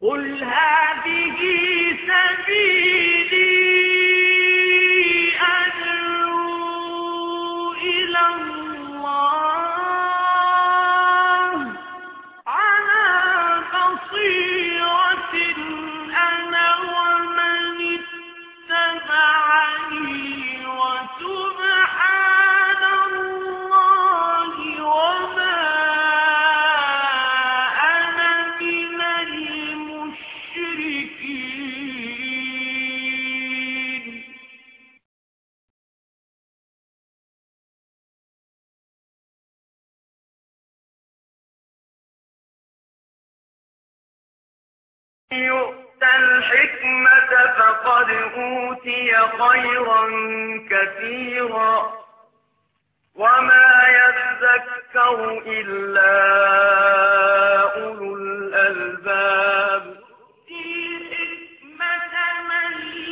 قل هذه سبيلي أدعو إلى الله على بصيرة أنا ومن اتبعني وسبحان الله وما أنا من المشركين. يؤت الحكمة فقد أوتي خيرا كثيرا وما يذكر إلا أولو الألباب. الحكمة من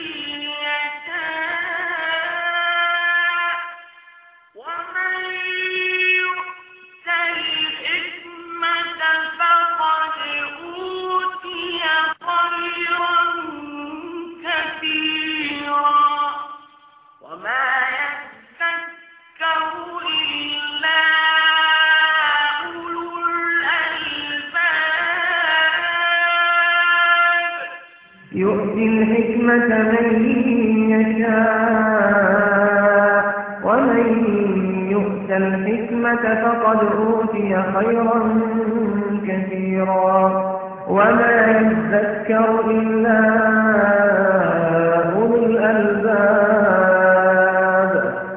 يشاء ومن يؤت الحكمة فقد أوتي خيرا كثيرا وما يذكر إلا أولو الألباب. يؤتي الحكمة من يشاء ومن يؤت الحكمة فقد أوتي خيرا كثيرا وما يذكر إلا أولو الألباب.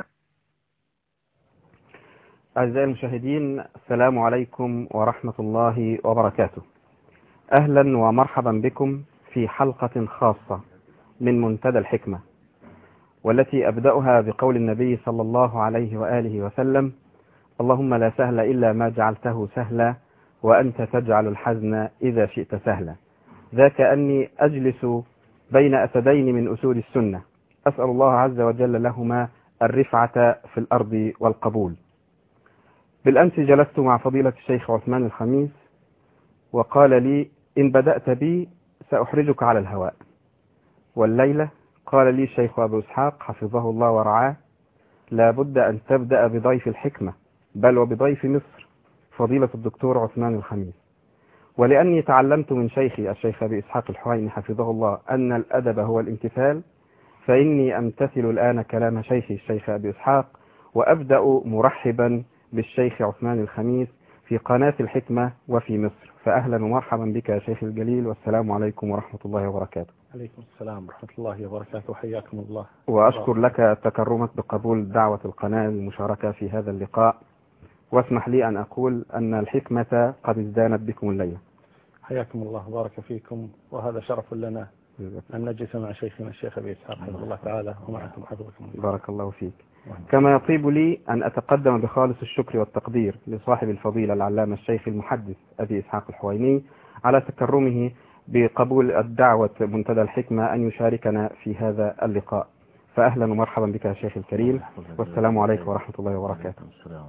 أعزائي المشاهدين، السلام عليكم ورحمة الله وبركاته. أهلا ومرحبا بكم في حلقة خاصة من منتدى الحكمة، والتي أبدأها بقول النبي صلى الله عليه وآله وسلم: اللهم لا سهل إلا ما جعلته سهلا وأنت تجعل الحزن إذا شئت سهلا. ذاك أني أجلس بين أسدين من أسود السنة، أسأل الله عز وجل لهما الرفعة في الأرض والقبول. بالأمس جلست مع فضيلة الشيخ عثمان الخميس وقال لي: إن بدأت بي سأحرجك على الهواء. والليلة قال لي الشيخ أبو إسحاق حفظه الله ورعاه: لا بد أن تبدأ بضيف الحكمة، بل وبضيف مصر، فضيلة الدكتور عثمان الخميس. ولأني تعلمت من شيخي الشيخ أبي إسحاق الحويني حفظه الله أن الأدب هو الامتثال، فإني أمتثل الآن كلام شيخي الشيخ أبي إسحاق، وأبدأ مرحبا بالشيخ عثمان الخميس في قناة الحكمة وفي مصر. فأهلا ومرحبا بك يا شيخ الجليل، والسلام عليكم ورحمة الله وبركاته. عليكم السلام ورحمة الله وبركاته، حياكم الله. وأشكر لك تكرمك بقبول دعوة القناة للمشاركة في هذا اللقاء، واسمح لي أن أقول أن الحكمة قد ازدانت بكم الليلة. حياكم الله وبارك فيكم، وهذا شرف لنا أن نجلس مع شيخنا الشيخ أبي إسحاق حفظه الله تعالى ومعكم حفظكم الله. بارك الله فيك. كما يطيب لي أن أتقدم بخالص الشكر والتقدير لصاحب الفضيلة العلامة الشيخ المحدث أبي إسحاق الحويني على تكرمه بقبول الدعوة منتدى الحكمة أن يشاركنا في هذا اللقاء. فأهلا ومرحبا بك يا شيخ الكريم، والسلام عليكم ورحمة الله وبركاته.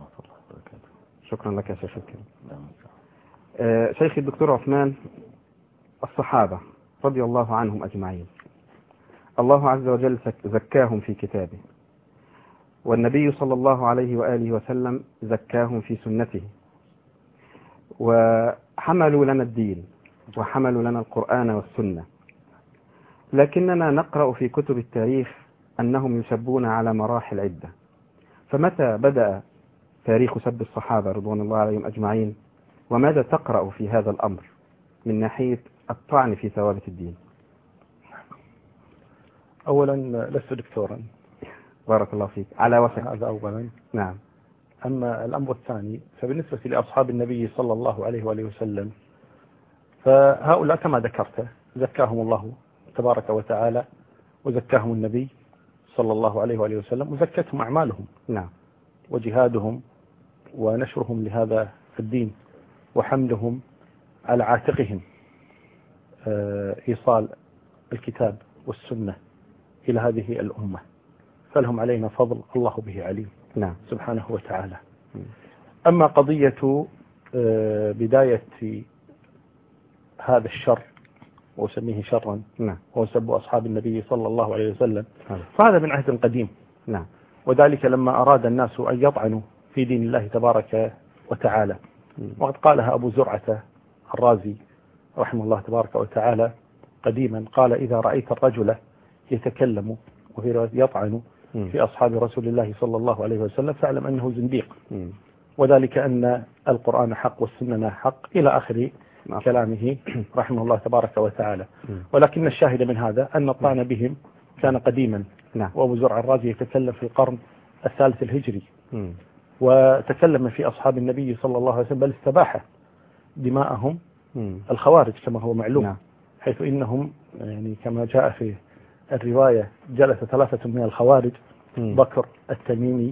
شكرا لك يا شيخ الكريم. شيخ الدكتور عثمان، الصحابة رضي الله عنهم أجمعين الله عز وجل زكاهم في كتابه، والنبي صلى الله عليه وآله وسلم زكاهم في سنته، وحملوا لنا الدين وحملوا لنا القرآن والسنة. لكننا نقرأ في كتب التاريخ أنهم يسبون على مراحل عدة. فمتى بدأ تاريخ سب الصحابة رضوان الله عليهم أجمعين؟ وماذا تقرأ في هذا الأمر من ناحية الطعن في ثوابت الدين؟ أولا لست دكتورا، بارك الله فيك، على وثق. هذا أولا. نعم. أما الأمر الثاني فبالنسبة لأصحاب النبي صلى الله عليه وآله وسلم، فهؤلاء كما ذكرت زكاهم الله تبارك وتعالى، وزكاهم النبي صلى الله عليه وآله وسلم، وزكتهم أعمالهم. نعم. وجهادهم ونشرهم لهذا الدين، وحملهم على عاتقهم إيصال الكتاب والسنة إلى هذه الأمة، فلهم علينا فضل الله به عليم. نعم. سبحانه وتعالى. أما قضية بداية هذا الشر وأسميه شرا نعم. هو سب أصحاب النبي صلى الله عليه وسلم. نعم. فهذا من عهد قديم. نعم. وذلك لما أراد الناس أن يطعنوا في دين الله تبارك وتعالى. وقد قالها أبو زرعة الرازي رحمه الله تبارك وتعالى قديما، قال: إذا رأيت الرجل يتكلم وفي رواية يطعن في أصحاب رسول الله صلى الله عليه وسلم فاعلم أنه زنديق. وذلك أن القرآن حق والسنة حق إلى آخر كلامه رحمه الله تبارك وتعالى. ولكن الشاهد من هذا أن الطعن بهم كان قديما. وأبو زرع الرازي يتكلم في القرن الثالث الهجري، وتكلم في أصحاب النبي صلى الله عليه وسلم، بل استباح دماءهم الخوارج كما هو معلوم، حيث إنهم يعني كما جاء في الرواية جلس 3 من الخوارج، بكر التميمي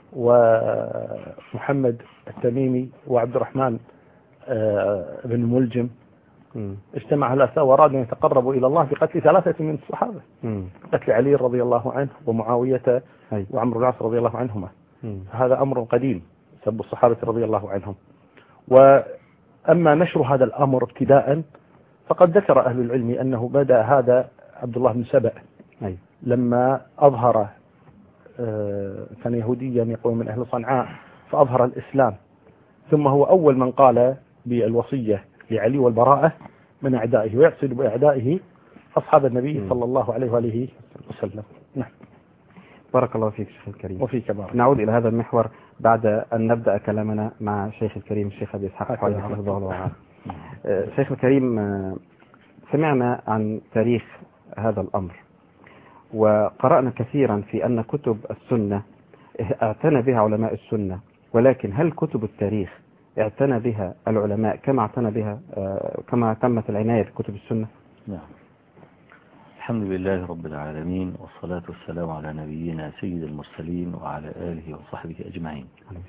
ومحمد التميمي وعبد الرحمن بن ملجم، اجتمع ثلاثة وأرادوا أن يتقربوا إلى الله بقتل 3 من الصحابة، قتل علي رضي الله عنه ومعاوية وعمرو بن العاص رضي الله عنهما. هذا أمر قديم، سب الصحابة رضي الله عنهم. وأما نشر هذا الأمر ابتداء فقد ذكر أهل العلم أنه بدأ هذا عبد الله بن سبأ لما أظهر، كان يهوديا يقول من أهل صنعاء، فأظهر الإسلام، ثم هو أول من قال بالوصية لعلي والبراءة من أعدائه، ويقصد بأعدائه أصحاب النبي صلى الله عليه وآله وسلم. نعم. بارك الله فيك شيخ الكريم. وفيك بارك. نعود إلى هذا المحور بعد أن نبدأ كلامنا مع شيخ الكريم الشيخ أبي إسحاق حفظه الله ورعاه. شيخ الكريم، سمعنا عن تاريخ هذا الأمر، وقرأنا كثيرا في أن كتب السنة اعتنى بها علماء السنة، ولكن هل كتب التاريخ اعتنى بها العلماء كما تمت العناية بكتب السنة؟ نعم. الحمد لله رب العالمين، والصلاة والسلام على نبينا سيد المرسلين وعلى آله وصحبه أجمعين.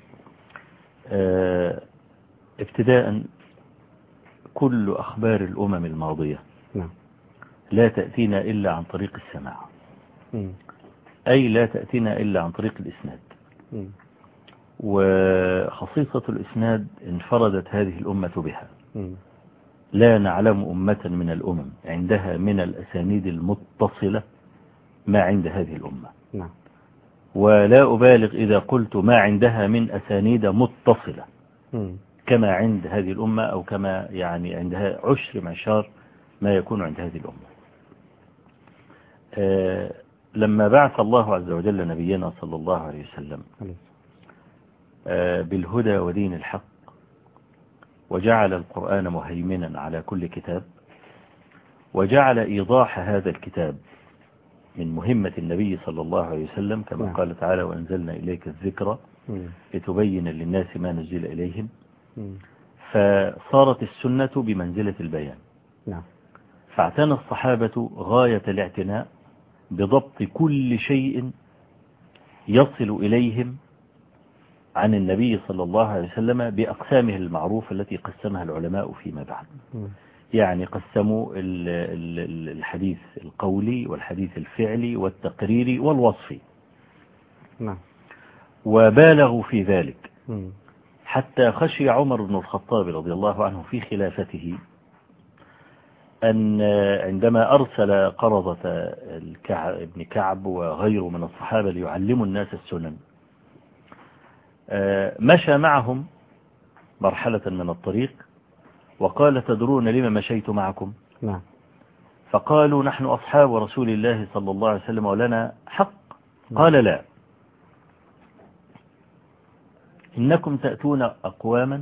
ابتداء، كل أخبار الأمم الماضية لا تأتينا إلا عن طريق السماع، أي لا تأتينا إلا عن طريق الإسناد. وخصيصة الإسناد انفردت هذه الأمة بها، لا نعلم أمة من الأمم عندها من الأسانيد المتصلة ما عند هذه الأمة. ولا أبالغ إذا قلت ما عندها من أسانيد متصلة كما عند هذه الأمة، أو كما يعني عندها 10 معشار ما يكون عند هذه الأمة. لما بعث الله عز وجل نبينا صلى الله عليه وسلم بالهدى ودين الحق، وجعل القرآن مهيمنا على كل كتاب، وجعل إيضاح هذا الكتاب من مهمة النبي صلى الله عليه وسلم، كما قال تعالى: وأنزلنا إليك الذكر لتبين للناس ما نزل إليهم. فصارت السنة بمنزلة البيان. فاعتنى الصحابة غاية الاعتناء بضبط كل شيء يصل إليهم عن النبي صلى الله عليه وسلم بأقسامه المعروفة التي قسمها العلماء فيما بعد. يعني قسموا الحديث القولي والحديث الفعلي والتقريري والوصفي، وبالغوا في ذلك حتى خشي عمر بن الخطاب رضي الله عنه في خلافته أن عندما أرسل قرظة ابن كعب وغيره من الصحابة ليعلموا الناس السنن، مشى معهم مرحلة من الطريق وقال: تدرون لما مشيت معكم؟ فقالوا: نحن أصحاب رسول الله صلى الله عليه وسلم ولنا حق. قال: لا، إنكم تأتون أقواما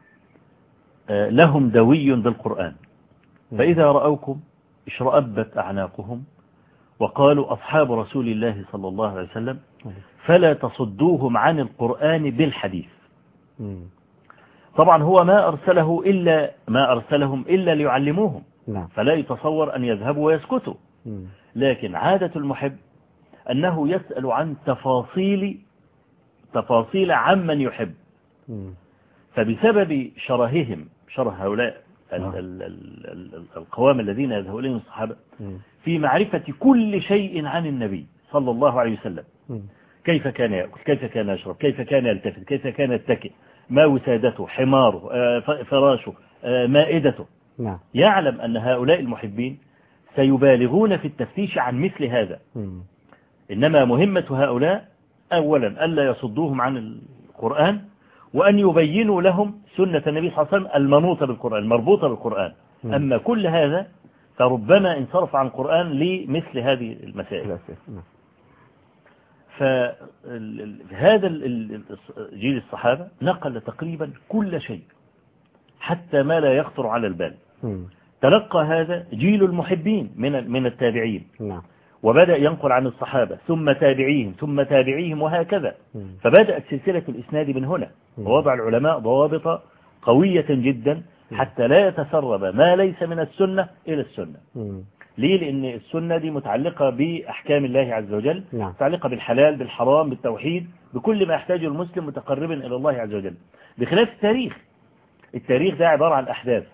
لهم دوي بالقرآن، فإذا رأوكم اشرأبت أعناقهم وقالوا أصحاب رسول الله صلى الله عليه وسلم، فلا تصدوهم عن القرآن بالحديث. طبعا هو ما أرسلهم إلا ليعلموهم، فلا يتصور أن يذهبوا ويسكتوا، لكن عادة المحب أنه يسأل عن تفاصيل عمن يحب. فبسبب شره هؤلاء القوام الذين يذهبوا إليهم الصحابة في معرفة كل شيء عن النبي صلى الله عليه وسلم، كيف كان يأكل، كيف كان يشرب، كيف كان يلتفت، كيف كان يتكئ، ما وسادته، حماره، فراشه، مائدته، نعم. يعلم أن هؤلاء المحبين سيبالغون في التفتيش عن مثل هذا. إنما مهمة هؤلاء أولا ألا يصدوهم عن القرآن، وأن يبينوا لهم سنة النبي صلى الله عليه وسلم المنوطة بالقرآن المربوطة بالقرآن. أما كل هذا فربما انصرف عن القرآن لمثل هذه المسائل. فهذا جيل الصحابة نقل تقريبا كل شيء حتى ما لا يخطر على البال. تلقى هذا جيل المحبين من التابعين، وبدأ ينقل عن الصحابة ثم تابعيهم ثم تابعيهم وهكذا. فبدأت سلسلة الإسناد من هنا، ووضع العلماء ضوابط قوية جدا حتى لا يتسرب ما ليس من السنة إلى السنة. ليه؟ لأن السنة دي متعلقة بأحكام الله عز وجل، متعلقة بالحلال بالحرام بالتوحيد بكل ما يحتاجه المسلم متقربا إلى الله عز وجل، بخلاف التاريخ ده عبارة عن أحداث.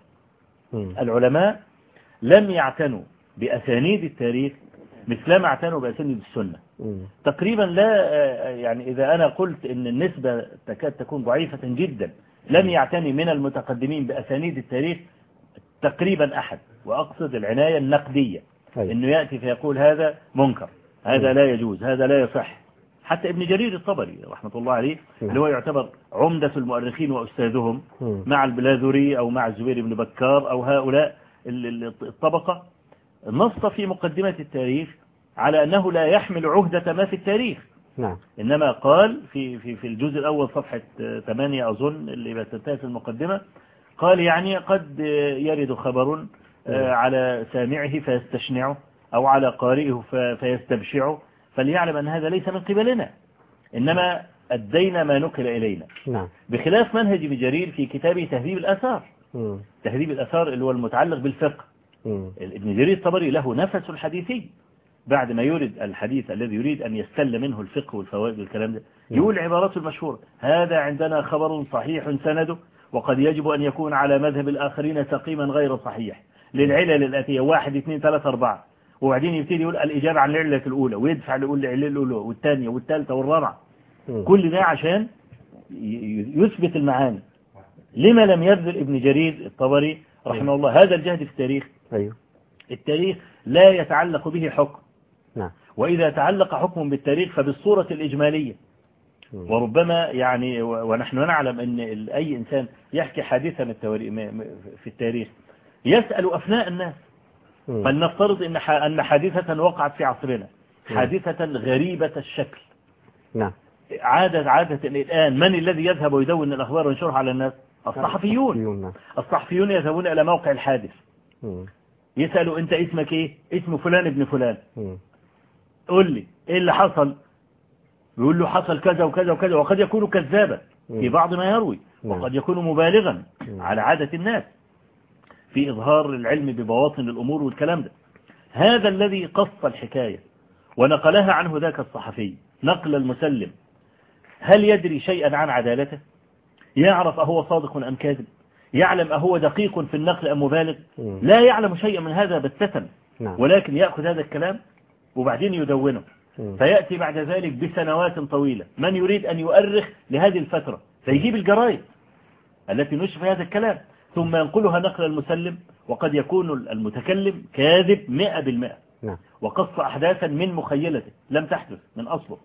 العلماء لم يعتنوا بأسانيد التاريخ مثلما اعتنوا بأسانيد السنة. تقريبا لا، يعني إذا أنا قلت إن النسبة تكاد تكون ضعيفة جدا، لم يعتني من المتقدمين بأسانيد التاريخ تقريبا أحد، وأقصد العناية النقدية. إنه يأتي فيقول هذا منكر، هذا لا يجوز، هذا لا يصح. حتى ابن جرير الطبري رحمة الله عليه اللي هو يعتبر عمدة المؤرخين وأستاذهم مع البلاذري أو مع الزبير بن بكار أو هؤلاء الطبقة، نص في مقدمة التاريخ على أنه لا يحمل عهدة ما في التاريخ. إنما قال في الجزء الأول صفحة 8 أظن اللي بتنتهي في المقدمة، قال يعني قد يرد خبر على سامعه فيستشنعه أو على قارئه فيستبشعه، فليعلم أن هذا ليس من قبلنا، إنما أدينا ما نقل إلينا. بخلاف منهج ابن جرير في كتابه تهذيب الآثار. تهذيب الآثار اللي هو المتعلق بالفقه. ابن جرير الطبري له نفس الحديثي، بعد ما يريد الحديث الذي يريد أن يستل منه الفقه والفوائد والكلام ده، يقول عبارته المشهورة: هذا عندنا خبر صحيح سنده، وقد يجب أن يكون على مذهب الآخرين سقيما غير صحيح للعلل الآتية 1 2 3 4. وبعدين يبتدي يقول الإجابة عن العلة الأولى، ويدفع يقول العلة الأولى والثانية والثالثة والرابعة. كل ده عشان يثبت المعاني. لما لم يبذل ابن جرير الطبري رحمه الله هذا الجهد في التاريخ؟ التاريخ لا يتعلق به حكم، وإذا تعلق حكم بالتاريخ فبالصورة الإجمالية. وربما يعني ونحن نعلم أن أي إنسان يحكي حادثة في التاريخ يسأل أفناء الناس. فلنفترض أن حادثة وقعت في عصرنا، حادثة غريبة الشكل. عادة الآن من الذي يذهب ويدون الأخبار وينشرها على الناس؟ الصحفيون. الصحفيون يذهبون إلى موقع الحادث، يسألوا أنت اسمك إيه؟ اسم فلان ابن فلان، قل لي إيه اللي حصل؟ يقول له حصل كذا وكذا وكذا، وقد يكون كذابا في بعض ما يروي، وقد يكون مبالغا على عادة الناس في إظهار العلم ببواطن الأمور والكلام ده. هذا الذي قص الحكاية ونقلها عنه ذاك الصحفي نقل المسلم، هل يدري شيئا عن عدالته؟ يعرف أهو صادق أم كاذب؟ يعلم أهو دقيق في النقل أم مبالغ؟ لا يعلم شيئا من هذا بتة، ولكن يأخذ هذا الكلام وبعدين يدونه، فيأتي بعد ذلك بسنوات طويلة من يريد أن يؤرخ لهذه الفترة فيجيب الجرائد التي نشر هذا الكلام ثم ينقلها نقل المسلم، وقد يكون المتكلم كاذب 100%، وقص أحداثا من مخيلته لم تحدث من أصله.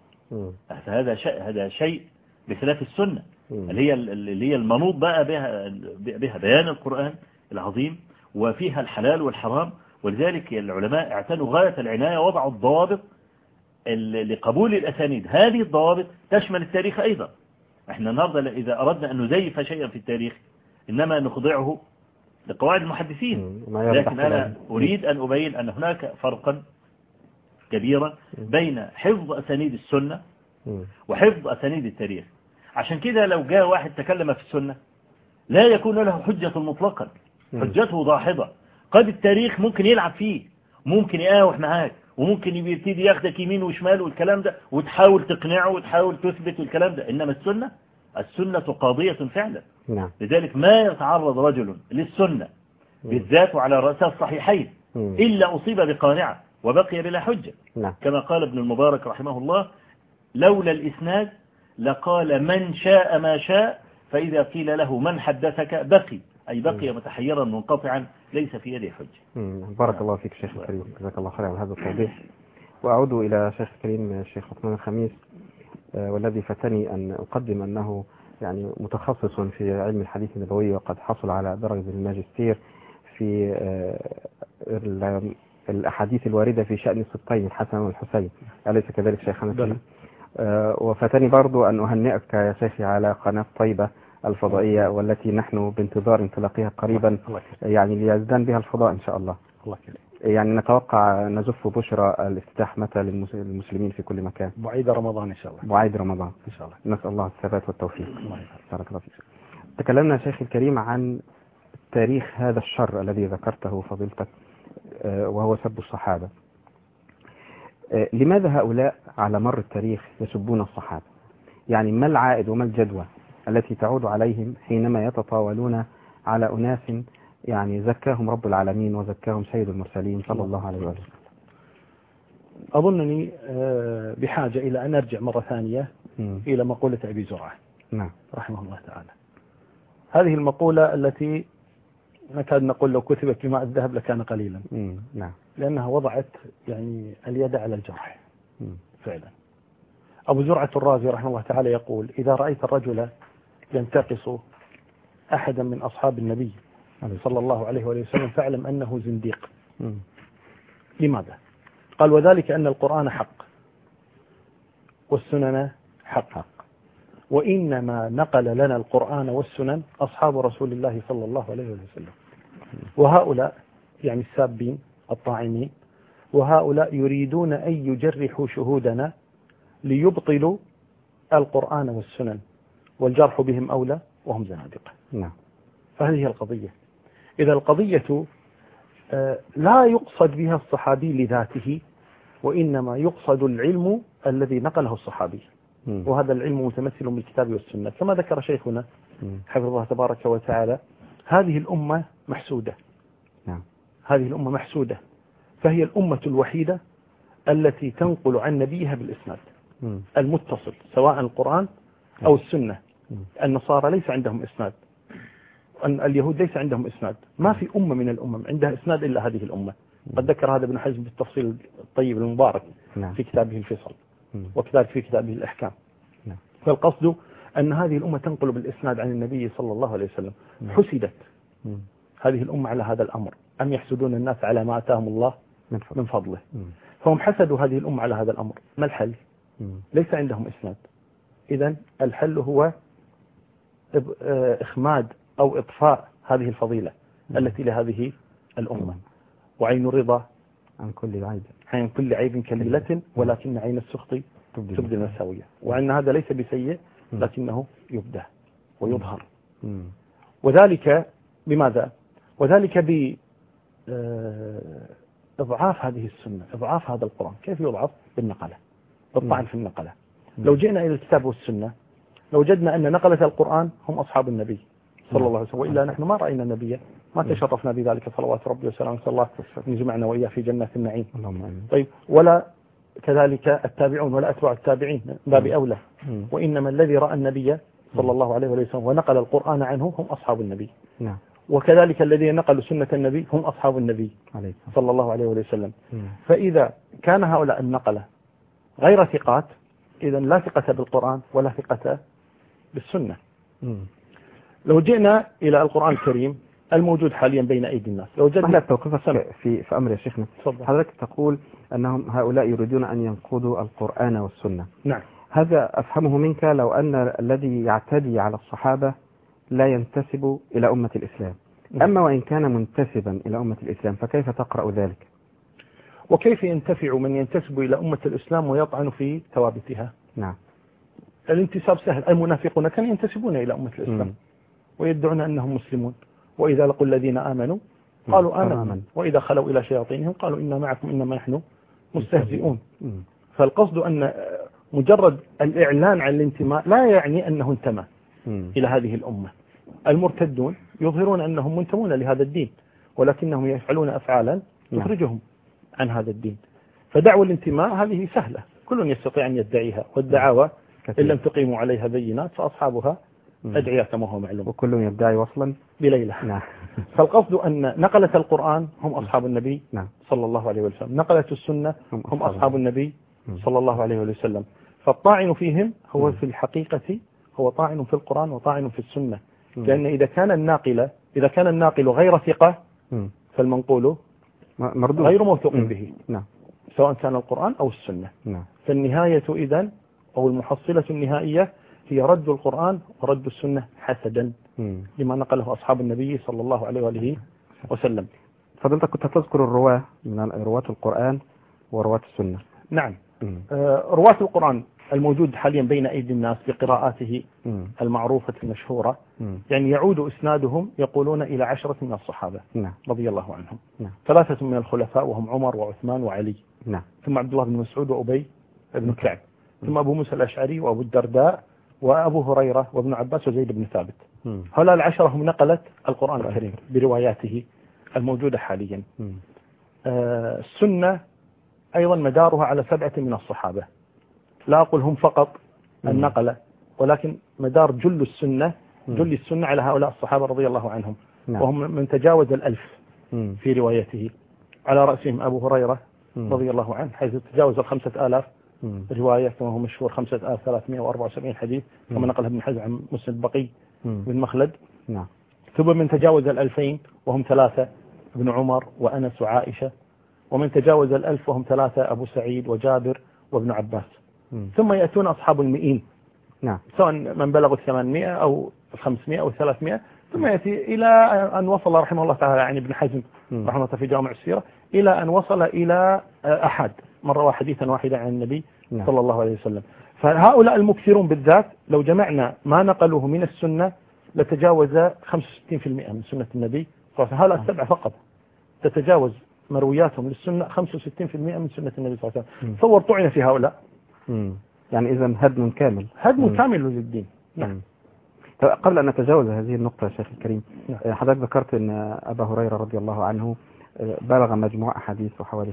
هذا شيء بخلاف السنة اللي هي المنوط بقى بها بيان القرآن العظيم، وفيها الحلال والحرام. ولذلك العلماء اعتنوا غاية العناية، وضعوا الضوابط لقبول الأسانيد. هذه الضوابط تشمل التاريخ أيضا. احنا النهاردة إذا أردنا أن نزيف شيئا في التاريخ إنما نخضعه لقواعد المحدثين، لكن أنا أريد أن أبين أن هناك فرقا كبيرا بين حفظ أسانيد السنة وحفظ أسانيد التاريخ. عشان كده لو جاء واحد تكلم في السنة لا يكون له حجة مطلقا، حجته ضاحضة. قد التاريخ ممكن يلعب فيه، ممكن يقاوح معاك، وممكن يبتدي ياخدك يمين وشمال والكلام ده، وتحاول تقنعه وتحاول تثبت والكلام ده. إنما السنة قاضية فعلا. لذلك ما يتعرض رجل للسنة بالذات وعلى رأسها الصحيحين إلا أصيب بقانعة وبقي بلا حجة. كما قال ابن المبارك رحمه الله: لولا الإسناد لقال من شاء ما شاء، فإذا قيل له من حدثك بقي، أي بقي متحيرا منقطعا ليس في يده حجة. بارك الله فيك شيخ الكريم، جزاك الله خير على هذا التوضيح. وأعود إلى شيخ الكريم الشيخ عثمان الخميس، والذي فتني أن أقدم أنه يعني متخصص في علم الحديث النبوي، وقد حصل على درجة الماجستير في الأحاديث الواردة في شأن السبطين الحسن والحسين، أليس كذلك شيخنا الكريم؟ وفتني برضو أن أهنئك يا شيخي على قناة طيبة الفضائية، والتي نحن بانتظار انطلاقها قريبا، يعني ليزدان بها الفضاء إن شاء الله. يعني نتوقع نزف بشرى الافتتاح متى للمسلمين في كل مكان؟ بعيد رمضان إن شاء الله. بعيد رمضان إن شاء الله. نسأل الله الثبات والتوفيق. بارك الله فيك. تكلمنا شيخ الكريم عن تاريخ هذا الشر الذي ذكرته فضيلتك، وهو سب الصحابة. لماذا هؤلاء على مر التاريخ يسبون الصحابة؟ يعني ما العائد وما الجدوى التي تعود عليهم حينما يتطاولون على أناس يعني زكاهم رب العالمين وزكاهم سيد المرسلين صلى الله عليه وسلم؟ أظنني بحاجة إلى أن أرجع مرة ثانية إلى مقولة أبي زرعة رحمه الله تعالى. هذه المقولة التي نكاد نقول لو كتبت بماء الذهب لكان قليلا. لأنها وضعت يعني اليد على الجرح فعلا. أبو زرعة الرازي رحمه الله تعالى يقول: إذا رأيت الرجل ينتقص أحدا من أصحاب النبي صلى الله عليه وسلم فاعلم أنه زنديق. لماذا؟ قال: وذلك أن القرآن حق والسنن حق، وإنما نقل لنا القرآن والسنن أصحاب رسول الله صلى الله عليه وسلم، وهؤلاء يعني السابين الطاعنين، وهؤلاء يريدون أن يجرحوا شهودنا ليبطلوا القرآن والسنن، والجرح بهم أولى وهم زنادقة. فهذه هي القضية. إذا القضية لا يقصد بها الصحابي لذاته، وإنما يقصد العلم الذي نقله الصحابي، وهذا العلم متمثل بالكتاب والسنة. كما ذكر شيخنا حفظه الله تبارك وتعالى: هذه الأمة محسودة. هذه الأمة محسودة، فهي الأمة الوحيدة التي تنقل عن نبيها بالإسناد المتصل، سواء القرآن أو السنة. النصارى ليس عندهم إسناد، اليهود ليس عندهم إسناد، ما في أمة من الأمم عندها إسناد إلا هذه الأمة. قد ذكر هذا ابن حزم بالتفصيل الطيب المبارك في كتابه الفصل، وكذلك في كتابه الأحكام. فالقصد أن هذه الأمة تنقل بالإسناد عن النبي صلى الله عليه وسلم. حسدت هذه الأمة على هذا الأمر، أم يحسدون الناس على ما آتاهم الله من فضله. فهم حسدوا هذه الأمة على هذا الأمر. ما الحل؟ ليس عندهم إسناد. إذن الحل هو إخماد أو إطفاء هذه الفضيلة التي لهذه الأمة. وعين الرضا عن كل عيب كليلة، ولكن عين السخط تبدي المساوية. وأن هذا ليس بسيء، لكنه يبدى ويظهر. وذلك بماذا؟ وذلك بإضعاف هذه السنة، إضعاف هذا القرآن. كيف يضعف؟ بالنقلة، بالطعن في النقلة. لو جئنا إلى الكتاب والسنة لوجدنا أن نقلة القرآن هم أصحاب النبي صلى الله عليه وسلم، وإلا نحن ما رأينا النبي، ما تشرفنا بذلك صلوات ربي وسلامه. صلى الله أن يجمعنا وإياه في جنة النعيم. طيب، ولا كذلك التابعون ولا أتباع التابعين باب أولى. وإنما الذي رأى النبي صلى الله عليه وسلم ونقل القرآن عنه هم أصحاب النبي. وكذلك الذين نقلوا سنة النبي هم أصحاب النبي صلى الله عليه وسلم. فإذا كان هؤلاء النقلة غير ثقات، إذا لا ثقة بالقرآن ولا ثقة بالسنة. لو جئنا إلى القرآن الكريم الموجود حاليا بين أيدي الناس، لو جئنا توقفك في أمر يا شيخنا. حضرتك تقول أنهم هؤلاء يريدون أن ينقضوا القرآن والسنة. نعم. هذا أفهمه منك لو أن الذي يعتدي على الصحابة لا ينتسب إلى أمة الإسلام. أما وإن كان منتسبا إلى أمة الإسلام فكيف تقرأ ذلك؟ وكيف ينتفع من ينتسب إلى أمة الإسلام ويطعن في ثوابتها؟ نعم. الانتساب سهل. المنافقون كانوا ينتسبون إلى أمة الإسلام ويدعون أنهم مسلمون، وإذا لقوا الذين آمنوا قالوا آمنا، وإذا خلوا إلى شياطينهم قالوا إنا معكم إنما نحن مستهزئون. فالقصد أن مجرد الإعلان عن الانتماء لا يعني أنه انتمى إلى هذه الأمة. المرتدون يظهرون أنهم منتمون لهذا الدين، ولكنهم يفعلون أفعالا تخرجهم عن هذا الدين. فدعوة الانتماء هذه سهلة، كل يستطيع أن يدعيها، والدعاوى إن لم تقيموا عليها بينات فأصحابها أدعية كما هو معلوم، وكل يدعي وصلا بليلة. نعم. فالقصد أن نقلة القرآن هم أصحاب النبي نعم. صلى الله عليه وسلم، نقلة السنة هم أصحاب النبي صلى الله عليه وسلم. فالطاعن فيهم هو في الحقيقة هو طاعن في القرآن وطاعن في السنة، لأن إذا كان الناقل غير ثقة فالمنقول مردود غير موثوق به، نعم. سواء كان القرآن أو السنة. نعم. فالنهاية إذن أو المحصلة النهائية هي رد القرآن ورد السنة حسدا لما نقله أصحاب النبي صلى الله عليه وآله وسلم. فضلتك كنت تذكر الرواة من رواة القرآن ورواة السنة. نعم. رواة القرآن الموجود حاليا بين أيدي الناس بقراءاته المعروفة المشهورة، يعني يعود إسنادهم يقولون إلى 10 من الصحابة رضي الله عنهم، 3 من الخلفاء وهم عمر وعثمان وعلي، ثم عبد الله بن مسعود وأبي بن كعب، ثم أبو موسى الأشعري وأبو الدرداء وأبو هريرة وابن عباس وزيد بن ثابت. هؤلاء ال10 هم نقلت القرآن الكريم برواياته الموجودة حاليا. السنة أيضا مدارها على 7 من الصحابة، لا أقول هم فقط النقلة، ولكن مدار جل السنة على هؤلاء الصحابة رضي الله عنهم، وهم من تجاوز 1000 في روايته، على رأسهم أبو هريرة رضي الله عنه حيث تجاوز 5000 رواية كما هو مشهور 5374 حديث كما نقلها ابن حزم عن مسند بقي بن مخلد. ثم من تجاوز 2000 وهم 3 ابن عمر وأنس وعائشة، ومن تجاوز 1000 وهم 3 أبو سعيد وجابر وابن عباس. ثم يأتون أصحاب المئين، سواء من بلغوا 800 أو 500 أو 300، ثم يأتي إلى أن وصل رحمه الله تعالى يعني ابن حزم رحمه الله في جامع السيرة إلى أن وصل إلى أحد من روى حديثا واحدا عن النبي صلى الله عليه وسلم. فهؤلاء المكثرون بالذات لو جمعنا ما نقلوه من السنة لتجاوز 65% من سنة النبي، فهؤلاء 7 فقط تتجاوز مروياتهم للسنة 65% من سنة النبي صلى الله عليه وسلم. تصور طعن في هؤلاء، يعني إذا هدم كامل للدين. قبل أن نتجاوز هذه النقطة يا شيخ الكريم، حضرتك ذكرت أن أبا هريرة رضي الله عنه بلغ مجموع أحاديث حوالي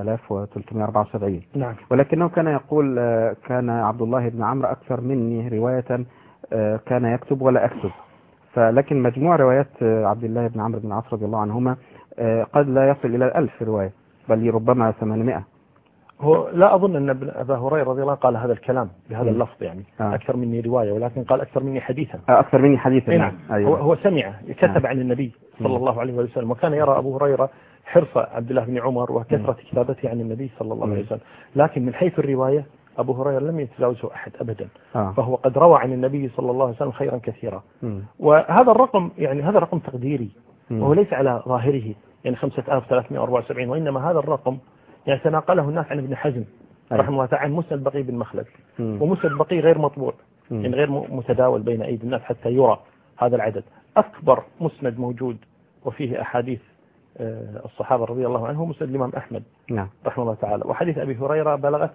5374. ولكنه كان يقول كان عبد الله بن عمرو أكثر مني رواية، كان يكتب ولا أكتب. فلكن مجموع روايات عبد الله بن عمرو بن العاص رضي الله عنهما قد لا يصل إلى 1000 رواية، بل ربما 800. هو لا أظن أن أبا هريرة رضي الله قال هذا الكلام بهذا اللفظ، يعني أكثر مني رواية، ولكن قال أكثر مني حديثا. أكثر مني حديثا. نعم. أيوة. هو سمع كتب عن النبي صلى الله عليه وسلم، وكان يرى أبو هريرة حرص عبد الله بن عمر وكثرة كتابته عن النبي صلى الله عليه وسلم، لكن من حيث الرواية أبو هريرة لم يتجاوزه أحد أبدا. فهو قد روى عن النبي صلى الله عليه وسلم خيرا كثيرا. وهذا الرقم يعني هذا رقم تقديري، وهو ليس على ظاهره يعني 5374، وإنما هذا الرقم يعني تناقله الناس عن ابن حزم رحمه الله تعالى عن مسند بقي بن مخلد، ومسند بقي غير مطبوع يعني غير متداول بين أيدي الناس حتى يرى هذا العدد. أكبر مسند موجود وفيه أحاديث الصحابة رضي الله عنهم مسند الإمام أحمد رحمه الله تعالى، وحديث أبي هريرة بلغت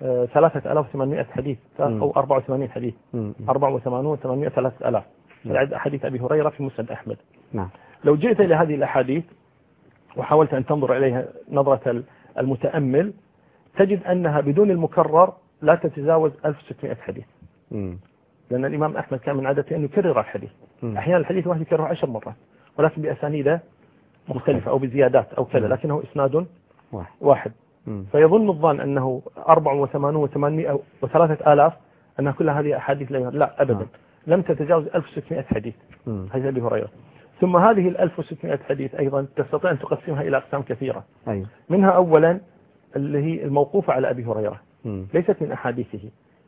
3800 حديث أو 84 حديث، 84 800 3000 العدد حديث أبي هريرة في مسند أحمد. لو جئت إلى هذه الأحاديث وحاولت أن تنظر إليها نظرة المتأمل تجد أنها بدون المكرر لا تتجاوز 1600 حديث، لأن الإمام أحمد كان من عادته أن يكرر الحديث، أحيانا الحديث واحد يكرره 10 مرات ولكن بأسانيد مختلفة أو بزيادات أو كذا، لكنه إسناد واحد. فيظن الظن أنه 84 و800 و3000 أنها كل هذه أحاديث لا أبدا، لم تتجاوز 1600 حديث هذا أبي هريرة. ثم هذه 1600 حديث أيضا تستطيع أن تقسمها إلى أقسام كثيرة. منها أولا اللي هي الموقوفة على أبي هريرة، ليست من أحاديثه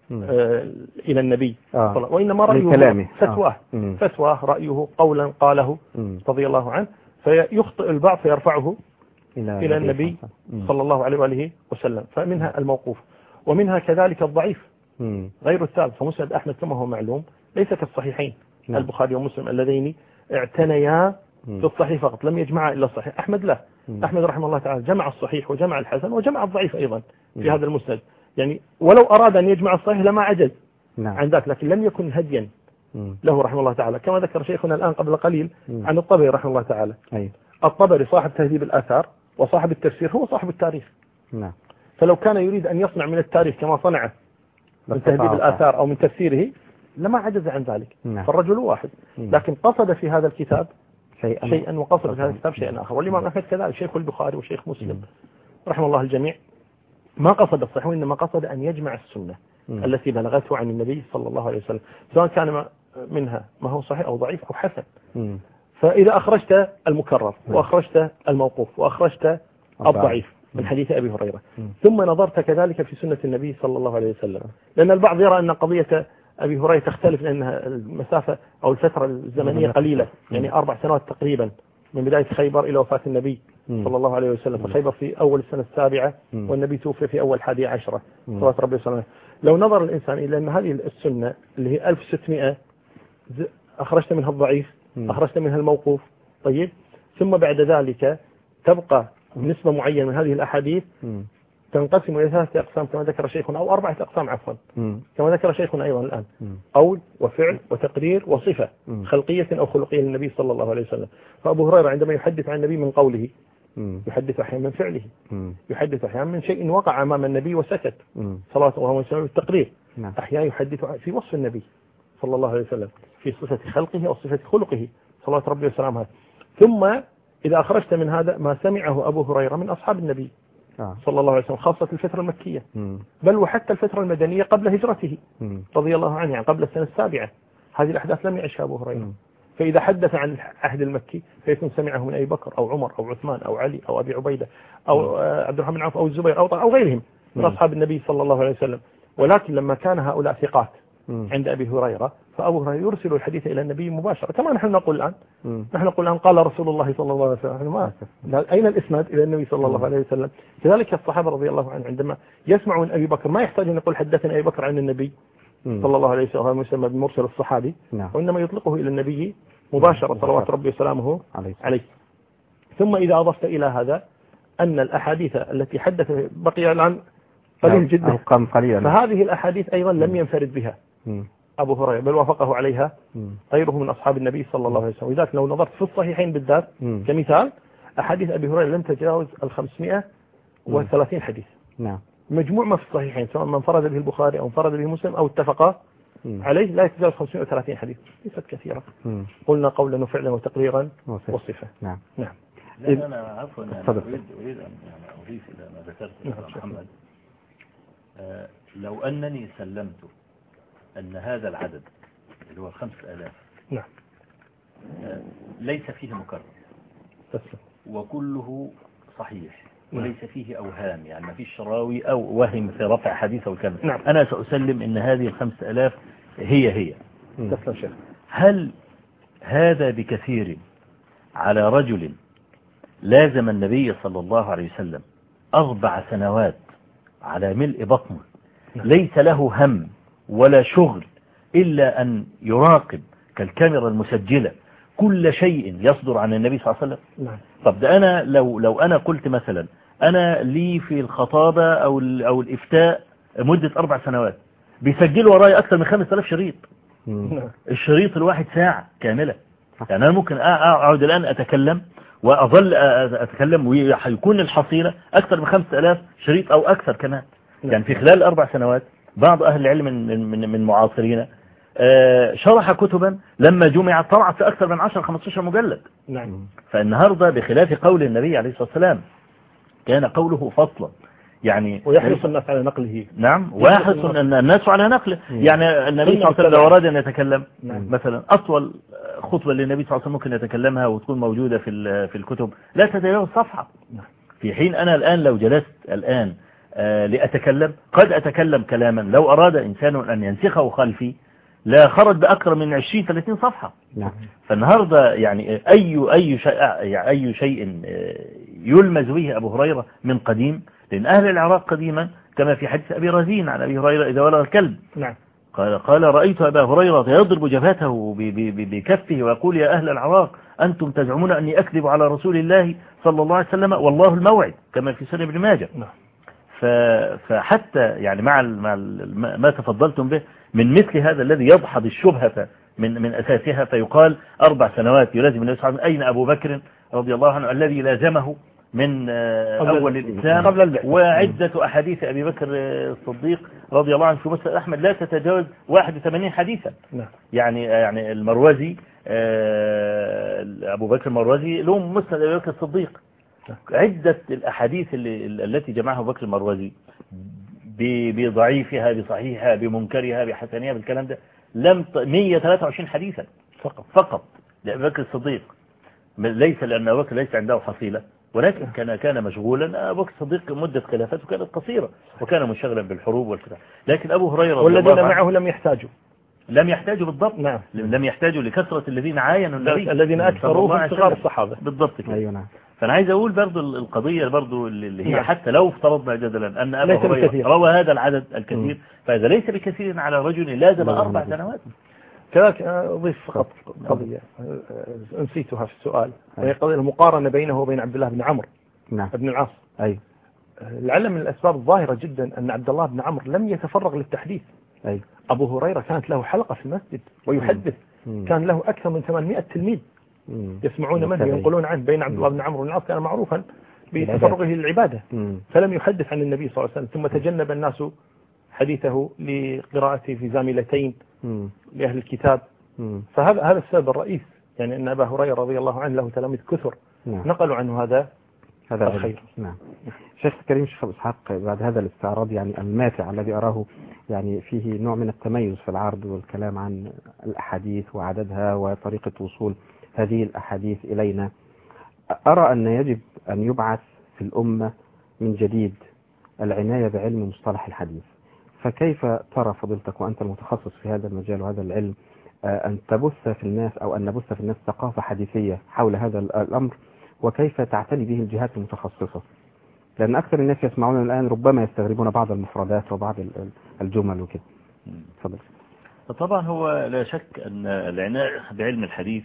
إلى النبي وإنما رأيه فتوى رأيه قولا قاله رضي الله عنه، فيخطئ البعض فيرفعه إلى النبي صلى الله عليه وآله وسلم. فمنها الموقوف، ومنها كذلك الضعيف غير الثابت. فمسند أحمد كما هو معلوم ليس كالصحيحين البخاري ومسلم اللذين اعتنيا في الصحيح فقط، لم يجمع إلا الصحيح. أحمد لا، أحمد رحمه الله تعالى جمع الصحيح وجمع الحسن وجمع الضعيف أيضا في هذا المسند، يعني ولو أراد أن يجمع الصحيح لما عجز عن ذلك، لكن لم يكن هديا له رحمه الله تعالى، كما ذكر شيخنا الآن قبل قليل عن الطبري رحمه الله تعالى. الطبري صاحب تهذيب الآثار وصاحب التفسير هو صاحب التاريخ. فلو كان يريد أن يصنع من التاريخ كما صنعه من تهذيب الآثار أو من تفسيره لما عجز عن ذلك. نعم. فالرجل واحد، لكن قصد في هذا الكتاب شيئا وقصد في هذا الكتاب شيئا آخر. والإمام أحمد كذلك، شيخ البخاري وشيخ مسلم رحمه الله الجميع ما قصد الصحيح، وإنما قصد أن يجمع السنة التي بلغته عن النبي صلى الله عليه وسلم، سواء كان منها ما هو صحيح أو ضعيف أو حسن. فإذا أخرجت المكرر وأخرجت الموقوف وأخرجت الضعيف من حديث أبي هريرة، ثم نظرت كذلك في سنة النبي صلى الله عليه وسلم، لأن البعض يرى أن قضية أبي هريرة تختلف لأنها المسافة أو الفترة الزمنية قليلة، يعني 4 سنوات تقريبا من بداية خيبر إلى وفاة النبي صلى الله عليه وسلم. فخيبر في أول السنة 7 والنبي توفي في أول 11 صلوات ربي وسلامه. لو نظر الإنسان إلى أن هذه السنة اللي هي 1600 أخرجت منها الضعيف، أخرجت منها الموقوف، طيب، ثم بعد ذلك تبقى نسبة معينة من هذه الأحاديث تنقسم إلى 3 أقسام كما ذكر شيخنا، أو 4 أقسام عفوا كما ذكر شيخنا أيضا الآن: قول وفعل وتقرير وصفة خلقية أو خلقية للنبي صلى الله عليه وسلم. فأبو هريرة عندما يحدث عن النبي من قوله يحدث أحيانا من فعله، يحدث أحيانا من شيء وقع أمام النبي وسكت صلى الله عليه وسلم بالتقرير، أحيانا يحدث في وصف النبي صلى الله عليه وسلم في صفة خلقه أو صفة خلقه صلوات ربي وسلامه. ثم إذا أخرجت من هذا ما سمعه أبو هريرة من أصحاب النبي صلى الله عليه وسلم، خاصة الفترة المكية، بل وحتى الفترة المدنية قبل هجرته رضي الله عنه، يعني قبل السنة 7، هذه الأحداث لم يعيشها أبو هريرة. فإذا حدث عن العهد المكي فيكون سمعه من أبي بكر أو عمر أو عثمان أو علي أو أبي عبيدة أو عبد الرحمن بن عوف أو الزبير أو غيرهم من أصحاب النبي صلى الله عليه وسلم. ولكن لما كان هؤلاء ثقات عند أبي هريرة، فأبو هريرة يرسل الحديث إلى النبي مباشرة، كما نحن نقول الآن. نحن نقول الآن قال رسول الله صلى الله عليه وسلم، أين الإسناد إلى النبي صلى الله عليه وسلم؟ كذلك الصحابة رضي الله عنهم عندما يسمعوا من أبي بكر ما يحتاج أن يقول حدثنا أبي بكر عن النبي صلى الله عليه وسلم، يسمى بالمرسل الصحابي، وإنما يطلقه إلى النبي مباشرة صلوات ربي وسلامه عليه. ثم إذا أضفت إلى هذا أن الأحاديث التي حدث بقي الآن قليل جدا، فهذه الأحاديث أيضا لم ينفرد بها أبو هريرة، بل وافقه عليها غيره من أصحاب النبي صلى الله عليه وسلم. ولذلك لو نظرت في الصحيحين بالذات كمثال، أحاديث أبي هريرة لم تتجاوز 530 حديث. مجموع ما في الصحيحين سواء من انفرد به البخاري أو انفرد به مسلم أو اتفقا عليه لا يتجاوز 530 حديث، ليست كثيرة. قلنا قولا وفعلا وتقريرا وصفة. نعم. أنا عفوا أريد أن أضيف إلى ما ذكرت محمد. لو أنني سلمت أن هذا العدد اللي هو 5000 ليس فيه مكرر وكله صحيح وليس فيه أوهام، يعني ما فيش راوي أو وهم في رفع حديث أو كذا، أنا سأسلم أن هذه 5000 هي. هل هذا بكثير على رجل لازم النبي صلى الله عليه وسلم 4 سنوات على ملء بطنه، ليس له هم ولا شغل إلا أن يراقب كالكاميرا المسجلة كل شيء يصدر عن النبي صلى الله عليه وسلم؟ طب ده أنا لو أنا قلت مثلا أنا لي في الخطابة أو الإفتاء مدة 4 سنوات، بيسجلوا وراي أكثر من 5000 شريط، الشريط الواحد ساعة كاملة. يعني أنا ممكن أقعد الآن أتكلم وأظل أتكلم ويكون الحصيلة أكثر من 5000 شريط أو أكثر كمان. يعني في خلال 4 سنوات بعض أهل العلم من معاصرين شرح كتبا لما جمعت طلعت في أكثر من 10-15 مجلد. فالنهاردة بخلاف قول النبي عليه الصلاة والسلام كان قوله فصلا، يعني ويحرص الناس على نقله. نعم، ويحرص الناس على نقله. يعني النبي صلى الله عليه وسلم لو أراد أن يتكلم مثلا أطول خطبة للنبي صلى الله عليه وسلم ممكن يتكلمها وتكون موجودة في الكتب لا تتجاوز صفحة، في حين أنا الآن لو جلست الآن لأتكلم قد أتكلم كلاما لو أراد إنسان أن ينسخه خلفي لا خرج بأكثر من 20-30 صفحة. فالنهاردة يعني أي شيء يلمز به أبو هريرة من قديم، لأن أهل العراق قديما كما في حديث أبي رزين عن أبي هريرة إذا ولغ الكلب قال رأيت أبا هريرة يضرب جبهته بكفه ويقول يا أهل العراق أنتم تزعمون أني أكذب على رسول الله صلى الله عليه وسلم والله الموعد كما في سنن ابن ماجه. فحتى يعني مع ما تفضلتم به من مثل هذا الذي يضحض الشبهة من أساسها، فيقال 4 سنوات يلازم النبي صلى الله عليه وسلم. أين أبو بكر رضي الله عنه الذي لازمه من قبل أول الإسلام قبل البعثة. وعدة أحاديث أبي بكر الصديق رضي الله عنه في مسند أحمد لا تتجاوز 81 حديثا. نعم. يعني المروزي أبو بكر المروزي له مسند أبي بكر الصديق. عدة الأحاديث التي جمعها أبو بكر المروزي بضعيفها بصحيحها بمنكرها بحسنها بالكلام ده 123 حديثا فقط لأبي بكر الصديق. ليس لأن أبو بكر ليس عنده حصيلة، ولكن كان مشغولا. أبو بكر الصديق مدة خلافته كانت قصيرة وكان منشغلا بالحروب والكلام. لكن أبو هريرة والذين معه لم يحتاجوا بالضبط. نعم. لم يحتاجوا لكثرة الذين عاينوا النبي الذين أكثروا في صغار الصحابة بالضبط كده. أيوة نعم. فأنا عايز أقول برضو القضية برضو اللي هي نعم. حتى لو افترضنا جدلا أن أبو هريرة روى هذا العدد الكثير فهذا ليس بكثير على رجل لازم 4 سنوات. كذلك أضيف فقط قضية نسيتها في السؤال، وهي قضية المقارنة بينه وبين عبد الله بن عمرو بن العاص. أي لعل من الأسباب الظاهرة جدا أن عبد الله بن عمرو لم يتفرغ للتحديث. أي أبو هريرة كانت له حلقة في المسجد ويحدث. كان له أكثر من 800 تلميذ يسمعون منه ينقلون عنه. بين عبد الله بن عمرو بن العاص كان معروفا بتفرغه للعبادة فلم يحدث عن النبي صلى الله عليه وسلم. ثم تجنب الناس حديثه لقراءته في زاملتين لأهل الكتاب. فهذا السبب الرئيس، يعني أن أبا هريرة رضي الله عنه له تلاميذ كثر نقلوا عنه هذا الخير. نعم. شيخ الكريم شيخ إسحاق، بعد هذا الاستعراض يعني الماتع الذي أراه يعني فيه نوع من التميز في العرض والكلام عن الأحاديث وعددها وطريقة وصول هذه الأحاديث إلينا، أرى أن يجب أن يبعث في الأمة من جديد العناية بعلم مصطلح الحديث. فكيف ترى فضيلتك وأنت المتخصص في هذا المجال وهذا العلم أن تبث في الناس أو أن نبث في الناس ثقافة حديثية حول هذا الأمر، وكيف تعتني به الجهات المتخصصة؟ لأن أكثر الناس يسمعون الآن ربما يستغربون بعض المفردات وبعض الجمل وكده. تفضل. طبعا هو لا شك أن العناية بعلم الحديث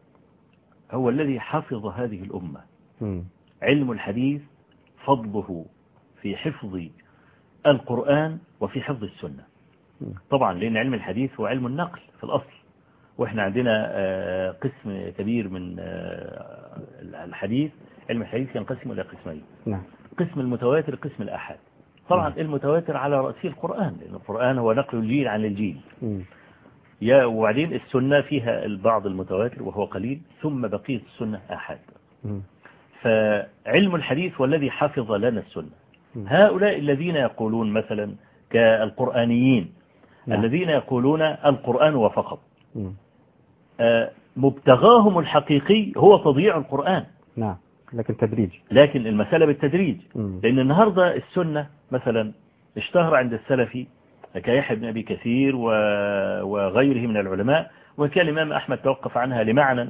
هو الذي حفظ هذه الأمة. علم الحديث فضله في حفظ القرآن وفي حفظ السنة. طبعا لأن علم الحديث هو علم النقل في الأصل، وإحنا عندنا قسم كبير من الحديث. علم الحديث ينقسم إلى قسمين، قسم المتواتر قسم الأحاد. طبعا المتواتر على رأسه القرآن، لأن القرآن هو نقل الجيل عن الجيل. وبعدين السنة فيها البعض المتواتر وهو قليل، ثم بقية السنة أحاد. فعلم الحديث والذي حفظ لنا السنة. هؤلاء الذين يقولون مثلا كالقرآنيين الذين يقولون القرآن وفقط، مبتغاهم الحقيقي هو تضييع القرآن. نعم، لكن تدريج. لكن المسألة بالتدريج. لأن النهاردة السنة مثلا اشتهر عند السلفي كيحيى بن أبي كثير وغيره من العلماء، وكان الإمام أحمد توقف عنها لمعنى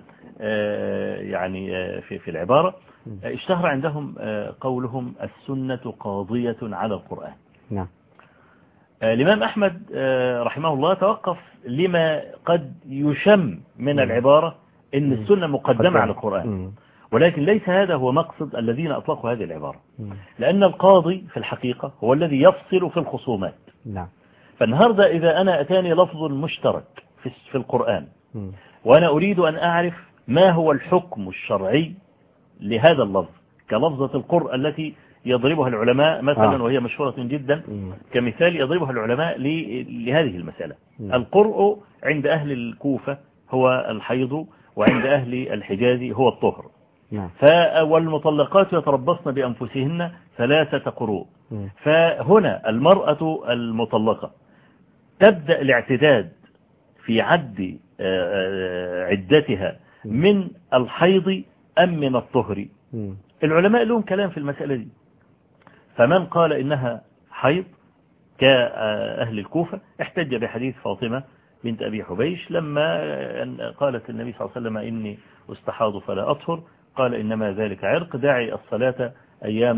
يعني في العبارة. اشتهر عندهم قولهم السنة قاضية على القرآن. نعم. الإمام أحمد رحمه الله توقف لما قد يشم من العبارة إن السنة مقدمة على القرآن، ولكن ليس هذا هو مقصد الذين أطلقوا هذه العبارة. لأن القاضي في الحقيقة هو الذي يفصل في الخصومات. نعم. فالنهاردة إذا أنا أتاني لفظ مشترك في القرآن وأنا أريد أن أعرف ما هو الحكم الشرعي لهذا اللفظ، كلفظة القرء التي يضربها العلماء مثلا وهي مشهورة جدا كمثال يضربها العلماء لهذه المسألة. القرء عند أهل الكوفة هو الحيض، وعند أهل الحجاز هو الطهر. والمطلقات يتربصن بأنفسهن 3 قروء. فهنا المرأة المطلقة تبدأ الاعتداد في عد عدتها من الحيض أم من الطهر. العلماء لهم كلام في المسألة دي. فمن قال إنها حيض كأهل الكوفة احتج بحديث فاطمة بنت أبي حبيش لما قالت النبي صلى الله عليه وسلم إني استحاض فلا أطهر، قال إنما ذلك عرق، داعي الصلاة أيام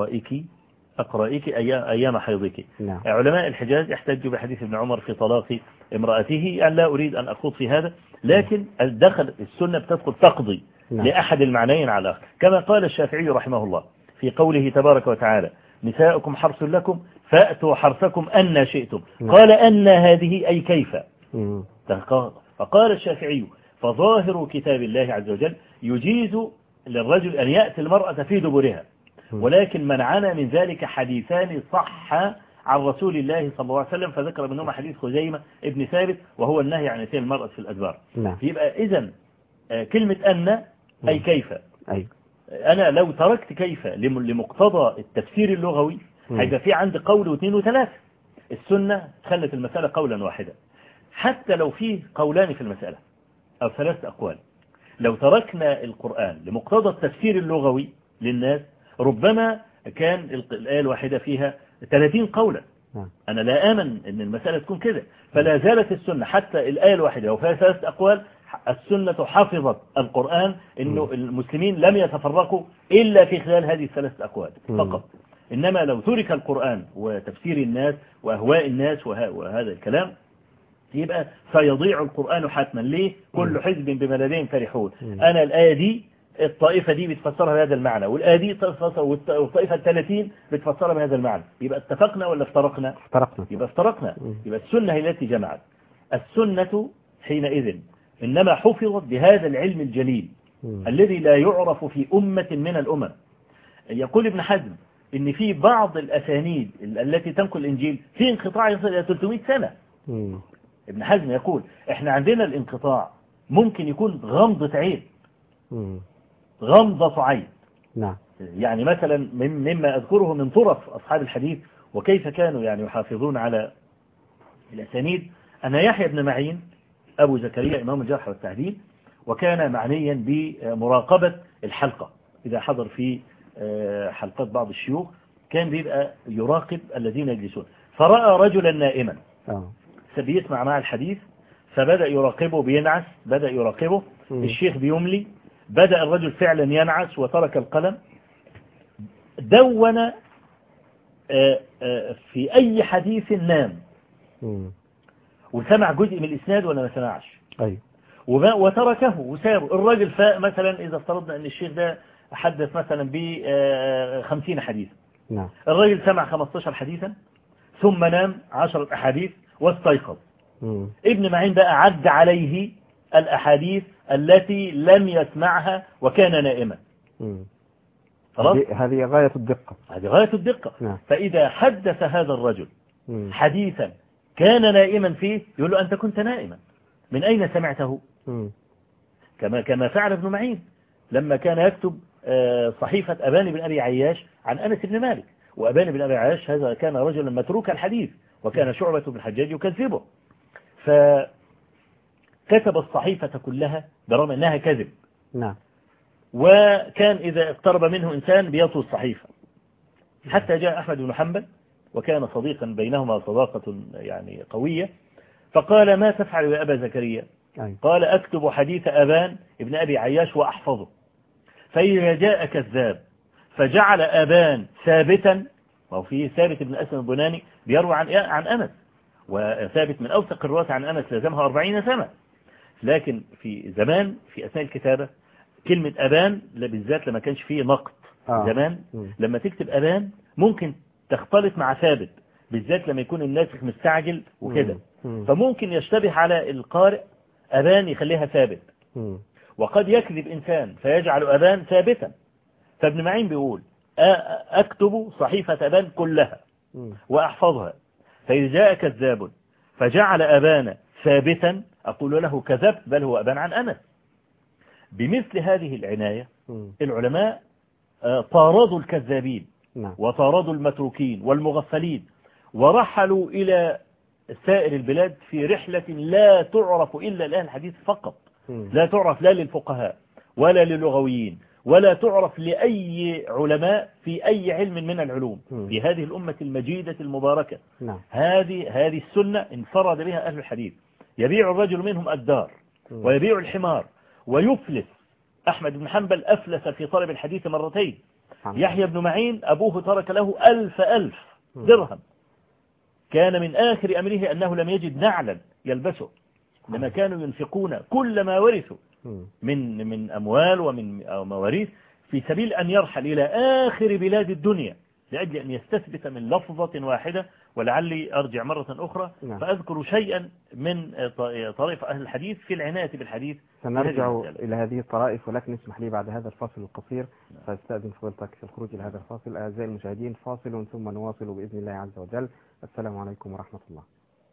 أقرائك أيام حيضك. علماء الحجاز احتجوا بحديث ابن عمر في طلاق امرأته. يعني لا أريد أن أخوض في هذا، لكن دخل السنة بتدخل تقضي لأحد المعنيين على الآخر، كما قال الشافعي رحمه الله في قوله تبارك وتعالى نساؤكم حرث لكم فأتوا حرثكم أن شئتم. قال أن هذه أي كيف. فقال الشافعي فظاهر كتاب الله عز وجل يجيز للرجل أن يأتي المرأة في دبرها، ولكن منعنا من ذلك حديثان صح عن رسول الله صلى الله عليه وسلم، فذكر منهما حديث خزيمة ابن ثابت وهو النهي عن أتي المرأة في الأدبار. يبقى إذن كلمة أن أي كيف. أنا لو تركت كيف لمقتضى التفسير اللغوي هيبقى في عندي قول واثنين وثلاثة. السنة خلت المسألة قولا واحدا، حتى لو فيه قولان في المسألة أو ثلاثة أقوال. لو تركنا القرآن لمقتضى التفسير اللغوي للناس ربما كان الآية الواحدة فيها 30 قولا. أنا لا آمن أن المسألة تكون كده، فلا زالت السنة حتى الآية الواحدة وفيها ثلاثة أقوال. السنة حفظت القرآن أنه المسلمين لم يتفرقوا إلا في خلال هذه الثلاثة أقوال فقط. إنما لو ترك القرآن وتفسير الناس وأهواء الناس وهذا الكلام يبقى سيضيع القرآن حتما. ليه؟ كل حزب بما لديهم فرحون. أنا الآية دي الطائفة دي بتفسرها بهذا المعنى، والآية دي والطائفة 30 بتفسرها بهذا المعنى. يبقى اتفقنا ولا افترقنا؟ يبقى افترقنا. يبقى السنة هي التي جمعت. السنة حينئذ إنما حفظت بهذا العلم الجليل الذي لا يعرف في أمة من الأمم. يقول ابن حزم إن في بعض الأسانيد التي تنقل الإنجيل في انقطاع يصل إلى 300 سنة. ابن حزم يقول إحنا عندنا الانقطاع ممكن يكون غمضة عين، غمضة عين. يعني مثلا مما أذكره من طرف أصحاب الحديث وكيف كانوا يعني يحافظون على الأسانيد، أن يحيى بن معين أبو زكريا إمام الجرح والتعديل وكان معنيا بمراقبة الحلقة. إذا حضر في حلقات بعض الشيوخ كان بيبقى يراقب الذين يجلسون، فرأى رجلا نائما بيسمع مع الحديث، فبدأ يراقبه بينعس، بدأ يراقبه الشيخ بيملي، بدأ الرجل فعلا ينعس وترك القلم. دون في أي حديث نام وسمع جزء من الإسناد ولا ما سمعش، وتركه وسابه. الرجل فاق مثلا، إذا افترضنا أن الشيخ ده حدث مثلا ب50 حديثا، الرجل سمع 15 حديثا ثم نام 10 أحاديث واستيقظ. ابن معين بقى عد عليه الأحاديث التي لم يسمعها وكان نائما. هذه غاية الدقة. هذه غاية الدقة. فإذا حدث هذا الرجل حديثا كان نائما فيه يقول له أنت كنت نائما، من أين سمعته؟ كما فعل ابن معين لما كان يكتب صحيفة أبان بن أبي عياش عن أنس بن مالك. وأبان بن أبي عياش هذا كان رجلا متروك الحديث، وكان شعبة بن الحجاج يكذبه، فكتب الصحيفة كلها برغم أنها كذب. وكان إذا اقترب منه إنسان بيطوي الصحيفة، حتى جاء أحمد بن حنبل وكان صديقا بينهما صداقة يعني قوية، فقال ما تفعل يا أبا زكريا؟ قال أكتب حديث أبان ابن أبي عياش وأحفظه، فإذا جاء كذاب فجعل أبان ثابتا، وهو فيه ثابت بن أسلم البناني بيروي عن أنس، وثابت من أوثق الرواة عن أنس لازمها 40 سنة، لكن في زمان في أثناء الكتابة كلمة أبان بالذات لما كانش فيه نقط زمان، لما تكتب أبان ممكن تختلط مع ثابت، بالذات لما يكون الناسخ مستعجل وكده، فممكن يشتبه على القارئ أبان يخليها ثابت، وقد يكذب إنسان فيجعل أبان ثابتا. فابن معين بيقول أكتب صحيفة أبان كلها وأحفظها، فإذا جاء كذاب فجعل أبان ثابتا أقول له كذبت، بل هو أبان عن أنس. بمثل هذه العناية العلماء طاردوا الكذابين وطاردوا المتروكين والمغفلين، ورحلوا إلى سائر البلاد في رحلة لا تعرف إلا الآن الحديث فقط، لا تعرف لا للفقهاء ولا للغويين ولا تعرف لأي علماء في أي علم من العلوم في هذه الأمة المجيدة المباركة. هذه السنة انفرد بها أهل الحديث. يبيع الرجل منهم الدار ويبيع الحمار ويفلس. أحمد بن حنبل أفلس في طلب الحديث مرتين. يحيى بن معين أبوه ترك له 1000 درهم، كان من آخر أمره أنه لم يجد نعلا يلبسه، لما كانوا ينفقون كل ما ورثوا من أموال ومن مواريث في سبيل أن يرحل إلى آخر بلاد الدنيا لأجل أن يستثبت من لفظة واحدة، ولعلي أرجع مرة أخرى فأذكر شيئا من طريف أهل الحديث في العناية بالحديث. سنرجع إلى هذه الطرائف، ولكن اسمح لي بعد هذا الفاصل القصير فاستأذن فضيلتك في الخروج إلى هذا الفاصل. أعزائي المشاهدين، فاصل ثم نواصل بإذن الله عز وجل. السلام عليكم ورحمة الله.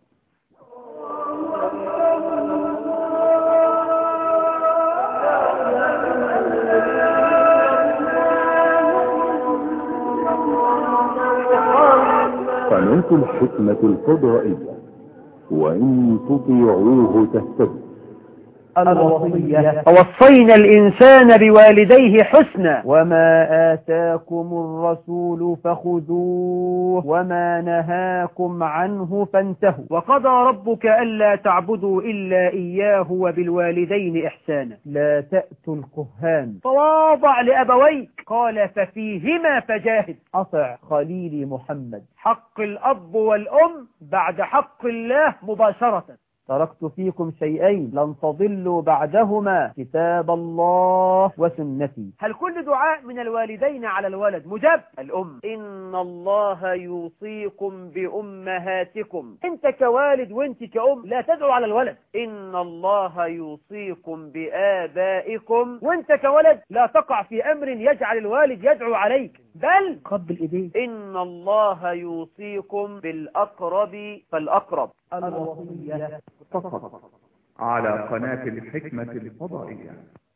قناة الحكمة الفضائية، وإن تطيعوه تهتدوا. الوصية. ووصينا الإنسان بوالديه حسنا وما آتاكم الرسول فخذوه وما نهاكم عنه فانتهوا. وقضى ربك ألا تعبدوا إلا إياه وبالوالدين إحسانا. لا تأتوا الكهان. تواضع لأبويك قال ففيهما فجاهد. أطع خليلي محمد. حق الأب والأم بعد حق الله مباشرة. تركت فيكم شيئين لن تضلوا بعدهما، كتاب الله وسنتي. هل كل دعاء من الوالدين على الولد مجاب؟ الأم: إن الله يوصيكم بأمهاتكم. أنت كوالد وأنت كأم لا تدعو على الولد. إن الله يوصيكم بآبائكم. وأنت كولد لا تقع في أمر يجعل الوالد يدعو عليك، بل قبل إيديه. إن الله يوصيكم بالأقرب فالأقرب. الوصية. فقط على قناة الحكمة الفضائية.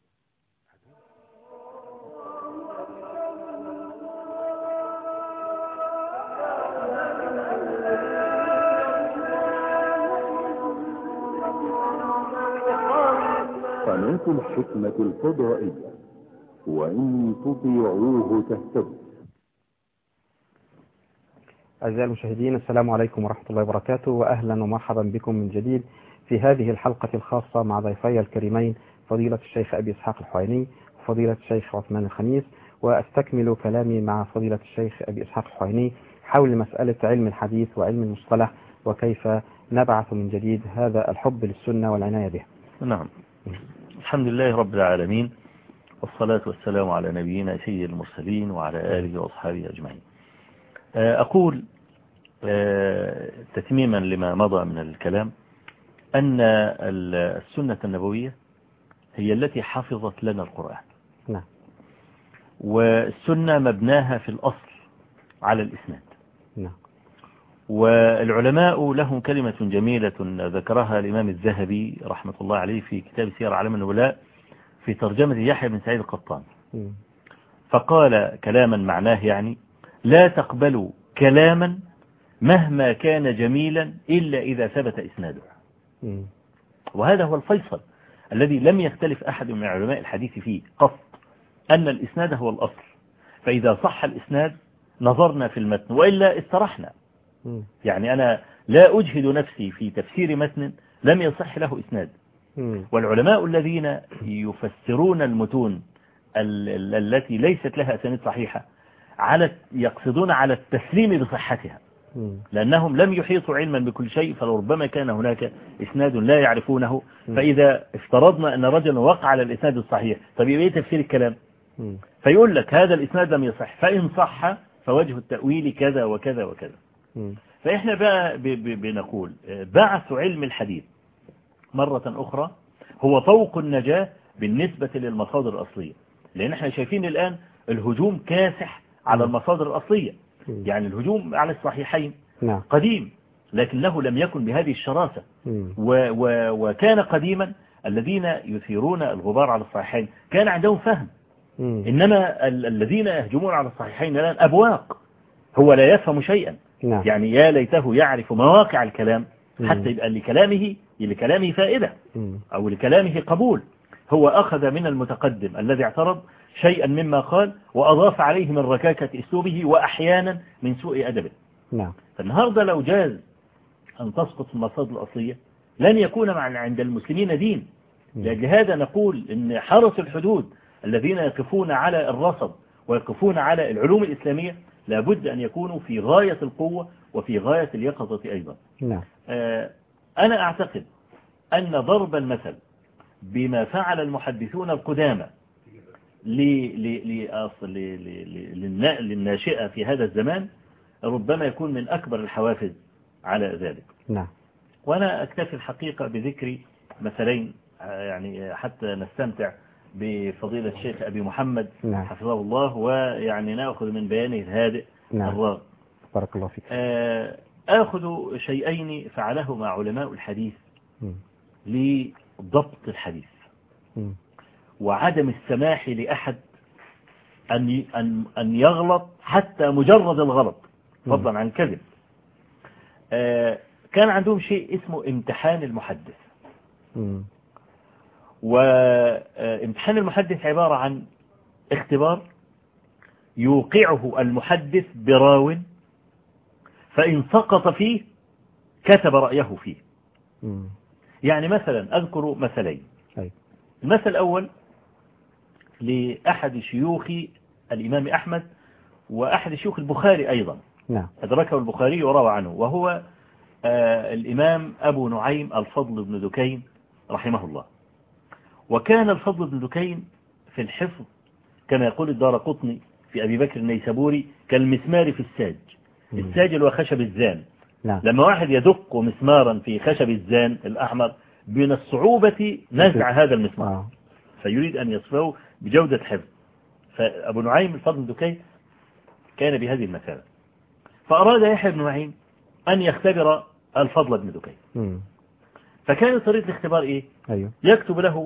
قناة الحكمة الفضائية، وإن تطيعوه تهتدوا. أعزائي المشاهدين، السلام عليكم ورحمة الله وبركاته، وأهلا ومرحبا بكم من جديد في هذه الحلقة الخاصة مع ضيفي الكريمين فضيلة الشيخ أبي إسحاق الحويني وفضيلة الشيخ عثمان الخميس. وأستكمل كلامي مع فضيلة الشيخ أبي إسحاق الحويني حول مسألة علم الحديث وعلم المصطلح، وكيف نبعث من جديد هذا الحب للسنة والعناية به. نعم، الحمد لله رب العالمين، والصلاة والسلام على نبينا سيد المرسلين وعلى آله وأصحابه أجمعين. أقول تتميما لما مضى من الكلام أن السنة النبوية هي التي حفظت لنا القرآن. نعم. والسنة مبناها في الأصل على الإسناد. نعم. والعلماء لهم كلمة جميلة ذكرها الإمام الذهبي رحمة الله عليه في كتاب سير أعلام النبلاء في ترجمة يحيى بن سعيد القطان. فقال كلاما معناه يعني: لا تقبلوا كلاما مهما كان جميلا إلا إذا ثبت إسناده. وهذا هو الفيصل الذي لم يختلف أحد من علماء الحديث فيه قط، أن الإسناد هو الأصل. فإذا صح الإسناد نظرنا في المتن، وإلا استرحنا. يعني أنا لا أجهد نفسي في تفسير متن لم يصح له إسناد. والعلماء الذين يفسرون المتون التي ليست لها أسانيد صحيحة يقصدون على التسليم بصحتها، لأنهم لم يحيطوا علما بكل شيء، فلربما كان هناك إسناد لا يعرفونه. فإذا افترضنا أن رجلا وقع على الإسناد الصحيح، طب يبقى إيه تفسير الكلام؟ فيقول لك هذا الإسناد لم يصح، فإن صح فوجه التأويل كذا وكذا وكذا. فإحنا بقى بنقول بعث علم الحديث مرة أخرى هو طوق النجاة بالنسبة للمصادر الأصلية، لأن احنا شايفين الآن الهجوم كاسح على المصادر الأصلية. يعني الهجوم على الصحيحين قديم، لكنه لم يكن بهذه الشراسة. وكان قديما الذين يثيرون الغبار على الصحيحين كان عندهم فهم. إنما الذين يهجمون على الصحيحين الآن أبواق، هو لا يفهم شيئا. يعني يا ليته يعرف مواقع الكلام حتى يبقى لكلامه فائدة أو لكلامه قبول. هو أخذ من المتقدم الذي اعترض شيئا مما قال وأضاف عليه من ركاكة أسلوبه وأحيانا من سوء أدبه. فالنهاردة لو جاز أن تسقط المصادر الأصلية لن يكون عند المسلمين دين. لهذا نقول إن حرس الحدود الذين يقفون على الرصد ويقفون على العلوم الإسلامية لابد أن يكونوا في غاية القوة وفي غاية اليقظة أيضا. أنا أعتقد أن ضرب المثل بما فعل المحدثون القدامى للناشئة في هذا الزمان ربما يكون من أكبر الحوافز على ذلك. نعم. وأنا أكتفي الحقيقة بذكر مثلين يعني حتى نستمتع بفضيلة الشيخ أبي محمد نعم. حفظه الله، ويعني نأخذ من بيانه الهادئ نعم. الراغب. بارك الله فيك. آخذ شيئين فعلهما علماء الحديث لضبط الحديث وعدم السماح لأحد أن يغلط حتى مجرد الغلط فضلا عن الكذب. كان عندهم شيء اسمه امتحان المحدث. وامتحان المحدث عبارة عن اختبار يوقعه المحدث براو، فإن سقط فيه كتب رأيه فيه. يعني مثلا أذكر مثلين. المثل الأول لأحد شيوخ الإمام أحمد وأحد شيوخ البخاري أيضا. نعم. أدركه البخاري وروى عنه، وهو الإمام أبو نعيم الفضل بن دكين رحمه الله. وكان الفضل بن دكين في الحفظ كما يقول الدارقطني في أبي بكر النيسابوري كالمسمار في الساج. الساج اللي هو خشب الزان. نعم. لما واحد يدق مسمارا في خشب الزان الأحمر من الصعوبة نزع هذا المسمار فيريد أن يصفه بجودة حفظ. فأبو نعيم الفضل بن دكين كان بهذه المثابة، فأراد يحيى بن معين أن يختبر الفضل بن دكين. فكان طريقة الاختبار إيه؟ أيوه. يكتب له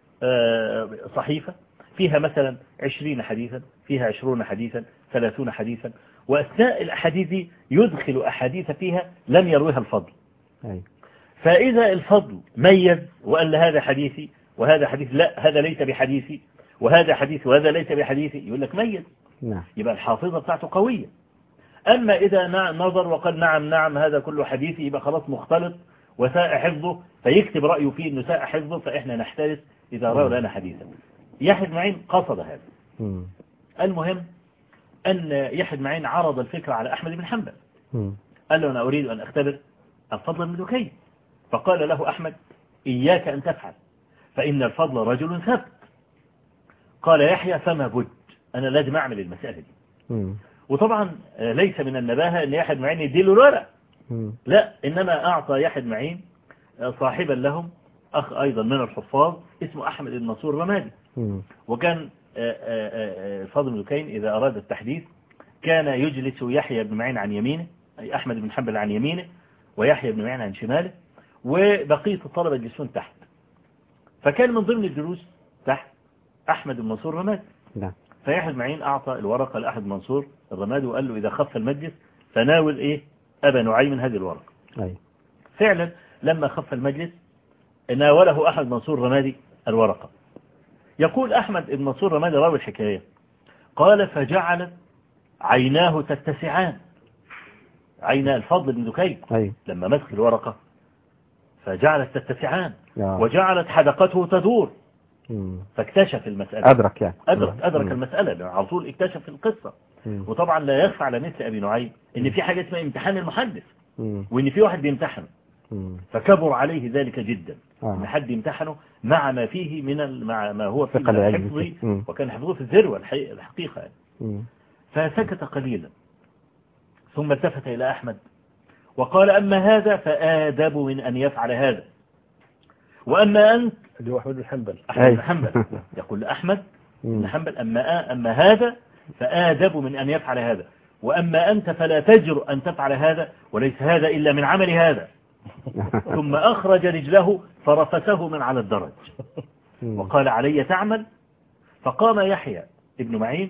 صحيفة فيها مثلا 20 حديثا، فيها 20 حديثا، 30 حديثا، وأثناء الأحاديث يدخل أحاديث فيها لم يرويها الفضل. أيوه. فإذا الفضل ميز وقال هذا حديثي وهذا حديث، لا هذا ليس بحديثي، وهذا حديث وهذا ليس بحديثي، يقول لك ميز. نعم. يبقى الحافظة بتاعته قوية. أما إذا نظر وقال نعم هذا كله حديثي، يبقى خلاص مختلط وساء حفظه، فيكتب رأيه فيه أنه ساء حفظه، فإحنا نحترس إذا رأوا لنا حديثا. يحيى بن معين قصد هذا. المهم أن يحيى بن معين عرض الفكرة على أحمد بن حنبل. قال له أنا أريد أن أختبر الفضل بن دكين. فقال له أحمد إياك أن تفعل فإن الفضل رجل ثبت. قال يحيى فما بد، أنا لازم أعمل المسألة دي. وطبعا ليس من النباهة أن يحيى بن معين يديله الورق، لا، إنما أعطى يحيى بن معين صاحبا لهم أخ أيضا من الحفاظ اسمه أحمد بن منصور الرمادي. وكان الفضل بن دكين إذا أراد التحديث كان يجلس يحيى بن معين عن يمينه، أي أحمد بن حنبل عن يمينه، ويحيى بن معين عن شماله، وبقية الطلبة يجلسون تحت. فكان من ضمن الجلوس تحت أحمد بن منصور الرمادي. فيحيى بن معين أعطى الورقة لأحمد بن منصور الرمادي وقال له إذا خف المجلس فناول إيه أبا نعيم هذه الورقة. فعلا لما خف المجلس ناوله أحمد بن منصور الرمادي الورقة. يقول أحمد بن منصور الرمادي راوي الحكاية قال فجعلت عيناه تتسعان، عين الفضل بن دكين لما مسك الورقة فجعلت تتسعان وجعلت حدقته تدور. فاكتشف المسألة، أدرك المسألة على طول، اكتشف القصة. وطبعا لا يخفى على مثل أبي نعيم إن في حاجة اسمها امتحان المحدث، وإن في واحد بيمتحنه، فكبر عليه ذلك جدا إن حد يمتحنه مع ما فيه مع ما هو في الحفظ، وكان حفظه في الذروة الحقيقة يعني. فسكت قليلا ثم التفت إلى أحمد وقال أما هذا فآدب من أن يفعل هذا، وأما أنت اللي هو أحمد بن حنبل. أحمد بن حنبل يقول لأحمد بن حنبل أما هذا فآدب من أن يفعل هذا، وأما أنت فلا تجر أن تفعل هذا، وليس هذا إلا من عمل هذا. ثم أخرج رجله فرفسه من على الدرج وقال علي تعمل. فقام يحيى ابن معين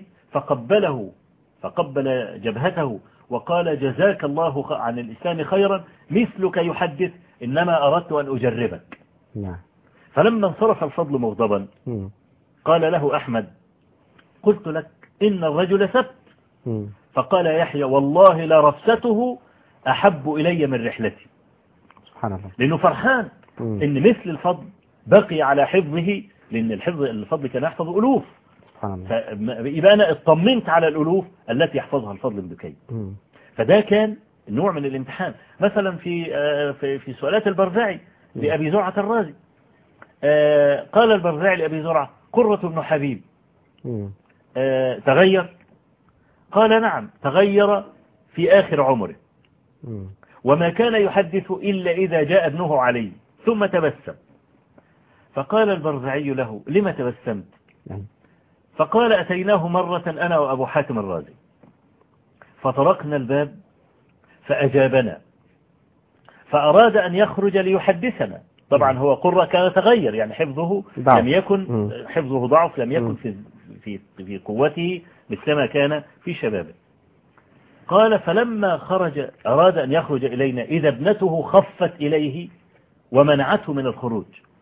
فقبل جبهته وقال جزاك الله عن الإسلام خيرا، مثلك يحدث، إنما أردت أن أجربك. فلما انصرف الفضل مغضبا قال له أحمد قلت لك إن الرجل ثبت. فقال يحيى والله لرفسته أحب إلي من رحلتي. سبحان الله. لأنه فرحان إن مثل الفضل بقي على حفظه، لأن الفضل كان يحفظ ألوف. يبقى أنا اطمنت على الألوف التي يحفظها الفضل بن دكين. فده كان نوع من الامتحان. مثلا في سؤالات البرزعي لأبي زرعة الرازي قال البرزعي لأبي زرعة قرة بن حبيب تغير؟ قال نعم تغير في آخر عمره، وما كان يحدث إلا إذا جاء ابنه علي، ثم تبسم. فقال البرزعي له: لما تبسمت؟ فقال: أتيناه مرة أنا وأبو حاتم الرازي فطرقنا الباب فأجابنا، فأراد أن يخرج ليحدثنا. طبعا هو قرة كان تغير، يعني حفظه ضعف. لم يكن حفظه ضعف، لم يكن في قوته مثلما كان في شبابه. قال: فلما خرج أراد أن يخرج إلينا إذا ابنته خفت إليه ومنعته من الخروج،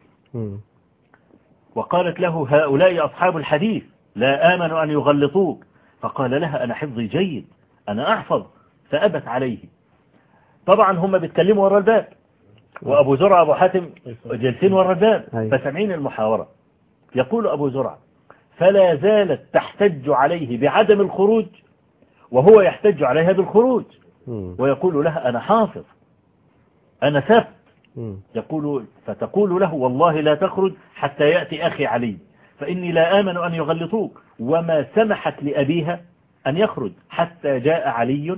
وقالت له: هؤلاء أصحاب الحديث لا آمن أن يغلطوك. فقال لها: أنا حفظي جيد، أنا أحفظ. فأبت عليه. طبعا هم بيتكلموا ورا الباب، وأبو زرع وأبو حاتم جالسين ورا الباب، فسمعين المحاورة. يقول أبو زرع: فلا زالت تحتج عليه بعدم الخروج وهو يحتج عليها بالخروج، ويقول لها: أنا حافظ، أنا ثبت. فتقول له: والله لا تخرج حتى يأتي أخي علي، فإني لا آمن أن يغلطوك. وما سمحت لأبيها أن يخرج حتى جاء علي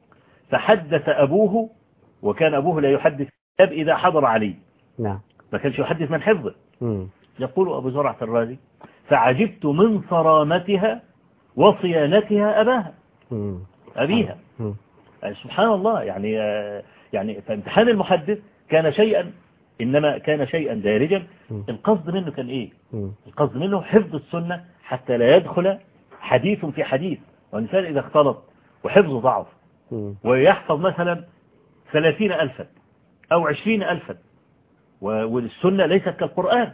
فحدث أبوه، وكان أبوه لا يحدث إذا حضر علي، ما كانش يحدث من حفظه. يقول أبو زرعة الرازي: فعجبت من صرامتها وصيانتها أبيها. سبحان الله. يعني فامتحان المحدث كان شيئا، إنما كان شيئا دارجا. القصد منه كان إيه؟ القصد منه حفظ السنة حتى لا يدخل حديث في حديث. والإنسان إذا اختلط وحفظه ضعف ويحفظ مثلا 30,000 أو 20,000، والسنة ليست كالقرآن،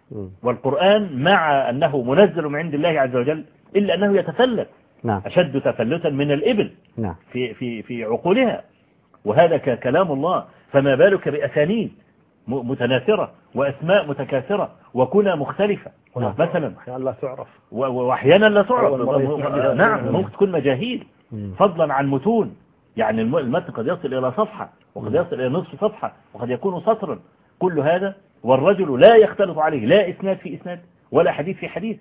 والقرآن مع أنه منزل من عند الله عز وجل إلا أنه يتفلت، أشد تفلتا من الإبل في عقولها، وهذا كلام الله. فما بالك بأسانيد متناثرة وأسماء متكاثرة وكنى مختلفة مثلا، لا تعرف وأحيانا لا تعرف. نعم، ممكن تكون مجاهيل، فضلا عن متون. يعني المتن قد يصل إلى صفحة، وقد يصل إلى نصف صفحة، وقد يكون سطرا. كل هذا والرجل لا يختلط عليه لا إسناد في إسناد ولا حديث في حديث.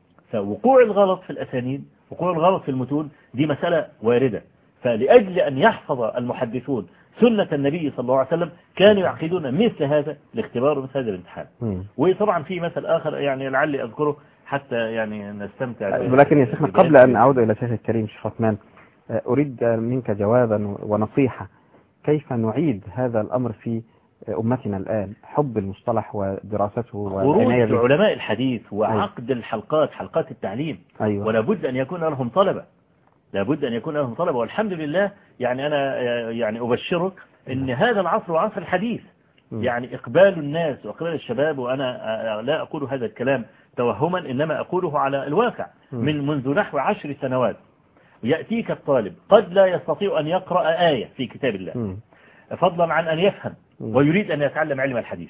فوقوع الغلط في الأسانيد، وقوع الغلط في المتون، دي مسألة واردة. فلأجل أن يحفظ المحدثون سنة النبي صلى الله عليه وسلم كانوا يعقدون مثل هذا الاختبار ومثل هذا الامتحان. وطبعا في مثل آخر يعني لعلي أذكره حتى يعني نستمتع. ولكن يا شيخنا قبل أن أعود إلى شيخ الكريم شيخ عثمان، أريد منك جوابا ونصيحة كيف نعيد هذا الأمر في أمتنا الآن، حب المصطلح ودراسته والعناية به. علماء الحديث وعقد الحلقات، حلقات التعليم. ولا بد أن يكون لهم طلبة، لابد أن يكون لهم طلبة. والحمد لله يعني أنا يعني أبشرك إن هذا العصر وعصر الحديث، يعني إقبال الناس وإقبال الشباب. وأنا لا أقول هذا الكلام توهما، إنما أقوله على الواقع. منذ نحو 10 سنوات يأتيك الطالب قد لا يستطيع أن يقرأ آية في كتاب الله، فضلا عن أن يفهم، ويريد أن يتعلم علم الحديث.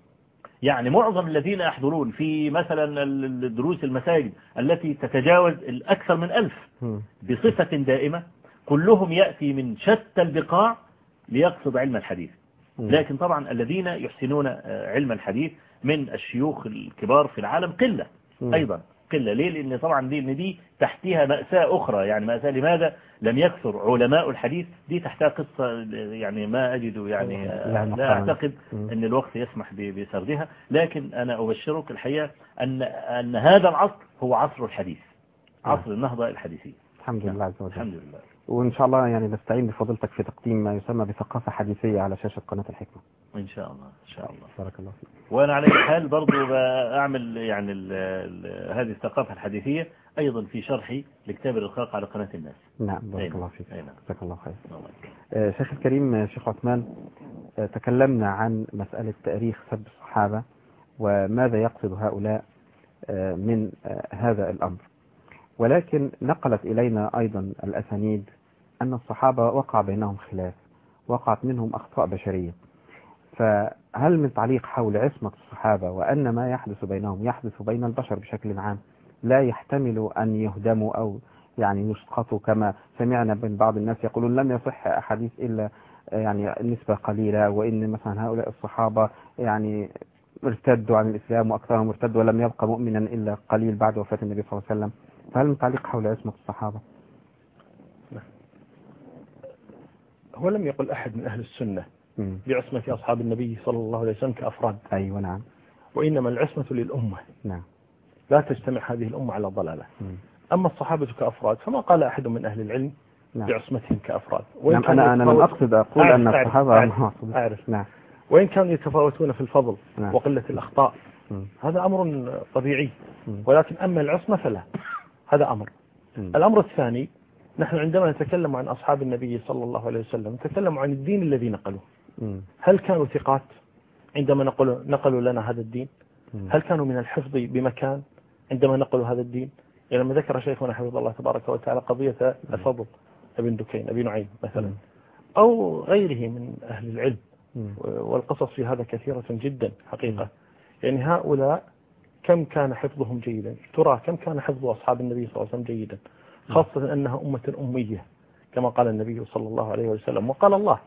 يعني معظم الذين يحضرون في مثلا الدروس المساجد التي تتجاوز الأكثر من 1000 بصفة دائمة، كلهم يأتي من شتى البقاع ليقصد علم الحديث. لكن طبعا الذين يحسنون علم الحديث من الشيوخ الكبار في العالم قلة أيضا، قلة. ليه؟ لأن طبعا دي تحتها مأساة أخرى. يعني مأساة لماذا لم يكثر علماء الحديث؟ دي تحتها قصة يعني ما أجد، يعني لا أعتقد أن الوقت يسمح بسردها. لكن أنا أبشرك الحقيقة أن هذا العصر هو عصر الحديث، عصر النهضة الحديثية. الحمد لله عز وجل. الحمد لله. وإن شاء الله يعني نستعين بفضلتك في تقديم ما يسمى بثقافة حديثية على شاشة قناة الحكمة إن شاء الله. إن شاء الله. بارك الله فيك. وأنا على أي حال برضو أعمل يعني هذه الثقافة الحديثية أيضا في شرحي لكتاب الرقاق على قناة الناس. نعم بارك الله فيك. جزاك الله خير. الله. شيخ الكريم شيخ عثمان، تكلمنا عن مسألة تاريخ سب الصحابة وماذا يقصد هؤلاء من هذا الأمر، ولكن نقلت إلينا أيضا الأسانيد أن الصحابة وقع بينهم خلاف، وقعت منهم أخطاء بشرية. فهل من تعليق حول عصمة الصحابة وأن ما يحدث بينهم يحدث بين البشر بشكل عام لا يحتمل أن يهدموا أو يعني يسقطوا، كما سمعنا من بعض الناس يقولون لم يصح أحاديث إلا يعني نسبة قليلة، وإن مثلا هؤلاء الصحابة يعني ارتدوا عن الإسلام وأكثرهم ارتدوا ولم يبقى مؤمنا إلا قليل بعد وفاة النبي صلى الله عليه وسلم. فهل من تعليق حول عصمة الصحابة؟ هو لم يقل أحد من أهل السنة بعصمة أصحاب النبي صلى الله عليه وسلم كأفراد. أيوة نعم. وإنما العصمة للأمة. نعم. لا تجتمع هذه الأمة على ضلالة. أما الصحابة كأفراد فما قال أحد من أهل العلم نعم. بعصمتهم كأفراد. نعم. أنا لم أقصد أقول أن الصحابة أعرف. نعم. وإن كانوا يتفاوتون في الفضل نعم. وقلة الأخطاء هذا أمر طبيعي. ولكن أما العصمة فلا، هذا أمر. الأمر الثاني، نحن عندما نتكلم عن أصحاب النبي صلى الله عليه وسلم نتكلم عن الدين الذي نقلوه. هل كانوا ثقات عندما نقلوا لنا هذا الدين؟ هل كانوا من الحفظ بمكان عندما نقلوا هذا الدين؟ يعني لما ذكر شيخنا حفظ الله تبارك وتعالى قضية الفضل ابن دكين أبي نعيم مثلا أو غيره من أهل العلم، والقصص في هذا كثيرة جدا حقيقة. يعني هؤلاء كم كان حفظهم جيدا؟ ترى كم كان حفظ أصحاب النبي صلى الله عليه وسلم جيدا، خاصة أنها أمة أمية كما قال النبي صلى الله عليه وسلم. وقال الله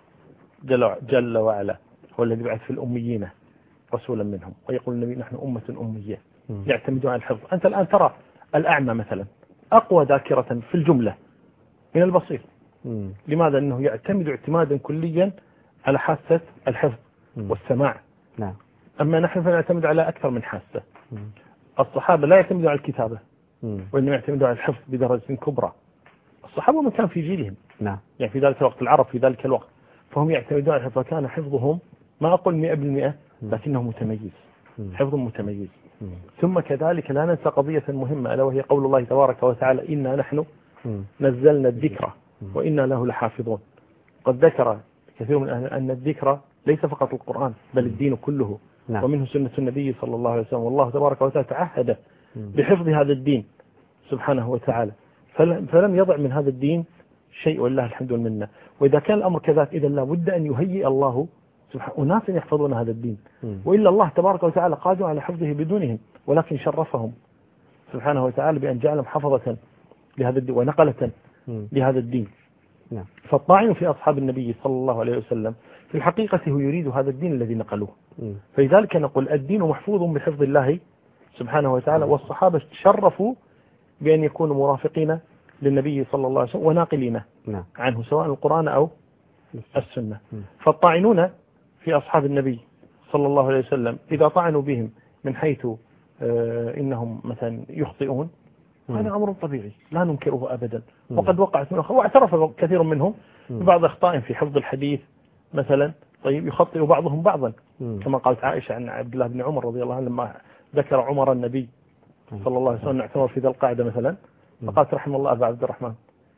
جل وعلا هو الذي بعث في الأميين رسولا منهم، ويقول النبي نحن أمة أمية يعتمدون على الحفظ. أنت الآن ترى الأعمى مثلا أقوى ذاكرة في الجملة من البصير. لماذا؟ أنه يعتمد اعتمادا كليا على حاسة الحفظ والسماع. نعم. أما نحن فنعتمد على أكثر من حاسة. الصحابة لا يعتمدوا على الكتابة وإنما يعتمدوا على الحفظ بدرجة كبرى. الصحابة من كان في جيلهم نعم. يعني في ذلك الوقت العرب في ذلك الوقت، فهم يعتمدون على الحفظ، فكان حفظهم ما أقول 100% لكنه متميز، حفظ متميز. ثم كذلك لا ننسى قضية مهمة ألا وهي قول الله تبارك وتعالى إنا نحن نزلنا الذكر وإنا له لحافظون. قد ذكر كثير من أهل أن الذكر ليس فقط القرآن بل الدين كله. نعم. ومنه سنة النبي صلى الله عليه وسلم، والله تبارك وتعالى تعهد بحفظ هذا الدين سبحانه وتعالى، فلم يضع من هذا الدين شيء والله الحمد والمنة. وإذا كان الأمر كذلك إذا لا بد أن يهيئ الله سبحانه أناس يحفظون هذا الدين، وإلا الله تبارك وتعالى قادر على حفظه بدونهم، ولكن شرفهم سبحانه وتعالى بأن جعلهم حفظة لهذا الدين ونقلة لهذا الدين. فالطاعن في أصحاب النبي صلى الله عليه وسلم في الحقيقة هو يريد هذا الدين الذي نقلوه. فلذلك نقول الدين محفوظ بحفظ الله سبحانه وتعالى، والصحابة تشرفوا بأن يكونوا مرافقين للنبي صلى الله عليه وسلم وناقلين عنه سواء القرآن أو السنة. فالطاعنون في أصحاب النبي صلى الله عليه وسلم إذا طعنوا بهم من حيث إنهم مثلا يخطئون هذا أمر طبيعي لا ننكره أبدا. وقد وقعت منه واعترف كثير منهم ببعض أخطاء في حفظ الحديث مثلا. طيب يخطئ بعضهم بعضا كما قالت عائشة عن عبد الله بن عمر رضي الله عنه لما ذكر عمر النبي صلى الله عليه وسلم اعتمر في ذي القاعدة مثلا، فقالت رحم الله أبا عبد الرحمن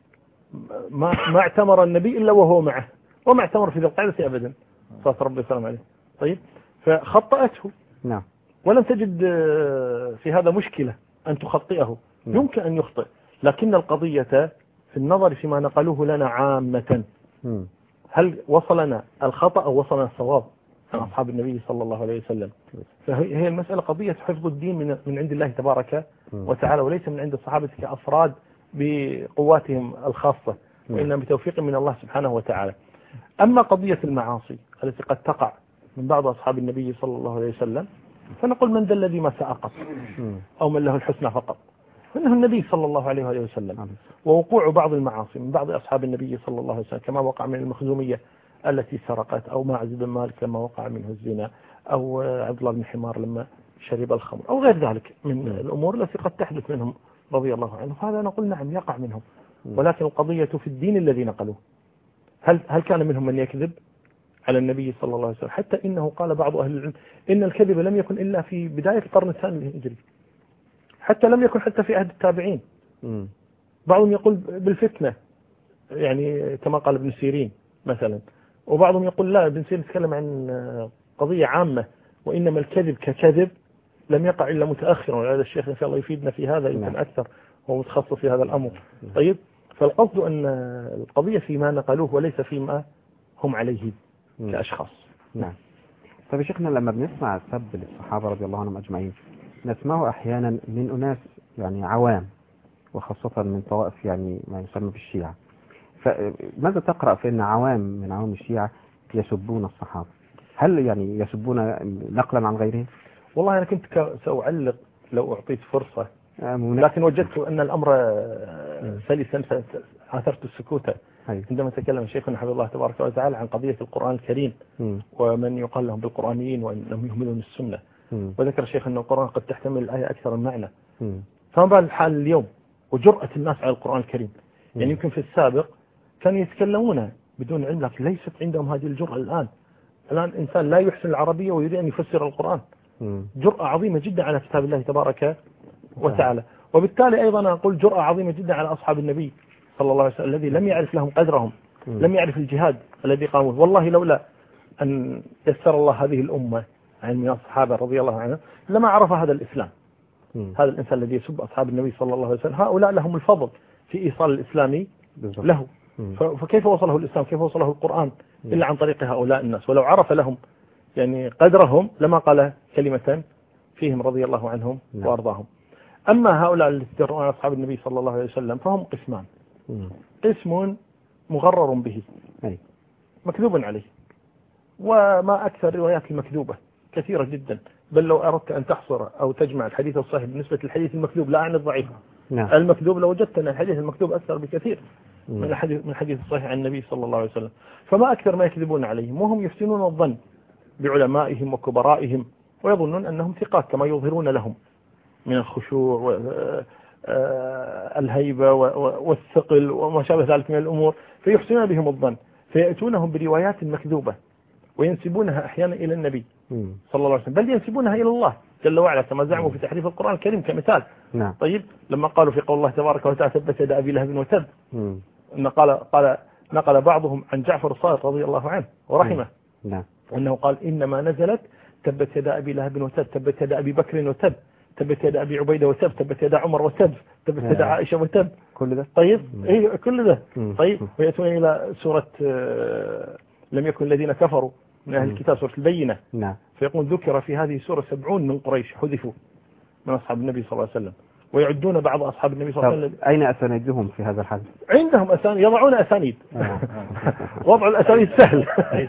ما اعتمر النبي إلا وهو معه وما اعتمر في ذي القاعدة أبدا صلى ربي وسلم عليه. طيب فخطأته ولم تجد في هذا مشكلة أن تخطئه، يمكن أن يخطئ، لكن القضية في النظر فيما نقلوه لنا عامة هل وصلنا الخطأ أو وصلنا الصواب عن أصحاب النبي صلى الله عليه وسلم. فهي المسألة قضية حفظ الدين من عند الله تبارك وتعالى وليس من عند الصحابة كأفراد بقواتهم الخاصة، وإنما بتوفيق من الله سبحانه وتعالى. أما قضية المعاصي التي قد تقع من بعض أصحاب النبي صلى الله عليه وسلم فنقول من ذا الذي ما سأقط أو من له الحسنى فقط، فإنه النبي صلى الله عليه وسلم. ووقوع بعض المعاصي من بعض أصحاب النبي صلى الله عليه وسلم كما وقع من المخزومية التي سرقت، أو معز بن مالك لما وقع منه الزنا، أو عبد الله بن حمار لما شرب الخمر، أو غير ذلك من الأمور التي قد تحدث منهم رضي الله عنه. فهذا نقول نعم يقع منهم، ولكن القضية في الدين الذي نقلوه. هل كان منهم من يكذب على النبي صلى الله عليه وسلم؟ حتى إنه قال بعض أهل العلم إن الكذب لم يكن إلا في بداية القرن الثاني الهجري، حتى لم يكن حتى في عهد التابعين. بعضهم يقول بالفتنة يعني كما قال ابن سيرين مثلا، وبعضهم يقول لا ابن سيرين يتكلم عن قضية عامة، وإنما الكذب ككذب لم يقع إلا متأخرا، وهذا الشيخ إن شاء الله يفيدنا في هذا يمكن أكثر، هو متخصص في هذا الأمر. طيب فالقصد أن القضية فيما نقلوه وليس فيما هم عليه كأشخاص. نعم. طيب يا شيخنا لما بنسمع السب للصحابة رضي الله عنهم أجمعين نسمعه أحيانا من أناس يعني عوام، وخاصة من طوائف يعني ما يسمى بالشيعة. فماذا تقرأ في أن عوام من عوام الشيعة يسبون الصحابة؟ هل يعني يسبون نقلا عن غيرهم؟ والله أنا كنت سأعلق لو أعطيت فرصة، لكن وجدت أن الأمر سلسا فآثرت السكوت عندما تكلم شيخنا حفظه الله تبارك وتعالى عن قضية القرآن الكريم ومن يقال لهم بالقرآنيين وأنهم يهملون السنة، وذكر الشيخ أن القرآن قد تحتمل الآية أكثر من معنى. فما بال الحال اليوم وجرأة الناس على القرآن الكريم؟ يعني يمكن في السابق كانوا يتكلمون بدون علم، لكن ليست عندهم هذه الجرأة الآن. الآن إنسان لا يحسن العربية ويريد أن يفسر القرآن، جرأة عظيمة جدا على كتاب الله تبارك وتعالى. وبالتالي أيضا أقول جرأة عظيمة جدا على أصحاب النبي صلى الله عليه وسلم الذي لم يعرف لهم قدرهم، لم يعرف الجهاد الذي قاموا. والله لولا أن يسر الله هذه الأمة عن من الصحابة رضي الله عنهم لما عرف هذا الإسلام. هذا الإنسان الذي يسب أصحاب النبي صلى الله عليه وسلم، هؤلاء لهم الفضل في إيصال الإسلام له. فكيف وصله الإسلام، كيف وصله القرآن إلا عن طريق هؤلاء الناس؟ ولو عرف لهم يعني قدرهم لما قال كلمة فيهم رضي الله عنهم وأرضاهم. أما هؤلاء الذين يتجرؤون على أصحاب النبي صلى الله عليه وسلم فهم قسمان. قسم مغرر به مكذوب عليه، وما أكثر الروايات المكذوبة كثيرة جدا، بل لو أردت أن تحصر أو تجمع الحديث الصحيح بالنسبة للحديث المكذوب لا أعني الضعيف، المكذوب لو وجدت أن الحديث المكذوب أكثر بكثير من الحديث الصحيح عن النبي صلى الله عليه وسلم. فما أكثر ما يكذبون عليهم، وهم يحسنون الظن بعلمائهم وكبرائهم ويظنون أنهم ثقات كما يظهرون لهم من الخشوع والهيبة والثقل وما شابه ذلك من الأمور، فيحسنون بهم الظن، فيأتونهم بروايات مكذوبة وينسبونها أحيانا إلى النبي صلى الله عليه وسلم، بل ينسبونها إلى الله جل وعلا كما زعموا في تحريف القرآن الكريم كمثال. طيب لما قالوا في قول الله تبارك وتعالى تبت يد أبي لهب وتب، إن قال نقل بعضهم عن جعفر الصادق رضي الله عنه ورحمه أنه قال إنما نزلت تبت يد أبي لهب وتب، تبت يد أبي بكر وتب، تبت يد أبي عبيدة وتب، تبت يد عمر وتب، تبت يد عائشة وتب. كل ده طيب إيه كل ده. طيب ويأتون إلى سورة لم يكن الذين كفروا من أهل الكتاب سورة البينة، فيقول ذكر في هذه السورة 70 من قريش حذفوا من أصحاب النبي صلى الله عليه وسلم، ويعدون بعض أصحاب النبي صلى الله عليه وسلم. أين أسانيدهم في هذا الحديث؟ عندهم أسانيد، يضعون أسانيد. وضع الأسانيد سهل.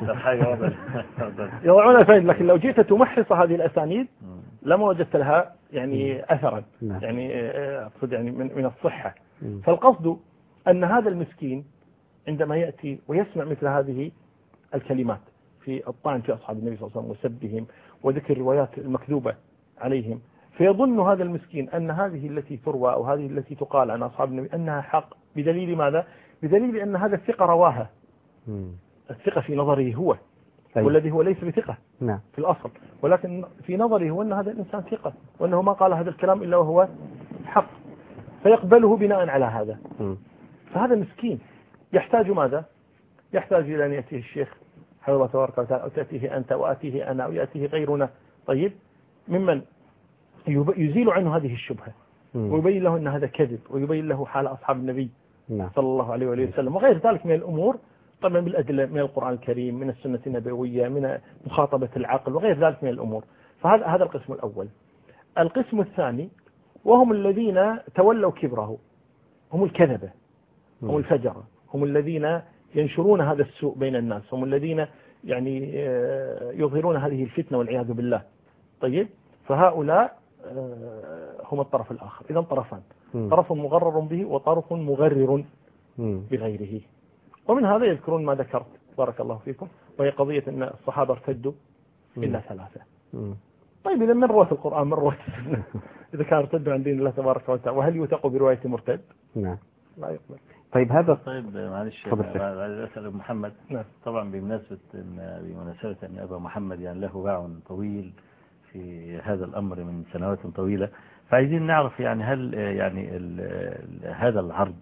يضعون أسانيد، لكن لو جئت تمحص هذه الأسانيد لما وجدت لها يعني أثرا، يعني أقصد يعني من الصحة. فالقصد أن هذا المسكين عندما يأتي ويسمع مثل هذه الكلمات في الطعن في أصحاب النبي صلى الله عليه وسلم وسبهم وذكر الروايات المكذوبة عليهم، فيظن هذا المسكين أن هذه التي تروى أو هذه التي تقال عن أصحاب النبي أنها حق. بدليل ماذا؟ بدليل أن هذا الثقة رواها. الثقة في نظره هو والذي هو ليس بثقة في الأصل، ولكن في نظره هو أن هذا الإنسان ثقة وأنه ما قال هذا الكلام إلا وهو حق، فيقبله بناء على هذا. فهذا مسكين يحتاج ماذا؟ يحتاج إلى أن يأتيه الشيخ حفظه الله تبارك وتعالى، أو تأتيه أنت وآتيه أنا أو يأتيه غيرنا، طيب ممن يزيل عنه هذه الشبهة ويبين له أن هذا كذب، ويبين له حال أصحاب النبي صلى الله عليه وسلم وغير ذلك من الأمور، طبعا بالأدلة من القرآن الكريم، من السنة النبوية، من مخاطبة العقل وغير ذلك من الأمور. فهذا القسم الأول. القسم الثاني وهم الذين تولوا كبره، هم الكذبة، هم الفجرة، هم الذين ينشرون هذا السوء بين الناس، هم الذين يعني يظهرون هذه الفتنة والعياذ بالله. طيب فهؤلاء هم الطرف الآخر. إذا طرفان، طرف مغرر به وطرف مغرر بغيره. ومن هذا يذكرون ما ذكرت بارك الله فيكم، وهي قضية أن الصحابة ارتدوا إلا 3. طيب إذا من رواة القرآن من رواة السنة إذا كان ارتدوا عن دين الله تبارك وتعالى، وهل يوثق برواية مرتد؟ لا يقبل. طيب هذا معلش أسأل محمد. طبعا بمناسبة أن أبا محمد يعني له باع طويل في هذا الأمر من سنوات طويلة، فعايزين نعرف يعني هل يعني هذا العرض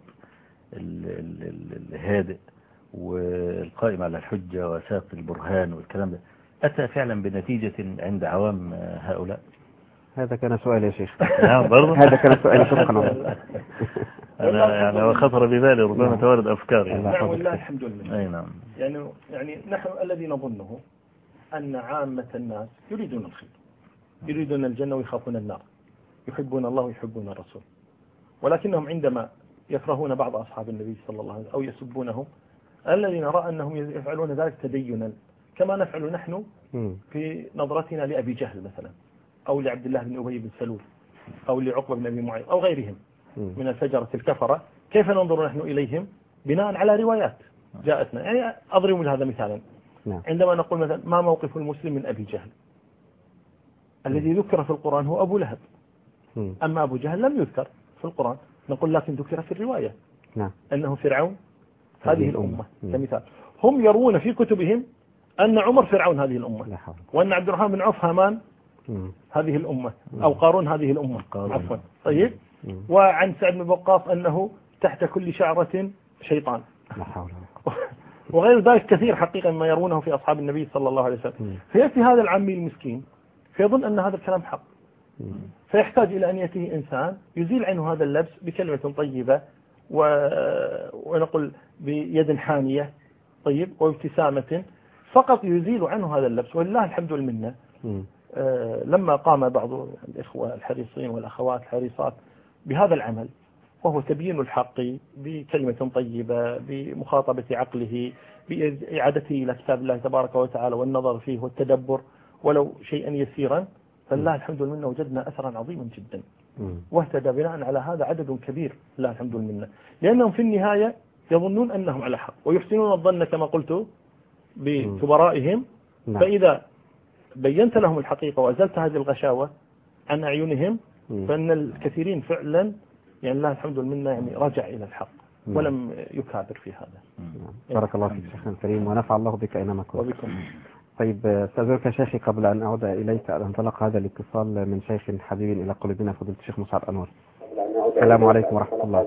الهادئ والقائم على الحجة وساق البرهان والكلام ده أتى فعلا بنتيجة عند عوام هؤلاء؟ هذا كان سؤال يا شيخ. برضه هذا كان سؤال شكرا. أنا يعني وخطر ببالي ربما توارد أفكار يعني. نعم والله الحمد لله. أي نعم. يعني نحن الذي نظنه أن عامة الناس يريدون الخير، يريدون الجنة ويخافون النار، يحبون الله ويحبون الرسول، ولكنهم عندما يكرهون بعض أصحاب النبي صلى الله عليه وسلم أو يسبونهم، الذي نرى أنهم يفعلون ذلك تدينا كما نفعل نحن في نظرتنا لأبي جهل مثلا، أو لعبد الله بن أبي بن سلول، أو لعقبة بن أبي معيط، أو غيرهم من الفجرة الكفرة. كيف ننظر نحن إليهم؟ بناء على روايات جاءتنا. يعني أضرب لهذا مثالا، عندما نقول مثلا ما موقف المسلم من أبي جهل، الذي ذكر في القرآن هو أبو لهب، أما أبو جهل لم يذكر في القرآن، نقول لكن ذكر في الرواية أنه فرعون هذه الأمة كمثال. هم يروون في كتبهم أن عمر فرعون هذه الأمة، وأن عبد الرحمن بن عوف هامان هذه الأمة، أو قارون هذه الأمة عفوا. طيب، وعن سعد بن وقاص أنه تحت كل شعرة شيطان، وغير ذلك كثير حقيقة ما يرونه في أصحاب النبي صلى الله عليه وسلم. فيأتي هذا العامي المسكين فيظن أن هذا الكلام حق، فيحتاج إلى أن يأتيه إنسان يزيل عنه هذا اللبس بكلمة طيبة ونقول بيد حانية، طيب، وابتسامة، فقط يزيل عنه هذا اللبس. ولله الحمد والمنة. لما قام بعض الإخوة الحريصين والأخوات الحريصات بهذا العمل، وهو تبيين الحق بكلمة طيبة، بمخاطبة عقله، بإعادته إلى كتاب الله تبارك وتعالى والنظر فيه والتدبر ولو شيئا يسيرا، فلله الحمد والمنة وجدنا أثرا عظيما جدا، واهتدى بناء على هذا عدد كبير لله الحمد والمنة، لأنهم في النهاية يظنون أنهم على حق، ويحسنون الظن كما قلت بكبرائهم. فإذا بينت لهم الحقيقة وأزلت هذه الغشاوة عن أعينهم، فإن الكثيرين فعلا يعني الله الحمد والمنة يعني رجع إلى الحق ولم يكابر في هذا. بارك الله فيك شيخنا الكريم، ونفع الله بك أينما كنت. وبكم. طيب استاذنك شيخي قبل أن أعود إليك أن انطلق هذا الاتصال من شيخ حبيب إلى قلوبنا فضيلة الشيخ مسعد أنور. السلام عليكم ورحمة الله.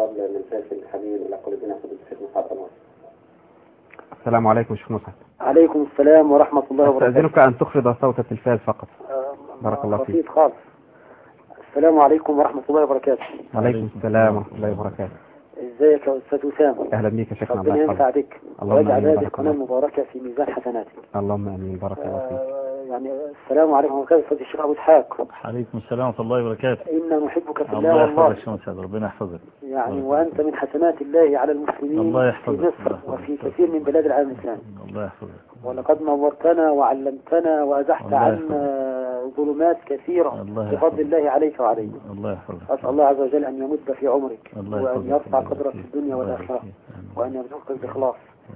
السلام عليكم شيخ مسعد. عليكم السلام ورحمة الله وبركاته. استاذنك أن تخفض صوت التلفاز فقط. بارك الله فيك. خالص. السلام عليكم ورحمة الله وبركاته. وعليكم السلام ورحمة الله وبركاته. ازيك يا أستاذ وسام؟ أهلا بك يا شيخنا. ربنا ينفع بك ويجعل هذه القناة المباركة في ميزان حسناتك. اللهم آمين. بارك الله فيك. يعني السلام عليكم ورحمة الله وبركاته. الشيخ أبو إسحاق. عليكم السلام ورحمة الله وبركاته. إنا نحبك في الله والله. الله يحفظك، ربنا يحفظك. يعني وأنت من حسنات الله على المسلمين في مصر وفي كثير من بلاد العالم الإسلامي. الله يحفظك. ولقد نورتنا وعلمتنا وأزحت عنا ظلمات كثيرة بفضل الله عليك وعلينا. الله يحفظك. أسأل الله عز وجل أن يمد في عمرك وأن يرفع قدرك في الدنيا والآخرة وأن يرزقك الإخلاص.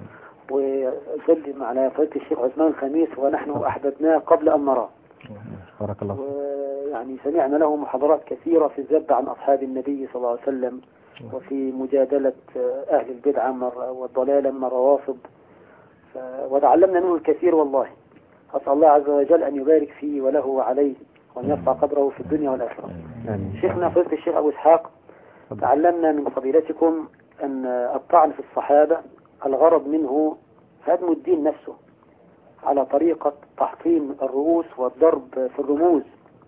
وسلم على فضيلة الشيخ عثمان الخميس ونحن أحببناه قبل أن نراه. بارك الله. ويعني سمعنا له محاضرات كثيرة في الذب عن أصحاب النبي صلى الله عليه وسلم، وفي مجادلة أهل البدعة والضلالة من الروافض، وتعلمنا منه الكثير والله. أسأل الله عز وجل أن يبارك فيه وله وعليه وأن يرفع قدره في الدنيا والآخرة. شيخنا فضيلة الشيخ أبو إسحاق، تعلمنا من فضيلتكم أن الطعن في الصحابة الغرض منه هدم الدين نفسه على طريقة تحطيم الرؤوس والضرب في الرموز.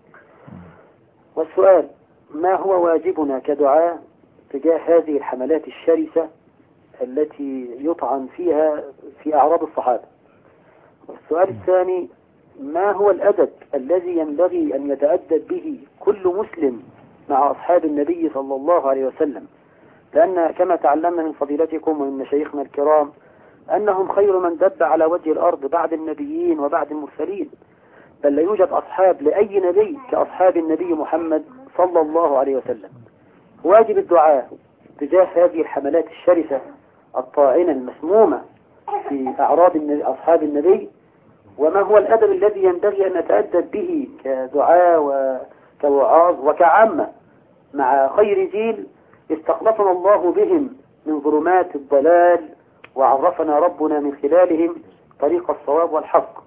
والسؤال: ما هو واجبنا كدعاة تجاه هذه الحملات الشرسة التي يطعن فيها في أعراض الصحابة؟ والسؤال الثاني: ما هو الأدب الذي ينبغي أن يتأدب به كل مسلم مع أصحاب النبي صلى الله عليه وسلم؟ لأن كما تعلمنا من فضيلتكم ومن مشايخنا الكرام أنهم خير من دب على وجه الأرض بعد النبيين وبعد المرسلين، بل لا يوجد أصحاب لأي نبي كأصحاب النبي محمد صلى الله عليه وسلم. واجب الدعاء تجاه هذه الحملات الشرسة الطاعنة المسمومة في أعراض أصحاب النبي، وما هو الأدب الذي ينبغي أن نتأدب به كدعاء وكوعاظ وكعامة مع خير جيل استخلصنا الله بهم من ظلمات الضلال وعرفنا ربنا من خلالهم طريق الصواب والحق.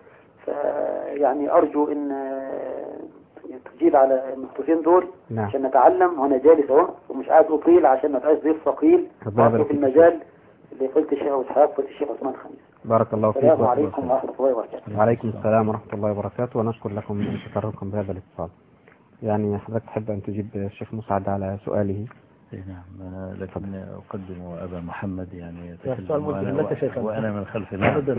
فيعني أرجو أن تجيب على النقطتين دول عشان نتعلم، وأنا جالس اهو ومش قاعد أطيل عشان ما تبقاش ضيف ثقيل في المجال اللي قلت الشيخ أبو إسحاق قلت الشيخ عثمان الخميس. بارك الله فيك. السلام عليكم ورحمة الله وبركاته. وعليكم السلام ورحمة الله وبركاته، ونشكر لكم من تكرركم بهذا الاتصال. يعني حضرتك تحب أن تجيب الشيخ مسعد على سؤاله؟ نعم، لكن أقدم أبا محمد يعني يتكلم وأنا من خلف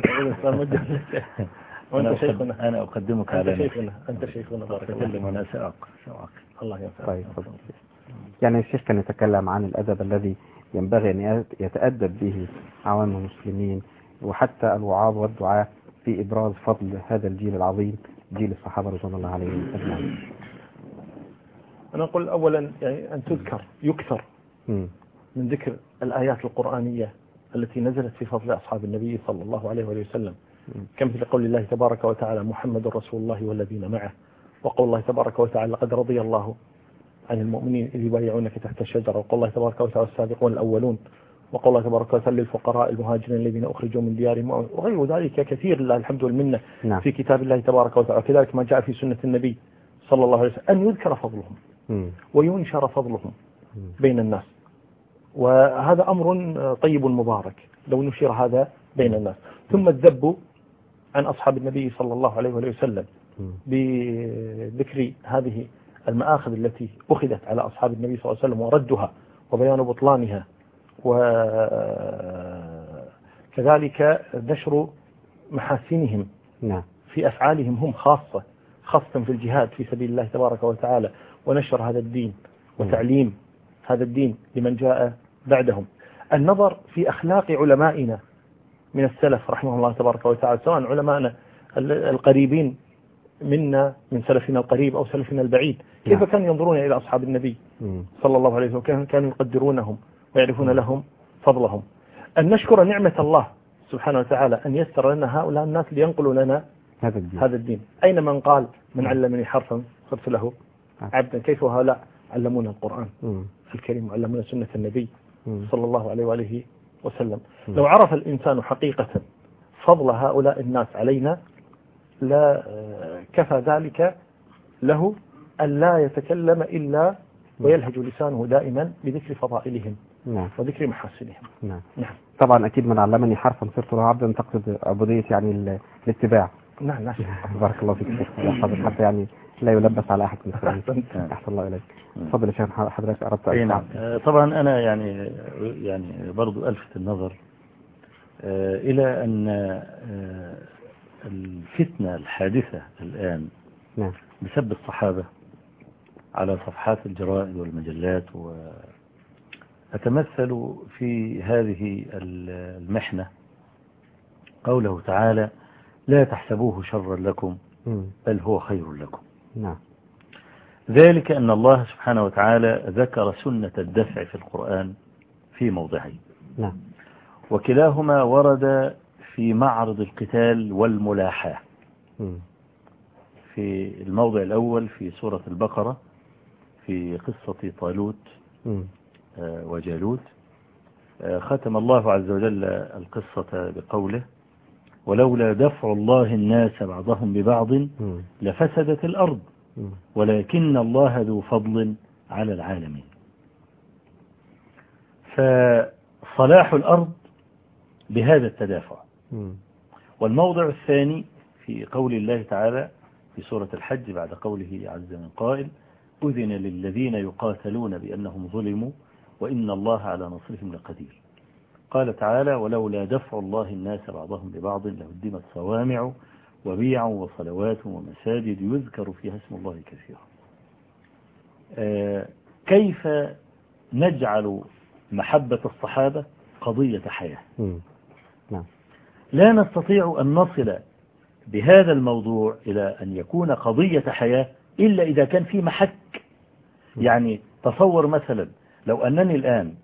أنا أقدمك على أنت شيخنا بارك الله. أنا سأقل الله ينفع. طيب. يعني الشيخ كان يتكلم عن الأدب الذي ينبغي أن يتأدب به عوام المسلمين وحتى الوعاظ والدعاة في إبراز فضل هذا الجيل العظيم، جيل الصحابة رضوان الله عليهم أجمعين؟ أنا أقول أولا يعني أن يكثر من ذكر الآيات القرآنية التي نزلت في فضل أصحاب النبي صلى الله عليه وسلم، كمثل قول الله تبارك وتعالى محمد رسول الله والذين معه، وقول الله تبارك وتعالى لقد رضي الله عن المؤمنين إذ يبايعونك تحت الشجرة، وقول الله تبارك وتعالى السابقون الأولون، وقول الله تبارك وتعالى للفقراء المهاجرين الذين أخرجوا من ديارهم، وغير ذلك كثير لله الحمد والمنة في كتاب الله تبارك وتعالى. كذلك ما جاء في سنة النبي صلى الله عليه وسلم أن يذكر فضلهم وينشر فضلهم بين الناس، وهذا أمر طيب مبارك لو نشر هذا بين الناس. ثم الذب عن أصحاب النبي صلى الله عليه وسلم بذكر هذه المآخذ التي أخذت على أصحاب النبي صلى الله عليه وسلم وردها وبيان بطلانها، وكذلك نشر محاسنهم في أفعالهم هم خاصة في الجهاد في سبيل الله تبارك وتعالى، ونشر هذا الدين وتعليم هذا الدين لمن جاء بعدهم. النظر في أخلاق علمائنا من السلف رحمه الله تبارك وتعالى، سواء علمائنا القريبين منا من سلفنا القريب أو سلفنا البعيد، كيف كانوا ينظرون إلى أصحاب النبي صلى الله عليه وسلم، كانوا يقدرونهم ويعرفون لهم فضلهم. أن نشكر نعمة الله سبحانه وتعالى أن يسر لنا هؤلاء الناس لينقلوا لنا هذا الدين. أين من قال من علمني حرفا صرت له عبدا؟ كيف هؤلاء علمونا القرآن الكريم وعلمونا سنة النبي صلى الله عليه وآله وسلم. لو عرف الإنسان حقيقة فضل هؤلاء الناس علينا لا كفى ذلك له أن لا يتكلم إلا ويلهج لسانه دائما بذكر فضائلهم وذكر محاسنهم. نعم. طبعا أكيد من علمني حرفا صرت له عبدا تقصد عبودية يعني الاتباع. نعم. بارك الله فيك حتى يعني لا يلبس على أحد من السلام. أحسن الله إليك. تفضل يا شيخ حضرتك أردت أن نعم. طبعا أنا يعني برضو ألفت النظر إلى أن الفتنة الحادثة الآن بسب الصحابة على صفحات الجرائد والمجلات، وأتمثل في هذه المحنة قوله تعالى لا تحسبوه شرا لكم بل هو خير لكم. ذلك أن الله سبحانه وتعالى ذكر سنة الدفع في القرآن في موضعين، وكلاهما ورد في معرض القتال والملاحاة. في الموضع الأول في سورة البقرة في قصة طالوت وجالوت، ختم الله عز وجل القصة بقوله ولولا دفع الله الناس بعضهم ببعض لفسدت الأرض ولكن الله ذو فضل على العالمين. فصلاح الأرض بهذا التدافع. والموضع الثاني في قول الله تعالى في سورة الحج بعد قوله عز من قائل أذن للذين يقاتلون بأنهم ظلموا وإن الله على نصرهم لقدير. قال تعالى ولولا دفع الله الناس بعضهم ببعض لهدمت صوامع وبيع وصلوات ومساجد يذكر فيها اسم الله كثيرا. كيف نجعل محبة الصحابة قضية حياة؟ لا نستطيع أن نصل بهذا الموضوع إلى أن يكون قضية حياة إلا إذا كان في محك. يعني تصور مثلا لو أنني الآن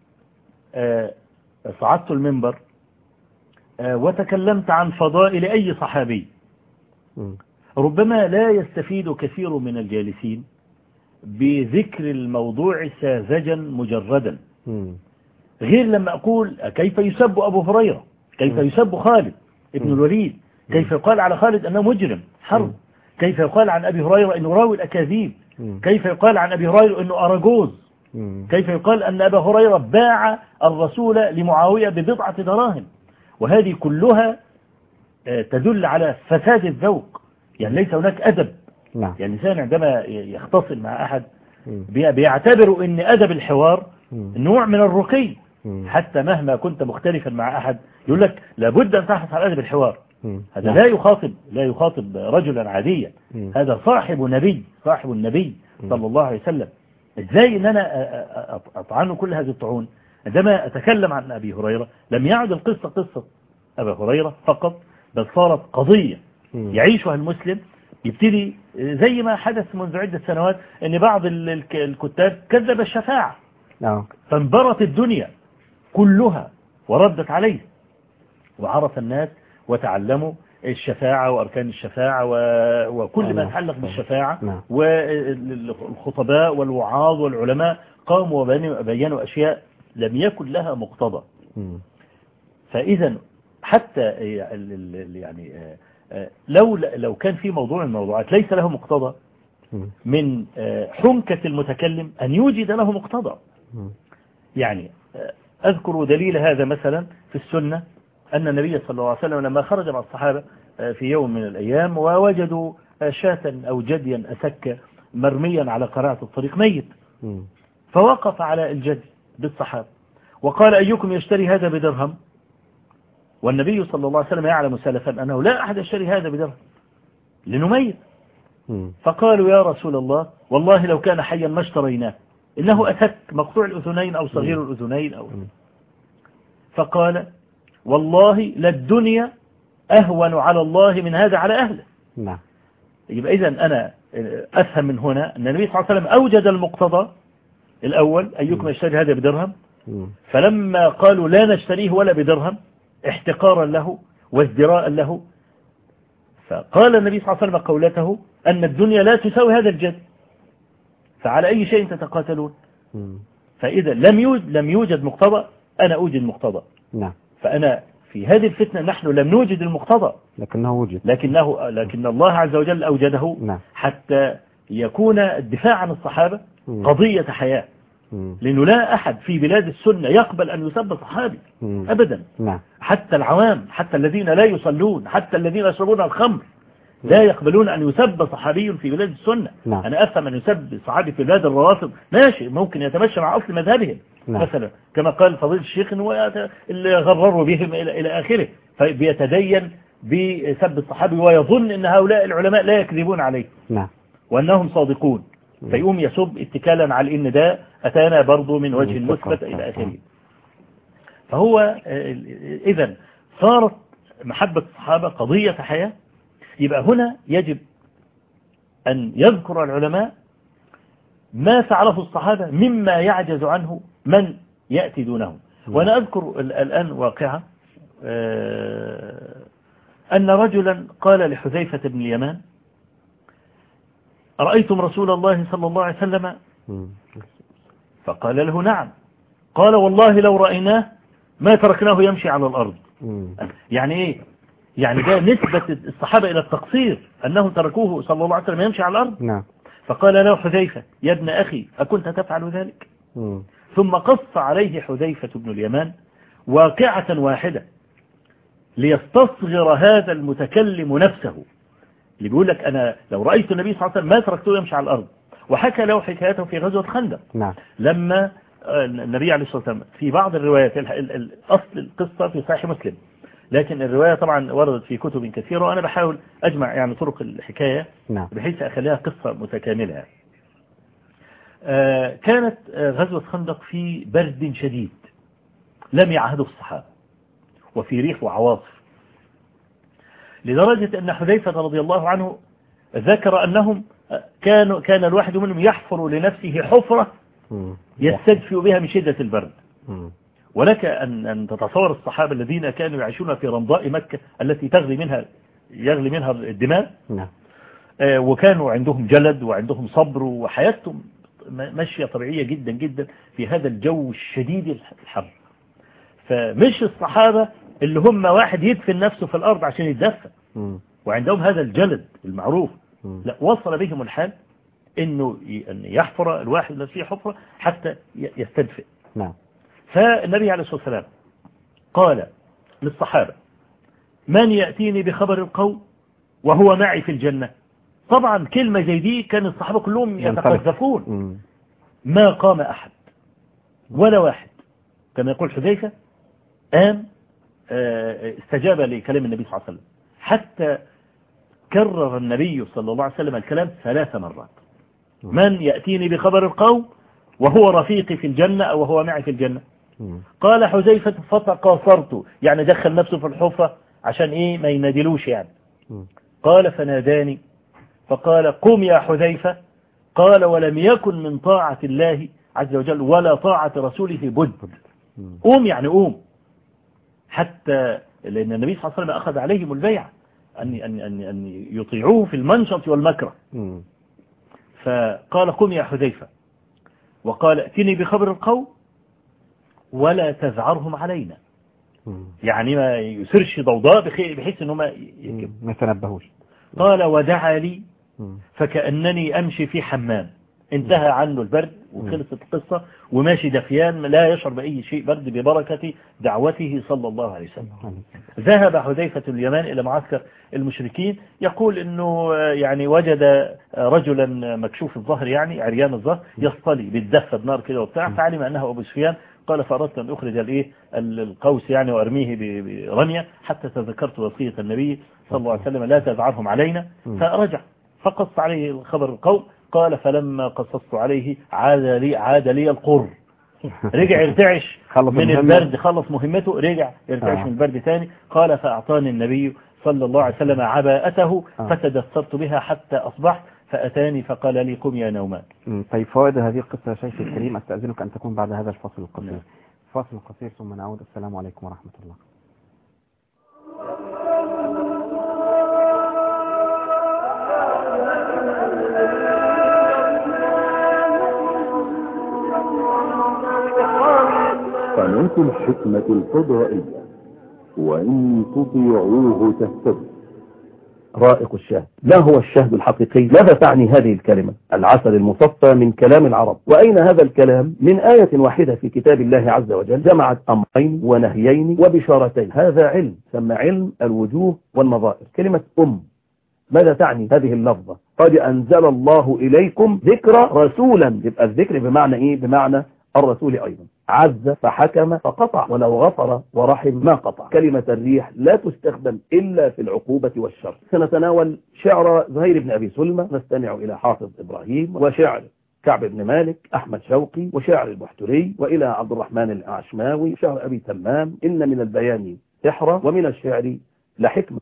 صعدت المنبر وتكلمت عن فضائل أي صحابي، ربما لا يستفيد كثير من الجالسين بذكر الموضوع ساذجا مجردا، غير لما أقول كيف يسب أبو هريرة، كيف يسب خالد ابن الوليد، كيف يقال على خالد أنه مجرم حرب، كيف يقال عن أبي هريرة أنه راوي الأكاذيب، كيف يقال عن أبي هريرة أنه أراجوز، كيف يقال أن أبا هريرة باع الرسول لمعاوية ببضعة دراهم. وهذه كلها تدل على فساد الذوق، يعني ليس هناك أدب. يعني الإنسان عندما يختصم مع أحد بيعتبر أن أدب الحوار نوع من الرقي، حتى مهما كنت مختلفا مع أحد يقول لك لابد أن تحرص على أدب الحوار. هذا لا يخاطب رجلا عاديا، هذا صاحب النبي صلى الله عليه وسلم. ازاي ان انا اطعنه كل هذه الطعون؟ عندما اتكلم عن ابي هريرة لم يعد القصة قصة ابي هريرة فقط، بل صارت قضية يعيشها المسلم. يبتدي زي ما حدث منذ عدة سنوات ان بعض الكتاب كذب الشفاعة فانبرت الدنيا كلها وردت عليه، وعرف الناس وتعلموا الشفاعة وأركان الشفاعة وكل ما يتعلق بالشفاعة، والخطباء والوعاظ والعلماء قاموا وبينوا أشياء لم يكن لها مقتضى. فإذا حتى يعني لو كان في موضوع من الموضوعات ليس له مقتضى، من حنكة المتكلم أن يوجد له مقتضى. يعني أذكر دليل هذا مثلا في السنة أن النبي صلى الله عليه وسلم لما خرج مع الصحابة في يوم من الأيام ووجدوا شاة أو جديا أسك مرميا على قرعة الطريق ميت، فوقف على الجدي بالصحابة وقال أيكم يشتري هذا بدرهم؟ والنبي صلى الله عليه وسلم يعلم سلفا أنه لا أحد يشتري هذا بدرهم لأنه ميت. فقالوا يا رسول الله والله لو كان حيا ما اشتريناه، إنه أسك مقطوع الأذنين أو صغير الأذنين فقال والله للدنيا أهون على الله من هذا على أهله. يبقى إذن أنا أفهم من هنا أن النبي صلى الله عليه وسلم أوجد المقتضى الأول أيكم يشتري هذا بدرهم، فلما قالوا لا نشتريه ولا بدرهم احتقارا له وازدراء له، فقال النبي صلى الله عليه وسلم قولته أن الدنيا لا تساوي هذا الجد، فعلى أي شيء تتقاتلون؟ فإذا لم يوجد مقتضى، أنا أوجد مقتضى. فأنا في هذه الفتنة نحن لم نوجد المقتضى لكنه وجد، لكن الله عز وجل أوجده حتى يكون الدفاع عن الصحابة قضية حياة، لأنه لا أحد في بلاد السنة يقبل أن يسب صحابي أبدا. حتى العوام، حتى الذين لا يصلون، حتى الذين يشربون الخمر لا يقبلون أن يسب صحابي في بلاد السنة. أنا أفهم أن يسب صحابي في بلاد الروافض ماشي، ممكن يتمشى مع أصل مذهبهم مثلا كما قال فضيل الشيخ اللي غرروا بهم إلى آخره، فبيتدين بسب الصحابي ويظن أن هؤلاء العلماء لا يكذبون عليه وأنهم صادقون، فيقوم يسب اتكالا على أن ده أتانا برضو من وجه المثبت إلى آخره. فهو إذن صارت محبة الصحابة قضية حياة. يبقى هنا يجب أن يذكر العلماء ما فعله الصحابة مما يعجز عنه من يأتي دونهم. وأنا أذكر الآن واقعة أن رجلا قال لحذيفة بن اليمان أرأيتم رسول الله صلى الله عليه وسلم؟ فقال له نعم. قال والله لو رأيناه ما تركناه يمشي على الأرض. يعني إيه؟ يعني ده نسبة الصحابة إلى التقصير أنهم تركوه صلى الله عليه وسلم يمشي على الأرض. فقال له حذيفة يا ابن أخي أكنت تفعل ذلك؟ ثم قص عليه حذيفة بن اليمان واقعة واحدة ليستصغر هذا المتكلم نفسه، اللي بيقول لك أنا لو رأيت النبي صلى الله عليه وسلم ما تركته يمشي على الأرض. وحكى له حكايته في غزوة خندق لما النبي عليه الصلاة والسلام في بعض الروايات، أصل القصة في صحيح مسلم، لكن الرواية طبعا وردت في كتب كثيرة، وأنا بحاول أجمع يعني طرق الحكاية بحيث أخليها قصة متكاملة. كانت غزوة خندق في برد شديد لم يعهده الصحابة وفي ريح وعواصف، لدرجة أن حذيفة رضي الله عنه ذكر أنهم كان الواحد منهم يحفر لنفسه حفرة يستدفئ بها من شدة البرد. ولك أن تتصور الصحابة الذين كانوا يعيشون في رمضاء مكة التي يغلي منها الدماء، وكانوا عندهم جلد وعندهم صبر وحياتهم ماشية طبيعية جدا جدا في هذا الجو الشديد الحر. فمش الصحابة اللي هم واحد يدفن نفسه في الأرض عشان يتدفن وعندهم هذا الجلد المعروف، لا، وصل بهم الحال أن يحفر الواحد نفسه حفرة حتى يستدفئ. فالنبي عليه الصلاة والسلام قال للصحابة من يأتيني بخبر القوم وهو معي في الجنة؟ طبعا كلمة زي دي كان الصحابة كلهم يتقذفون، ما قام أحد ولا واحد، كما يقول حذيفة استجاب لكلام النبي صلى الله عليه وسلم، حتى كرر النبي صلى الله عليه وسلم الكلام 3 مرات. من يأتيني بخبر القوم وهو رفيقي في الجنة أو وهو معي في الجنة؟ قال حذيفة فتقاصرت، يعني دخل نفسه في الحفرة عشان إيه ما ينادلوش يعني. قال فناداني فقال قم يا حذيفة. قال ولم يكن من طاعة الله عز وجل ولا طاعة رسوله بد. قوم يعني قوم، حتى لأن النبي صلى الله عليه وسلم أخذ عليهم البيعة أن يطيعوه في المنشط والمكره. فقال قم يا حذيفة، وقال ائتني بخبر القوم ولا تذعرهم علينا، يعني ما يسرش ضوضاء بحيث أنهم ما يتنبهوش. قال ودعا لي فكأنني أمشي في حمام، انتهى عنه البرد وخلصت القصة وماشي دفيان لا يشعر بأي شيء برد ببركة دعوته صلى الله عليه وسلم. ذهب حذيفة اليمان إلى معسكر المشركين، يقول أنه يعني وجد رجلا مكشوف الظهر يعني عريان الظهر يصطلي بالدفة بنار كده وبتاع، فعلم أنه أبو سفيان. قال فأردت أن أخرج القوس يعني وأرميه برمية حتى تذكرت وصية النبي صلى الله عليه وسلم لا تزعرهم علينا. فرجع فقص عليه خبر القوم. قال فلما قصصت عليه عاد لي القر، رجع يرتعش من البرد، خلص مهمته رجع يرتعش من البرد تاني. قال فأعطاني النبي صلى الله عليه وسلم عباءته فتدثرت بها حتى أصبحت فأتاني فقال لي قم يا نومان. طيب فوائد هذه القصة يا شيخ الكريم أستأذنك أن تكون بعد هذا الفصل القصير. فاصل قصير ثم نعود. السلام عليكم ورحمة الله. قناة الحكمة الفضائية، وإن تطيعوه تهتدوا. رائق الشهد. ما هو الشهد الحقيقي؟ ماذا تعني هذه الكلمة؟ العسل المصفى من كلام العرب. وأين هذا الكلام؟ من آية واحدة في كتاب الله عز وجل جمعت أمرين ونهيين وبشارتين. هذا علم سمى علم الوجوه والنظائر. كلمة ماذا تعني هذه اللفظة؟ قد أنزل الله إليكم ذكر رسولا. يبقى الذكر بمعنى إيه؟ بمعنى الرسول أيضا. عز فحكم فقطع، ولو غفر ورحم ما قطع. كلمة الريح لا تستخدم إلا في العقوبة والشر. سنتناول شعر زهير بن أبي سلمى، نستمع إلى حافظ إبراهيم، وشعر كعب بن مالك، أحمد شوقي، وشعر البحتري، وإلى عبد الرحمن الأعشماوي، شعر أبي تمام. إن من البيان سحرا ومن الشعر لحكمة.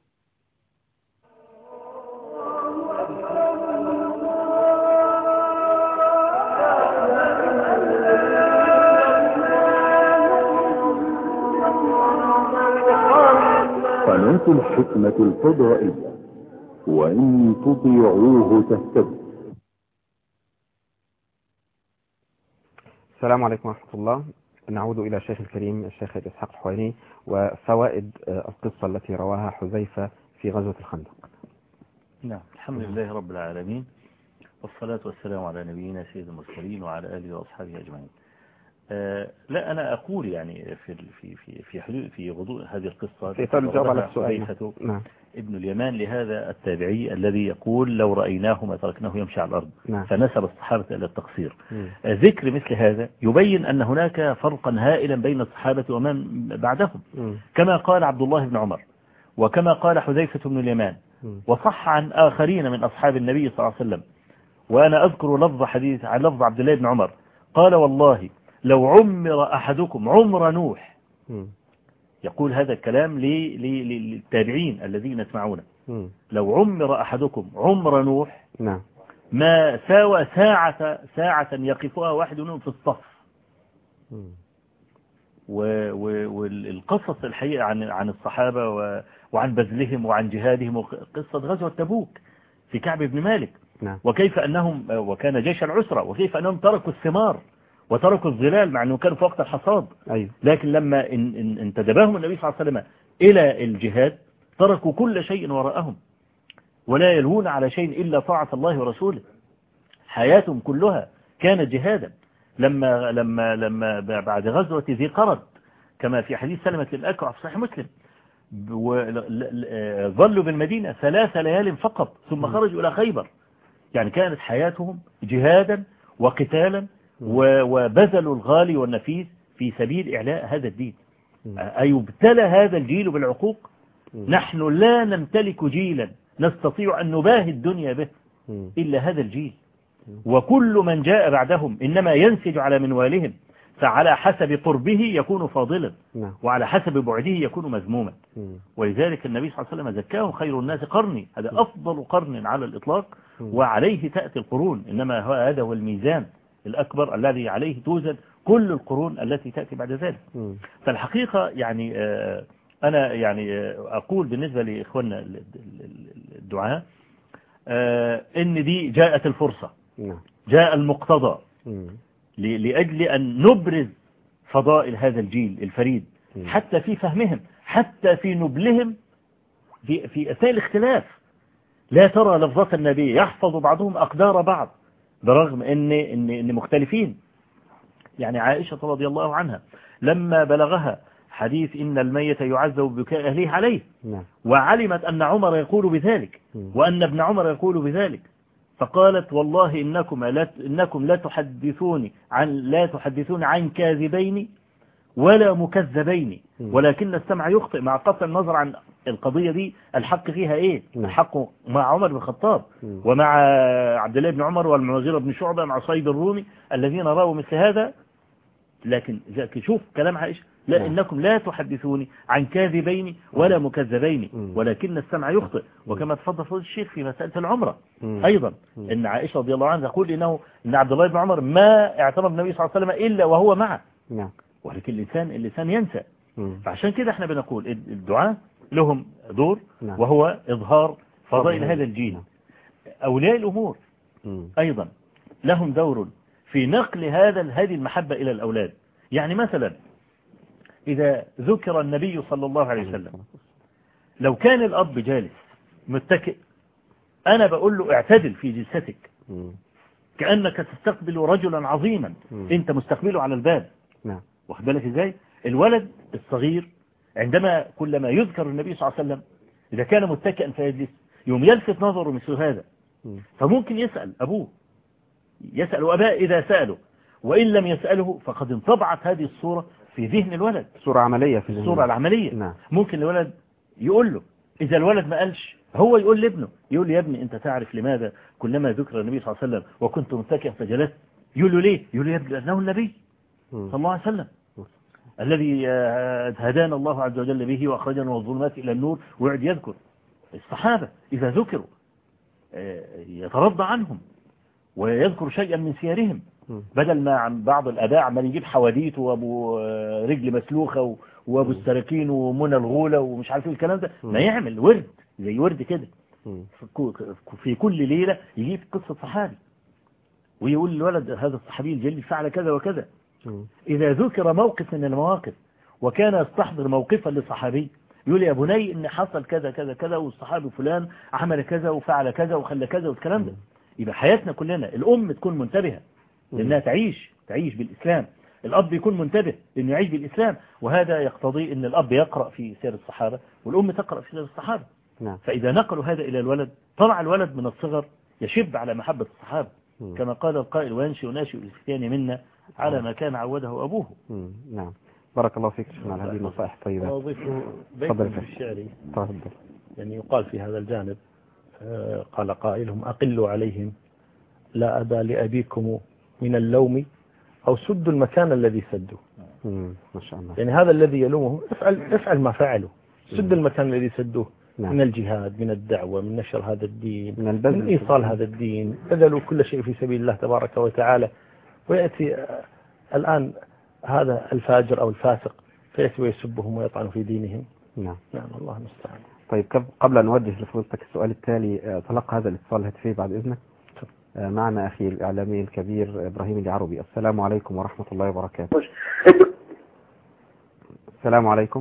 قناة الحكمة الفضائية، وإن تطيعوه تهتدوا. السلام عليكم ورحمة الله. نعود إلى الشيخ الكريم الشيخ إسحاق الحويني وفوائد القصة التي رواها حذيفة في غزوة الخندق. نعم، الحمد لله رب العالمين، والصلاة والسلام على نبينا سيد المرسلين وعلى آله وأصحابه أجمعين. لا أنا أقول يعني في غضوء هذه القصة في الجواب على السؤال ابن اليمان لهذا التابعي الذي يقول لو رأيناه ما تركناه يمشي على الأرض، فنسب الصحابة إلى التقصير. ذكر مثل هذا يبين أن هناك فرقا هائلا بين الصحابة ومن بعدهم، كما قال عبد الله بن عمر وكما قال حذيفة بن اليمان، وصح عن آخرين من أصحاب النبي صلى الله عليه وسلم. وأنا أذكر لفظ حديث عن لفظ عبد الله بن عمر قال والله لو عمر أحدكم عمر نوح، يقول هذا الكلام للتابعين الذين يسمعونه، لو عمر أحدكم عمر نوح ما ساوى ساعة يقفها واحد منهم في الصف. والقصص الحقيقة عن الصحابة وعن بذلهم وعن جهادهم، قصة غزوة تبوك في كعب بن مالك، وكيف أنهم وكان جيش العسرة، وكيف أنهم تركوا الثمار وتركوا الظلال مع أنه كانوا في وقت الحصاد. لكن لما انتدبهم النبي صلى الله عليه وسلم إلى الجهاد تركوا كل شيء وراءهم ولا يلهون على شيء إلا طاعة الله ورسوله. حياتهم كلها كانت جهادا. لما بعد غزوة ذي قرد كما في حديث سلمة الأكوع في صحيح مسلم، ظلوا بالمدينة 3 ليال فقط ثم خرجوا إلى خيبر. يعني كانت حياتهم جهادا وقتالا وبذلوا الغالي والنفيس في سبيل إعلاء هذا الدين. أيبتلى هذا الجيل بالعقوق؟ نحن لا نمتلك جيلا نستطيع أن نباهي الدنيا به إلا هذا الجيل، وكل من جاء بعدهم إنما ينسج على منوالهم فعلى حسب قربه يكون فاضلا نعم. وعلى حسب بعده يكون مذموما. ولذلك النبي صلى الله عليه وسلم زكاهم خير الناس قرني، هذا أفضل قرن على الإطلاق، وعليه تأتي القرون، إنما هذا هو الميزان الأكبر الذي عليه توزن كل القرون التي تأتي بعد ذلك. فالحقيقة يعني أنا يعني أقول بالنسبة لإخواننا الدعاء إن دي جاءت الفرصة، جاء المقتضى لأجل أن نبرز فضائل هذا الجيل الفريد، حتى في فهمهم، حتى في نبلهم، في أثناء الاختلاف. لا ترى لفظة النبي يحفظ بعضهم أقدار بعض برغم إن مختلفين. يعني عائشة رضي الله عنها لما بلغها حديث إن الميت يعذب ببكاء أهليه عليه، وعلمت أن عمر يقول بذلك وأن ابن عمر يقول بذلك، فقالت والله إنكم لا تحدثون عن كاذبين ولا مكذبين، ولكن السمع يخطئ، مع قطع النظر عن القضية دي الحق فيها إيه. الحق مع عمر بن الخطاب ومع عبد الله بن عمر والمغيرة بن شعبة مع صيد الرومي الذين رأوا مثل هذا. لكن شوف كلام عائشة، لا إنكم لا تحدثوني عن كاذبين ولا مكذبين ولكن السمع يخطئ. وكما تفضل فضل الشيخ في مسألة العمرة أيضا، إن عائشة رضي الله عنها تقول إن عبد الله بن عمر ما اعتمر النبي صلى الله عليه وسلم إلا وهو معه، ولكن اللسان ينسى. فعشان كده احنا بنقول الدعاء لهم دور، وهو إظهار فضائل هذا الجيل. أولياء الأمور أيضا لهم دور في نقل هذه المحبة إلى الأولاد. يعني مثلا إذا ذكر النبي صلى الله عليه وسلم، لو كان الأب جالس متكئ، أنا بقول له اعتدل في جلستك، كأنك تستقبل رجلا عظيما أنت مستقبله على الباب. واخد بالك إزاي؟ الولد الصغير عندما كلما يذكر النبي صلى الله عليه وسلم إذا كان متكئا فيجلس يوم يلفت نظره مثل هذا، فممكن يسأل أبوه، يسأل أباه إذا سأله، وإن لم يسأله فقد انطبعت هذه الصورة في ذهن الولد، صورة عملية في الصورة العملية. ممكن الولد يقول له، إذا الولد ما قالش هو يقول لابنه، يقول له يا ابني أنت تعرف لماذا كلما ذكر النبي صلى الله عليه وسلم وكنت متكئا فجلست؟ يقول له ليه؟ يقول له يا ابني لأنه النبي صلى الله عليه وسلم الذي هدانا الله عز وجل به وأخرجنا من الظلمات إلى النور. ويقعد يذكر الصحابة إذا ذكروا يترضى عنهم ويذكر شيئا من سيرهم، بدل ما عن بعض الآباء عمال يجيب حواديت وأبو رجل مسلوخة وأبو السراكين ومنى الغولة ومش عارف الكلام ده. ما يعمل ورد زي ورد كده في كل ليلة يجيب قصة صحابي ويقول للولد هذا الصحابي الجليل فعل كذا وكذا. إذا ذكر موقف من المواقف وكان يستحضر موقفا لصحابي يقول يا بني إن حصل كذا كذا كذا والصحابي فلان عمل كذا وفعل كذا وخلى كذا والكلام ده. يبقى حياتنا كلنا الأم تكون منتبهة لأنها تعيش بالإسلام، الأب يكون منتبه لأنه يعيش بالإسلام، وهذا يقتضي أن الأب يقرأ في سير الصحابة والأم تقرأ في سير الصحابة. فإذا نقلوا هذا إلى الولد طلع الولد من الصغر يشب على محبة الصحابة، كما قال القائل وينشئ ناشئ الإسلام منا على ما كان عوده أبوه. نعم، بارك الله فيك شكرا على هذه النصائح الطيبة. أضيف بيت الشعري يعني يقال في هذا الجانب، قال قائلهم أقلوا عليهم لا أبا لأبيكم من اللوم أو سدوا المكان الذي سدوا. ما شاء الله. يعني هذا الذي يلومه افعل ما فعلوا، سد المكان الذي سدوه. من الجهاد، من الدعوة، من نشر هذا الدين، من إيصال هذا الدين، بذلوا كل شيء في سبيل الله تبارك وتعالى. ويأتي الآن هذا الفاجر أو الفاسق فيأتي ويسبهم ويطعن في دينهم. نعم الله المستعان. طيب قبل أن نوجه لفضيلتك السؤال التالي، تلقى هذا الاتصال الهاتفي بعد إذنك. معنا أخي الإعلامي الكبير إبراهيم العربي. السلام عليكم ورحمة الله وبركاته. السلام عليكم.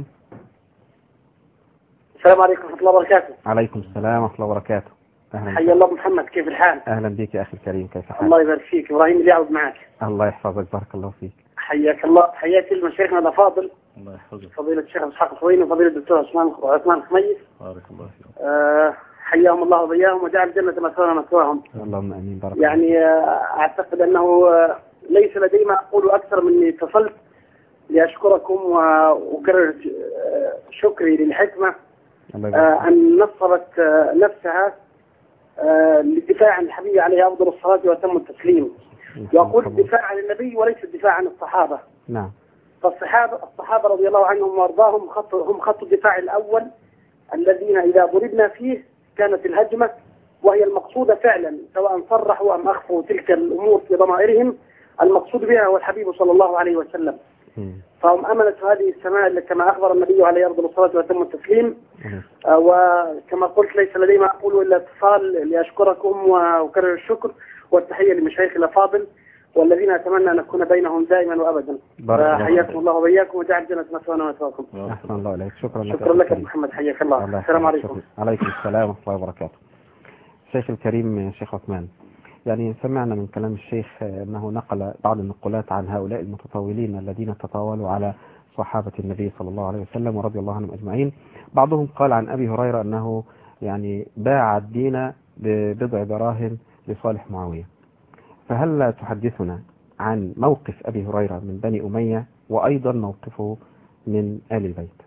السلام عليكم ورحمة الله وبركاته. عليكم السلام ورحمة الله وبركاته. حيا الله محمد، كيف الحال؟ أهلا بك يا أخي الكريم، كيف حالك؟ الله يبارك فيك. إبراهيم اللي يعود معك. الله يحفظك، بارك الله فيك. حياك الله. حياك المشايخنا الأفاضل، الله يحفظك، فضيلة الشيخ إسحاق الخويني وفضيلة الدكتور عثمان الخميس، بارك الله فيك. حياهم الله وبياهم وجعل جنة مثوانا مثواهم. اللهم آمين. بارك يعني أعتقد أنه ليس لدي ما أقول أكثر من أني اتصلت لأشكركم وأكرر شكري للحكمة أن نصبت نفسها للدفاع عن الحبيب عليه أفضل الصلاة وأتم التسليم. وأقول الدفاع عن النبي وليس الدفاع عن الصحابة، نعم. فالصحابة رضي الله عنهم وارضاهم هم خط الدفاع الأول الذين إذا ضربنا فيه كانت الهجمة وهي المقصودة فعلا، سواء صرحوا أم أخفوا تلك الأمور في ضمائرهم، المقصود بها هو الحبيب صلى الله عليه وسلم. فهم أمنة هذه السماء كما أخبر النبي عليه أفضل الصلاة وأتم التسليم. وكما قلت ليس لدي ما أقول إلا اتصال لأشكركم وأكرر الشكر والتحية لمشايخ الأفاضل والذين أتمنى أن أكون بينهم دائما وأبدا. حياكم الله وبياكم وجعل جنة مثوانا ومثواكم. أحسن الله إليك. شكرا لك محمد، حياك الله. السلام عليكم. عليكم السلام ورحمة الله وبركاته. الشيخ الكريم شيخ عثمان، يعني سمعنا من كلام الشيخ أنه نقل بعض النقولات عن هؤلاء المتطاولين الذين تطاولوا على صحابة النبي صلى الله عليه وسلم ورضي الله عنهم أجمعين. بعضهم قال عن أبي هريرة أنه يعني باع الدين ببضع دراهم لصالح معاوية، فهل تحدثنا عن موقف أبي هريرة من بني أمية وأيضا موقفه من آل البيت؟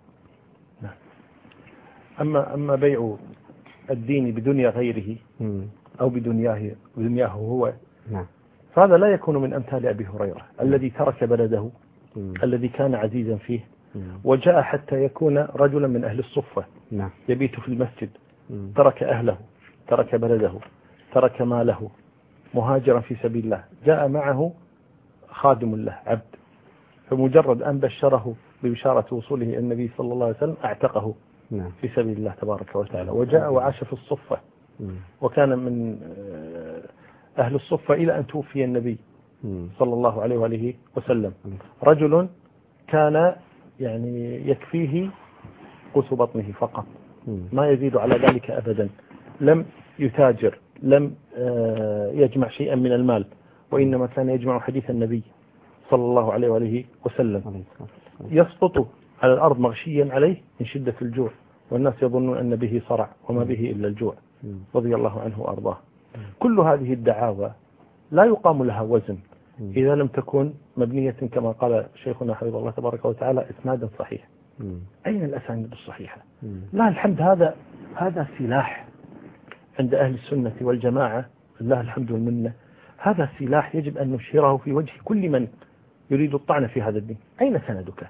أما بيع الدين بدنيا غيره أو بدنياه هو، فهذا لا يكون من أمثال أبي هريرة الذي ترك بلده الذي كان عزيزا فيه وجاء حتى يكون رجلا من أهل الصفة يبيت في المسجد، ترك أهله، ترك بلده، ترك ماله، مهاجرا في سبيل الله، جاء معه خادم له عبد، فمجرد أن بشره ببشارة وصوله إلى النبي صلى الله عليه وسلم أعتقه في سبيل الله تبارك وتعالى، وجاء وعاش في الصفة وكان من أهل الصفة إلى أن توفي النبي صلى الله عليه وآله وسلم. رجل كان يعني يكفيه قوت بطنه فقط، ما يزيد على ذلك أبدا، لم يتاجر، لم يجمع شيئا من المال، وإنما كان يجمع حديث النبي صلى الله عليه وآله وسلم، يسقط على الأرض مغشيا عليه من شدة الجوع، والناس يظنون أن به صرع وما به إلا الجوع، رضي الله عنه وأرضاه. كل هذه الدعاوى لا يقام لها وزن إذا لم تكن مبنية كما قال شيخنا حفظه الله تبارك وتعالى إسنادا صحيح. أين الأسانيد الصحيحة؟ لا الحمد، هذا سلاح عند أهل السنة والجماعة، الله الحمد والمنة، هذا سلاح يجب أن نشيره في وجه كل من يريد الطعن في هذا الدين. أين سندك؟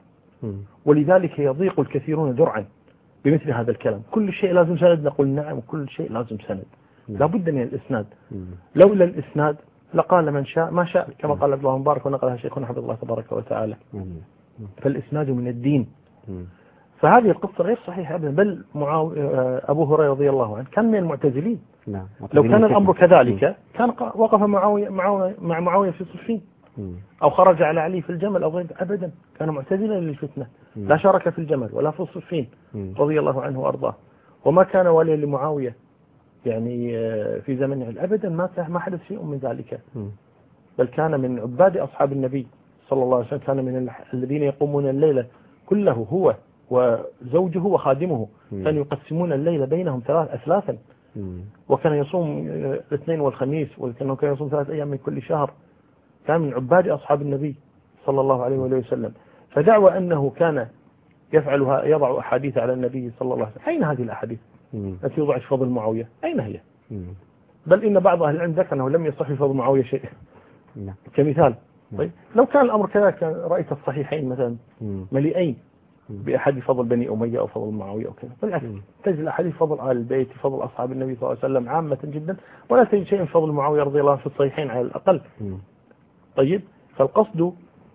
ولذلك يضيق الكثيرون درعا بمثل هذا الكلام. كل شيء لازم سند، نقول نعم، وكل شيء لازم سند. لا بد من الإسناد. لولا الإسناد لقال من شاء ما شاء كما قال عبد الله مبارك ونقلها شيخنا حفظه الله تبارك وتعالى. فالإسناد من الدين. فهذه القصة غير صحيحة أبدا، بل أبو هريرة رضي الله عنه كان من المعتزلين. لو كان الأمر كذلك كان وقف مع معاوية في صفين أو خرج على علي في الجمل أو غير، أبدا كان معتزلا للفتنة، لا شارك في الجمل ولا في الصفين رضي الله عنه وأرضاه، وما كان وليا لمعاوية يعني في زمنه أبدا، ما حدث شيء من ذلك، بل كان من عباد أصحاب النبي صلى الله عليه وسلم، كان من الذين يقومون الليل كله هو وزوجه وخادمه، كانوا يقسمون الليل بينهم أثلاثا، وكان يصوم الاثنين والخميس، وكان يصوم 3 أيام من كل شهر، كان من عباد أصحاب النبي صلى الله عليه وسلم. فدعوى أنه كان يفعلها، يضع أحاديث على النبي صلى الله عليه وسلم، أين هذه الأحاديث التي وضعت فضل معاوية؟ أين هي؟ بل إن بعض أهل العلم ذكر أنه لم يصح في فضل معاوية شيء كمثال. طيب لو كان الأمر كذلك رأيت الصحيحين مثلا مليئين بأحاديث فضل بني أمية أو فضل معاوية أو كذا، بالعكس تجد أحاديث فضل آل البيت، فضل أصحاب النبي صلى الله عليه وسلم عامة جدا، ولا تجد شيء من فضل معاوية رضي الله عنه في الصحيحين على الأقل. طيب فالقصد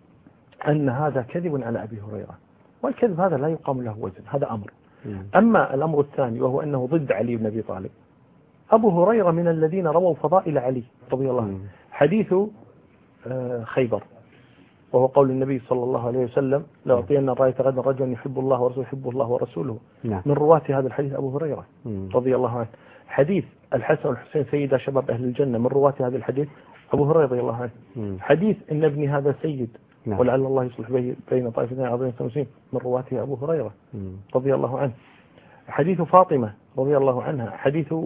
أن هذا كذب على أبي هريرة، والكذب هذا لا يقام له وزن، هذا أمر. أما الأمر الثاني وهو أنه ضد علي بن أبي طالب، أبو هريرة من الذين رووا فضائل علي رضي الله عنه. حديث خيبر وهو قول النبي صلى الله عليه وسلم لأعطينا الراية غدا رجلا يحب الله ورسوله يحب الله ورسوله، من رواة هذا الحديث أبو هريرة رضي الله عنه. حديث الحسن والحسين سيدا شباب أهل الجنة، من رواة هذا الحديث أبو هريرة رضي الله عنه. حديث إن ابني هذا سيد ولعل الله يصلح بين طائفتين عظيم سمسين، من رواته أبو هريرة رضي الله عنه. حديث فاطمة رضي الله عنها، حديث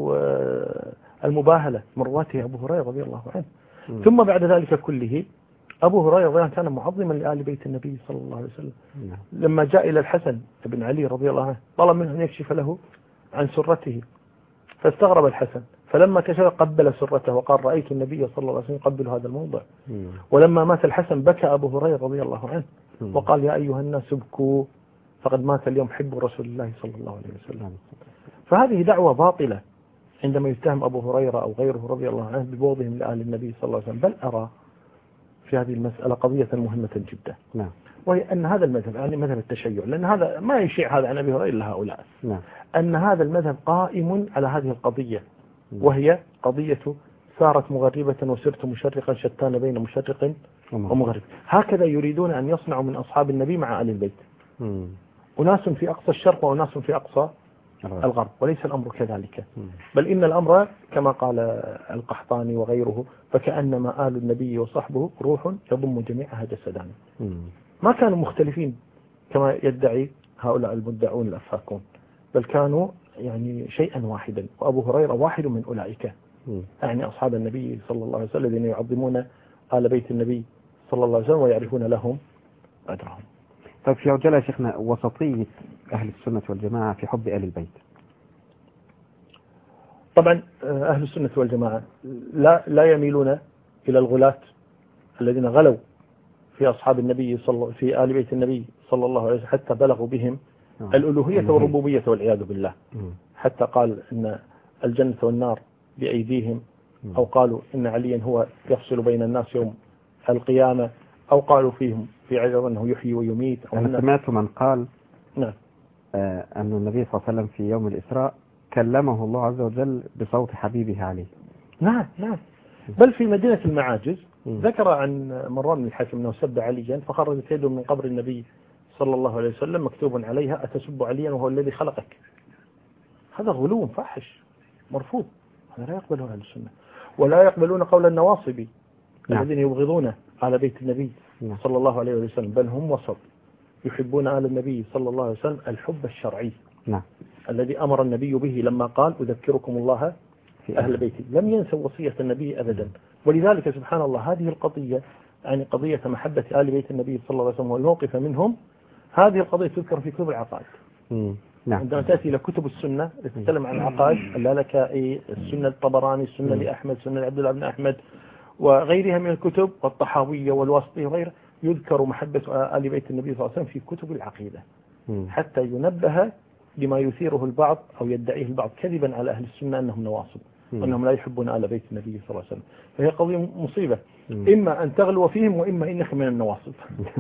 المباهلة، من رواته أبو هريرة رضي الله عنه. ثم بعد ذلك كله أبو هريرة رضي الله عنه كان معظما لآل بيت النبي صلى الله عليه وسلم. لما جاء إلى الحسن بن علي رضي الله عنه طلب منه أن يكشف له عن سرته، فاستغرب الحسن فلما كشف قبل سرته وقال رأيت النبي صلى الله عليه وسلم يقبل هذا الموضع. ولما مات الحسن بكى أبو هريرة رضي الله عنه وقال يا أيها الناس ابكوا فقد مات اليوم حب رسول الله صلى الله عليه وسلم. فهذه دعوة باطلة عندما يتهم أبو هريرة أو غيره رضي الله عنه ببغضهم لآل النبي صلى الله عليه وسلم. بل أرى في هذه المسألة قضية مهمة جدا، وهي أن هذا المذهب يعني مذهب التشيع، لأن هذا ما يشيع هذا عن أبي هريرة إلا هؤلاء، أن هذا المذهب قائم على هذه القضية، وهي قضية سارت مغربة وسرت مشرقا شتان بين مشرق ومغرب. هكذا يريدون أن يصنعوا من أصحاب النبي مع آل البيت، أناس في أقصى الشرق وأناس في أقصى الغرب، وليس الأمر كذلك، بل إن الأمر كما قال القحطاني وغيره فكأنما آل النبي وصحبه روح يضم جميعها جسدان. ما كانوا مختلفين كما يدعي هؤلاء المدعون الأفاكون، بل كانوا يعني شيئا واحدا، وأبو هريرة واحد من أولئك، يعني أصحاب النبي صلى الله عليه وسلم الذين يعظمون آل بيت النبي صلى الله عليه وسلم ويعرفون لهم أجرهم. طيب في عجالة يا شيخنا، وسطية أهل السنة والجماعة في حب آل البيت. طبعا أهل السنة والجماعة لا يميلون إلى الغلاة الذين غلوا في أصحاب النبي في آل بيت النبي صلى الله عليه وسلم حتى بلغوا بهم الألوهية والربوبية والعياذ بالله، حتى قال إن الجنة والنار بأيديهم، أو قالوا إن عليا هو يفصل بين الناس يوم القيامة، أو قالوا فيهم في عجب أنه يحيي ويميت. أنا سمعت من قال أن النبي صلى الله عليه وسلم في يوم الإسراء كلمه الله عز وجل بصوت حبيبه عليه. نعم، بل في مدينة المعاجز ذكر عن مروان بن الحكم أنه سب عليا فخرجت يده من قبر النبي صلى الله عليه وسلم مكتوب عليها أتسب عليا وهو الذي خلقك. هذا غلو فاحش مرفوض، هذا لا يقبله أهل السنة، ولا يقبلون قول النواصب الذين يبغضون على بيت النبي صلى الله عليه وسلم، بل هم وسط يحبون آل النبي صلى الله عليه وسلم الحب الشرعي الذي أمر النبي به لما قال أذكركم الله في أهل بيتي، لم ينسوا وصية النبي أبدا. ولذلك سبحان الله هذه القضية يعني قضية محبة آل بيت النبي صلى الله عليه وسلم والموقف منهم، هذه القضية تذكر في كتب العقائد. عندما تأتي إلى كتب السنة تتكلم عن العقائد، اللالكائي، السنة الطبراني، السنة لأحمد، السنة لعبد الله بن أحمد وغيرها من الكتب، والطحاوية والواسطية وغيرها، يذكر محبة آل بيت النبي صلى الله عليه وسلم في كتب العقيدة، حتى ينبه لما يثيره البعض أو يدعيه البعض كذبا على أهل السنة أنهم نواصب وأنهم لا يحبون آل بيت النبي صلى الله عليه وسلم. فهي قضية مصيبة، إما أن تغلو فيهم وإما إنك من النواصب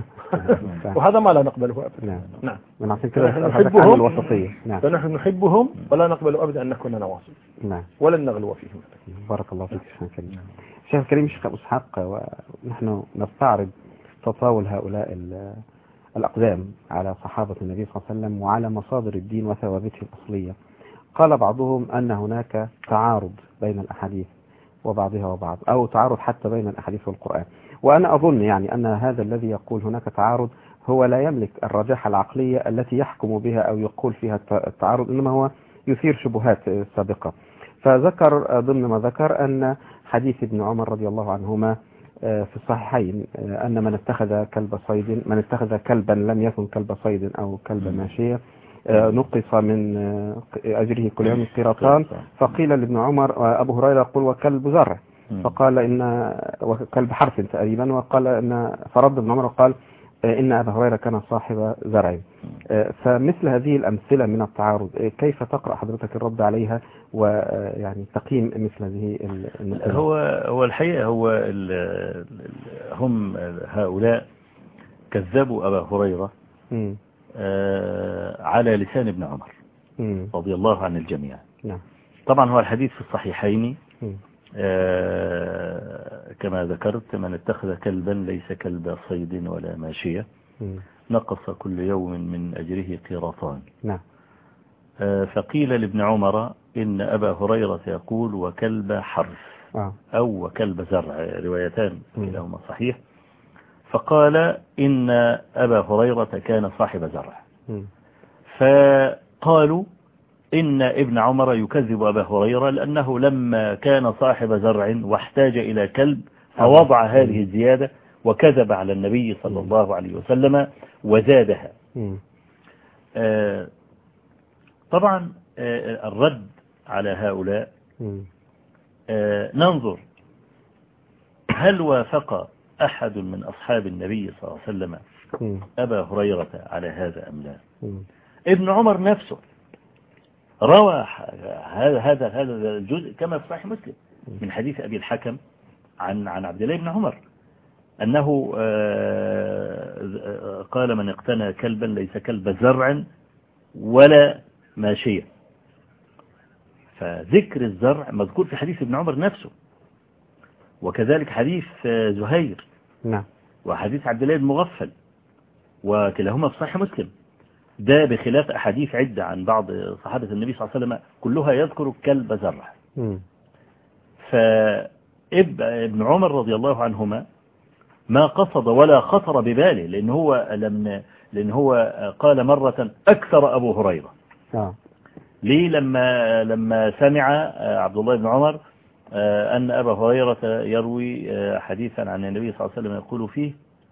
وهذا ما لا نقبله أبدا. نعم، عشان كده نحبهم الوسطية. فنحن نحبهم ولا نقبل أبدا أن نكون نواصب ولن نغلو فيهم. بارك الله فيك شيخ الكريم. شيخ الكريم الشيخ أبو إسحاق، ونحن نستعرض تطاول هؤلاء الأقدام على صحابة النبي صلى الله عليه وسلم وعلى مصادر الدين وثوابته الأصلية. قال بعضهم أن هناك تعارض بين الأحاديث وبعضها وبعض، أو تعارض حتى بين الأحاديث والقرآن. وأنا أظن يعني أن هذا الذي يقول هناك تعارض هو لا يملك الرجاحة العقلية التي يحكم بها أو يقول فيها التعارض، إنما هو يثير شبهات سابقة. فذكر ضمن ما ذكر أن حديث ابن عمر رضي الله عنهما في الصحيحين أن من اتخذ كلبا لم يكن كلب صيد أو كلب ماشية نقص من أجره كل يوم قيراطان. فقيل لابن عمر أبو هريرة يقول وكلب زرع، فقال إن وكلب حرف تقريبا، وقال إن فرد ابن عمر وقال إن أبا هريرة كان صاحب زرع. فمثل هذه الأمثلة من التعارض كيف تقرأ حضرتك الرد عليها ويعني تقييم مثل هذه المثلة؟ هو الحقيقة هم هؤلاء كذبوا أبا هريرة على لسان ابن عمر رضي الله عن الجميع. طبعا هو الحديث في الصحيحين كما ذكرت من اتخذ كلبا ليس كلب صيد ولا ماشية نقص كل يوم من أجره قيراطان. فقيل لابن عمر إن أبا هريرة يقول وكلب حرف أو وكلب زرع، روايتان كلاهما صحيح. فقال إن أبا هريرة كان صاحب زرع، فقالوا إن ابن عمر يكذب أبا هريرة لأنه لما كان صاحب زرع واحتاج إلى كلب فوضع هذه الزيادة وكذب على النبي صلى الله عليه وسلم وزادها. طبعا الرد على هؤلاء ننظر هل وافق أحد من أصحاب النبي صلى الله عليه وسلم أبا هريرة على هذا أم لا؟ ابن عمر نفسه روى هذا الجزء كما في صحيح مسلم من حديث أبي الحكم عن عبد الله بن عمر أنه قال من اقتنى كلبا ليس كلب زرع ولا ماشية. فذكر الزرع مذكور في حديث ابن عمر نفسه، وكذلك حديث زهير نعم وحديث عبد الله بن مغفل وكلاهما في صحيح مسلم. ده بخلاف أحاديث عدة عن بعض صحابة النبي صلى الله عليه وسلم كلها يذكر كلب زرع. فابن عمر رضي الله عنهما ما قصد ولا خطر بباله، لأن هو قال مرة أكثر أبو هريرة. ليه؟ لما سمع عبد الله بن عمر أن أبا هريرة يروي حديثا عن النبي صلى الله عليه وسلم يقول فيه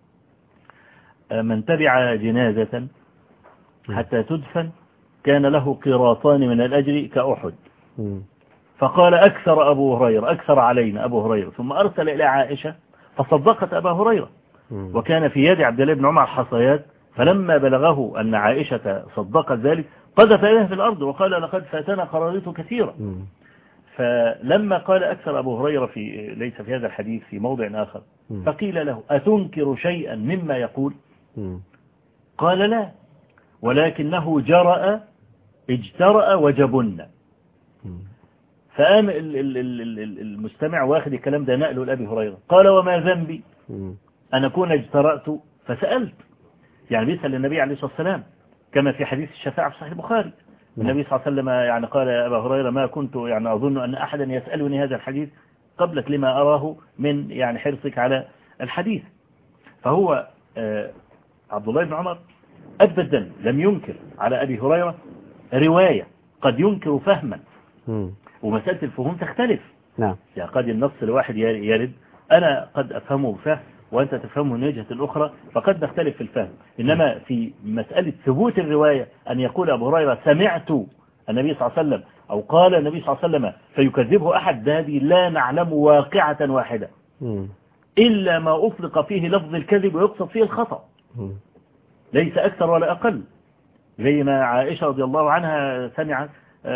من تبع جنازة حتى تدفن كان له قيراطان من الأجر كأحد. فقال أكثر أبو هريرة، أكثر علينا أبو هريرة، ثم أرسل إلى عائشة فصدقت أبا هريرة. وكان في يد عبد الله بن عمر حصيات، فلما بلغه أن عائشة صدقت ذلك قذف يده في الأرض وقال لقد فاتنا قراريط كثيرة. فلما قال أكثر أبو هريرة ليس في هذا الحديث في موضع آخر، فقيل له أتنكر شيئا مما يقول؟ قال لا، ولكنه اجترأ وجبن. فقام المستمع واخد الكلام ده نقله لأبي هريرة، قال وما ذنبي أن أكون اجترأت فسألت. يعني بيسأل النبي عليه الصلاة والسلام كما في حديث الشفاعة في صحيح البخاري. النبي صلى الله عليه وسلم يعني قال يا أبا هريرة ما كنت يعني أظن أن أحدا يسألني هذا الحديث قبلك لما أراه من يعني حرصك على الحديث. فهو عبد الله بن عمر أبدا لم ينكر على أبي هريرة رواية، قد ينكر فهما، ومسألة الفهوم تختلف. نعم. يعني قد النص الواحد يرد أنا قد أفهمه بفهم وأنت تفهمه من وجهة الأخرى، فقد نختلف في الفهم. إنما في مسألة ثبوت الرواية أن يقول أبو هريرة سمعت النبي صلى الله عليه وسلم أو قال النبي صلى الله عليه وسلم فيكذبه أحد، هذه لا نعلم واقعة واحدة إلا ما أطلق فيه لفظ الكذب ويقصد فيه الخطأ، ليس أكثر ولا أقل. زي ما عائشة رضي الله عنها سمعت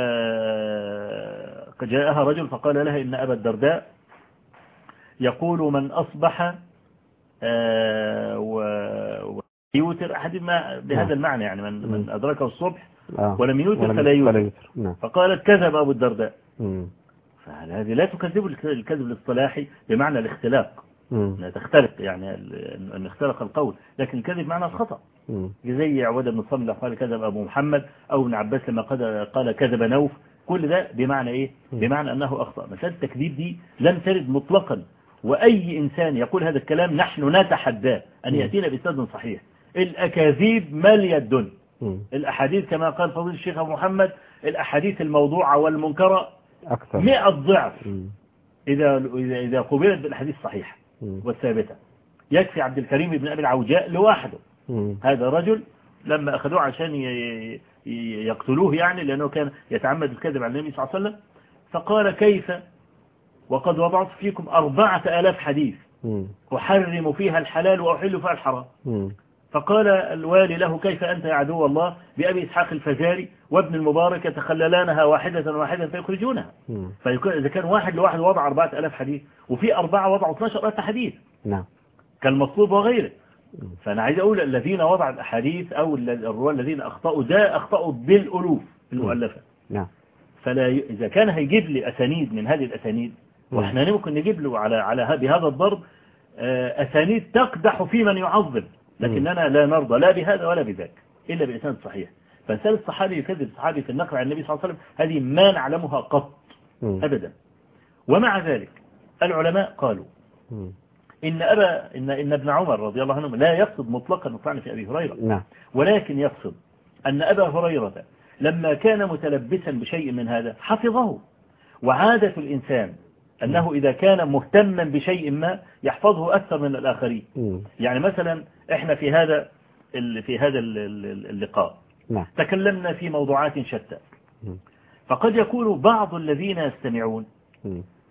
جاءها رجل فقال لها إن أبا الدرداء يقول من أصبح ويوتر أحد ما بهذا المعنى، يعني من أدركه الصبح ولم يوتر فلا يوتر. فقالت كذب أبو الدرداء. فهذه لا تكذب الكذب الاصطلاحي بمعنى الاختلاق، تختلق يعني أن اختلق القول، لكن الكذب معنى الخطأ. زي عودة بن الصامت قال كذب أبو محمد، أو ابن عباس لما قال كذب نوف، كل ده بمعنى إيه؟ بمعنى أنه أخطأ. مسألة التكذيب دي لم ترد مطلقا، وأي إنسان يقول هذا الكلام نحن نتحداه أن يأتينا بإسناد صحيح. الأكاذيب مالية الدنيا. الأحاديث كما قال فضيل الشيخ أبو محمد الأحاديث الموضوعة والمنكرة أكثر 100 ضعف إذا قبلت بالأحاديث الصحيحة والثابتة. يكفي عبد الكريم بن أبي العوجاء لوحده. هذا رجل لما أخذوه عشان يقتلوه يعني لأنه كان يتعمد الكذب على النبي صلى الله عليه وسلم، فقال كيف وقد وضعت فيكم 4000 حديث أحرم فيها الحلال وأحل فيها الحرام. فقال الوالي له كيف أنت يا عدو الله بأبي إسحاق الفزاري وابن المبارك يتخللانها واحدة واحدة فيخرجونها. فإذا كان واحد لواحد وضع 4000 حديث وفي 4 وضعوا 12000 حديث كالمطلوب وغيره. فأنا عايز أقول الذين وضعوا الأحاديث أو الرواة الذين أخطأوا ده أخطأوا بالألوف المؤلفة. فلا إذا كان هيجيب لي أسانيد من هذه الأسانيد، وإحنا ممكن نجيب له على بهذا الضرب أسانيد تقدح في من يعظم، لكننا لا نرضى لا بهذا ولا بذاك إلا بإسناد صحيح. فإنسان الصحابي يكذب الصحابي في النقل عن النبي صلى الله عليه وسلم هذه ما نعلمها قط أبدا. ومع ذلك العلماء قالوا إن ابن عمر رضي الله عنه لا يقصد مطلقا الطعن في أبي هريرة، ولكن يقصد أن أبا هريرة لما كان متلبسا بشيء من هذا حفظه. وعادة الإنسان أنه إذا كان مهتما بشيء ما يحفظه أكثر من الآخرين. يعني مثلا إحنا في هذا اللقاء تكلمنا في موضوعات شتى، فقد يكون بعض الذين يستمعون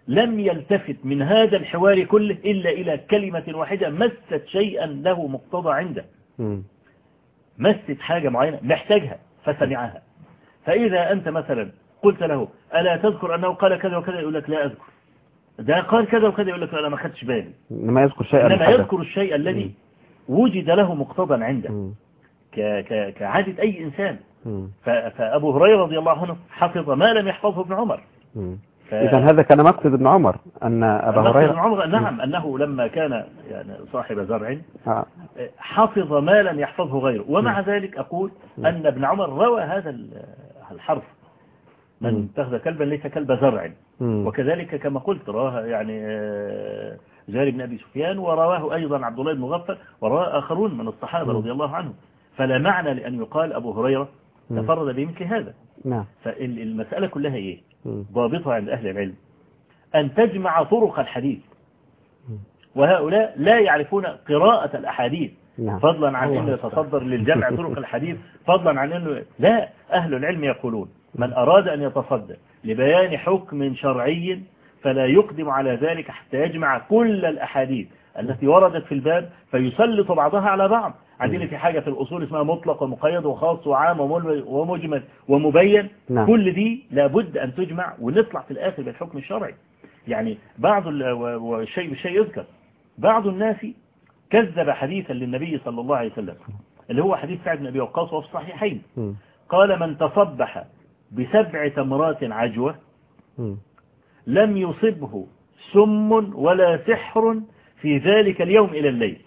لم يلتفت من هذا الحوار كله إلا إلى كلمة واحدة مست شيئا له مقتضى عنده، مست حاجة معينة محتاجها فسمعها. فإذا أنت مثلا قلت له ألا تذكر أنه قال كذا وكذا، يقول لك لا أذكر. ده قال كذا وكذا، يقول لك أنا ما خدتش بالي. إنما يذكر شيئا، إنما يذكر الشيء الذي وجد له مقتضى عنده كعادة أي إنسان. فأبو هريرة رضي الله عنه حفظ ما لم يحفظه ابن عمر. إذا هذا كان مقصد ابن عمر أن أبا هريرة ابن عمر نعم أنه لما كان يعني صاحب زرع حفظ ما لم يحفظه غيره. ومع ذلك أقول أن ابن عمر روى هذا الحرف من اتخذ كلبا ليس كلب زرع. وكذلك كما قلت رواه يعني جاري بن أبي سفيان، ورواه أيضا عبد الله بن مغفل، ورواه آخرون من الصحابة رضي الله عنهم. فلا معنى لأن يقال أبو هريرة تفرد بمثل هذا. فالمسألة كلها إيه؟ ضابطها عند أهل العلم أن تجمع طرق الحديث، وهؤلاء لا يعرفون قراءة الأحاديث فضلا عن أنه يتصدر للجمع طرق الحديث، فضلا عن أنه لا. أهل العلم يقولون من أراد أن يتصدر لبيان حكم شرعي فلا يقدم على ذلك حتى يجمع كل الأحاديث التي وردت في الباب فيسلط بعضها على بعض. عندنا في حاجة في الأصول اسمها مطلق ومقيد وخاص وعام ومجمل ومبين. كل دي لابد أن تجمع ونطلع في الآخر بالحكم الشرعي. يعني بعض والشيء يذكر بعض الناس كذب حديثا للنبي صلى الله عليه وسلم اللي هو حديث سعد بن أبي وقاص وفي الصحيحين. قال من تصبح ب7 تمرات عجوة لم يصبه سم ولا سحر في ذلك اليوم إلى الليل.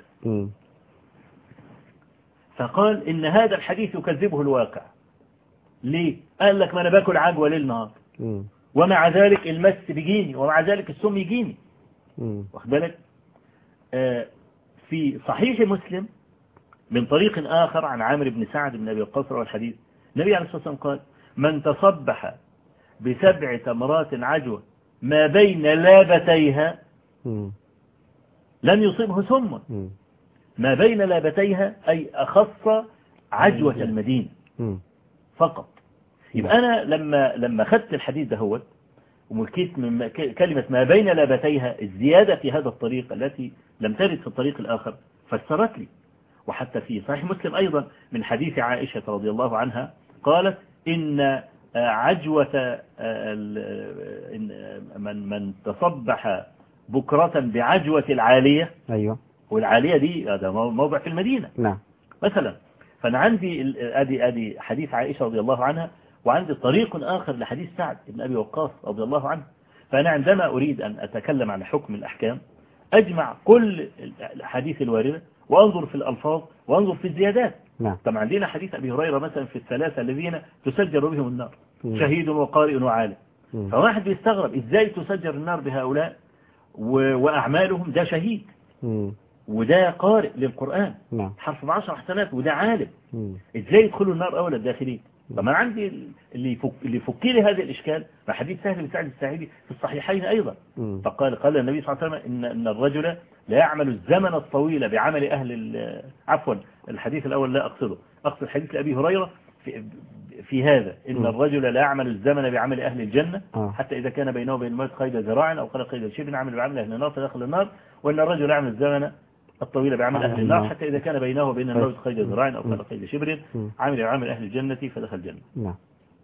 فقال إن هذا الحديث يكذبه الواقع. ليه؟ قال لك ما أنا باكل عجوة ليل نهار ومع ذلك المس بيجيني ومع ذلك السم يجيني. واخد بالك؟ في صحيح مسلم من طريق آخر عن عامر بن سعد بن أبي وقاص والحديث النبي عليه الصلاة والسلام قال من تصبح ب7 تمرات عجوة ما بين لابتيها لم يصبه سم. ما بين لابتيها أي أخص عجوة المدينة فقط. يبقى أنا لما خدت الحديث ده هو وملكيت من كلمة ما بين لابتيها الزيادة في هذا الطريق التي لم ترد في الطريق الآخر فسرت لي. وحتى في صحيح مسلم أيضا من حديث عائشة رضي الله عنها قالت إن عجوة من تصبح بكرة بعجوة العالية. أيوة. والعالية دي هذا موضع في المدينة. نعم. مثلا فأنا عندي أدي حديث عائشة رضي الله عنها، وعندي طريق آخر لحديث سعد بن أبي وقاص رضي الله عنه. فأنا عندما أريد أن أتكلم عن حكم الأحكام أجمع كل الحديث الواردة وأنظر في الألفاظ وأنظر في الزيادات. نعم. طبعا عندنا حديث أبي هريرة مثلا في الثلاثة الذين تسجر بهم النار شهيد وقارئ وعالم. فواحد بيستغرب إزاي تسجر النار بهؤلاء وأعمالهم ده شهيد وده قارئ للقرآن حرف ب10 حسنات وده عالم، إزاي يدخلوا النار أولا الداخلين؟ طبعا عندي اللي يفك لي هذا الإشكال مع حديث سهل بن سعد الساعدي في الصحيحين أيضا. قال النبي صلى الله عليه وسلم إن الرجل لا يعمل الزمن الطويل بعمل أهل عفوا الحديث الأول لا أقصد حديث لأبي هريرة في هذا إن الرجل لا يعمل الزمن بعمل أهل الجنة حتى إذا كان بينه وبين الموت قيد ذراع أو قال قيد شبر عمل بعمل أهل النار فدخل النار، وإن الرجل يعمل الزمن الطويل بعمل أهل النار حتى إذا كان بينه وبين الموت قيد ذراع أو قال قيد شبر عمل بعمل أهل الجنة فدخل الجنة.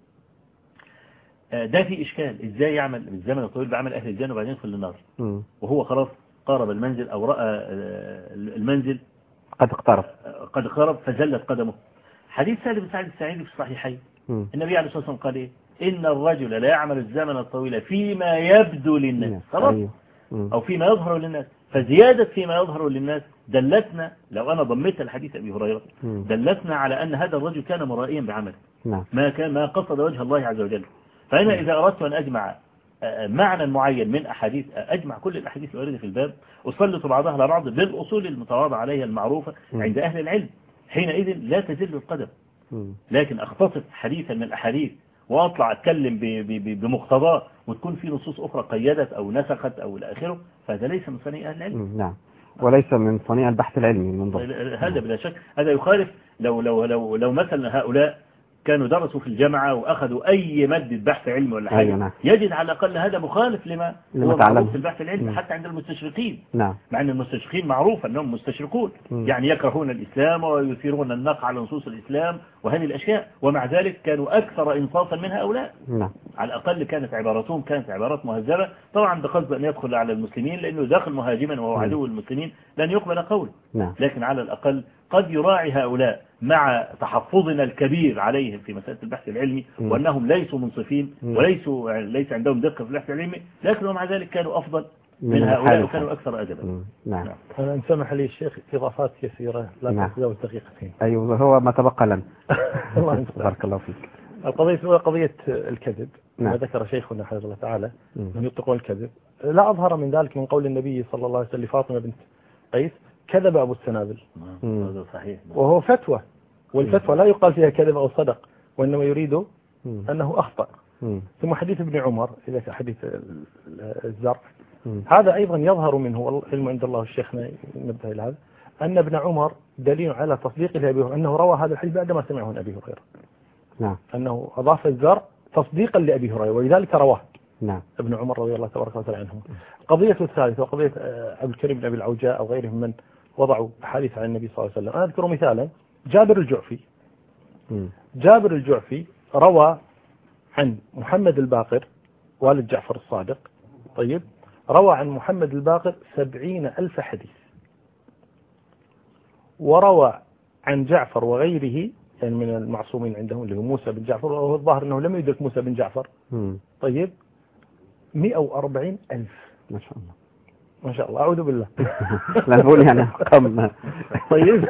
ده في إشكال إزاي يعمل الزمن الطويل بعمل أهل الجنة وبعدين يدخل النار وهو خلاص قارب المنزل أو رأى المنزل قد اقترب فزلت قدمه. حديث سهل بن سعد الساعدي في الصحيحين النبي عليه الصلاة والسلام قال إيه؟ إن الرجل لا يعمل الزمن الطويل فيما يبدو للناس خلاص أو فيما يظهر للناس. فزيادة فيما يظهر للناس دلتنا لو أنا ضميت الحديث أبي هريرة دلتنا على أن هذا الرجل كان مرائيا بعمله ما قصد وجه الله عز وجل. فأنا إذا أردت أن أجمع معنى معين من أحاديث أجمع كل الأحاديث الواردة في الباب أسلط بعضها على بعض بالأصول المتواضعة عليها المعروفة عند أهل العلم، حينئذ لا تزل القدم. لكن أختصر حديثا من الأحاديث وأطلع أتكلم بمقتضاه وتكون في نصوص أخرى قيدت أو نسخت أو إلى آخره فهذا ليس من صنيع أهل العلم. نعم. وليس من صنيع البحث العلمي من ضمن هذا بلا شك. هذا يخالف لو مثلا هؤلاء كانوا درسوا في الجامعة وأخذوا أي مادة بحث علمي ولا حاجة نعم. يجد على الأقل هذا مخالف لما هو معروف في البحث العلمي حتى عند المستشرقين. نعم. مع أن المستشرقين معروف أنهم مستشرقون يعني يكرهون الإسلام ويثيرون النقع على نصوص الإسلام وهذه الأشياء، ومع ذلك كانوا أكثر إنصافا من هؤلاء. نعم. على الأقل كانت عباراتهم كانت عبارات مهذبة، طبعا بقصد أن يدخل على المسلمين لأنه داخل مهاجما وهو عدو المسلمين لن يقبل قوله. نعم. لكن على الأقل قد يراعي هؤلاء مع تحفظنا الكبير عليهم في مسألة البحث العلمي وأنهم ليسوا منصفين ليس عندهم دقة في البحث العلمي، لكن ومع ذلك كانوا أفضل من هؤلاء وكانوا أكثر أدبا. نعم. أنا إن سمح لي الشيخ إضافات كثيرة لا تتجاوز دقيقتين. أيوه هو ما تبقى لنا. الله بارك الله فيك. القضية الأولى قضية الكذب. نعم. وذكر شيخنا حفظه الله تعالى أن يطلقون الكذب. لا أظهر من ذلك من قول النبي صلى الله عليه وسلم لفاطمة بنت قيس كذب أبو السنابل. هذا صحيح. وهو فتوى، والفتوى لا يقال فيها كذب أو صدق، وإنما يريد أنه أخطأ. ثم حديث ابن عمر إذا كان حديث الزرع هذا أيضا يظهر منه والعلم عند الله الشيخنا نبه إلى هذا أن ابن عمر دليل على تصديقه لأبي هريرة أنه روى هذا الحديث بعد ما سمعه من أبي هريرة. نعم. أنه أضاف الزرع تصديقا لأبي هريرة ولذلك رواه. نعم. ابن عمر رضي الله تبارك وتعالى عنه. قضية الثالثة وقضية عبد الكريم بن أبي العوجاء أو غيرهم من وضعوا حديث عن النبي صلى الله عليه وسلم. أنا أذكر مثالا جابر الجعفي. جابر الجعفي روى عن محمد الباقر والد جعفر الصادق. طيب روى عن محمد الباقر 70,000 حديث، وروى عن جعفر وغيره يعني من المعصومين عندهم اللي هو موسى بن جعفر، وهو الظاهر أنه لم يدرك موسى بن جعفر. طيب 140,000. ما شاء الله. ما شاء الله أعوذ بالله. لا نقول يعني أرقام. طيب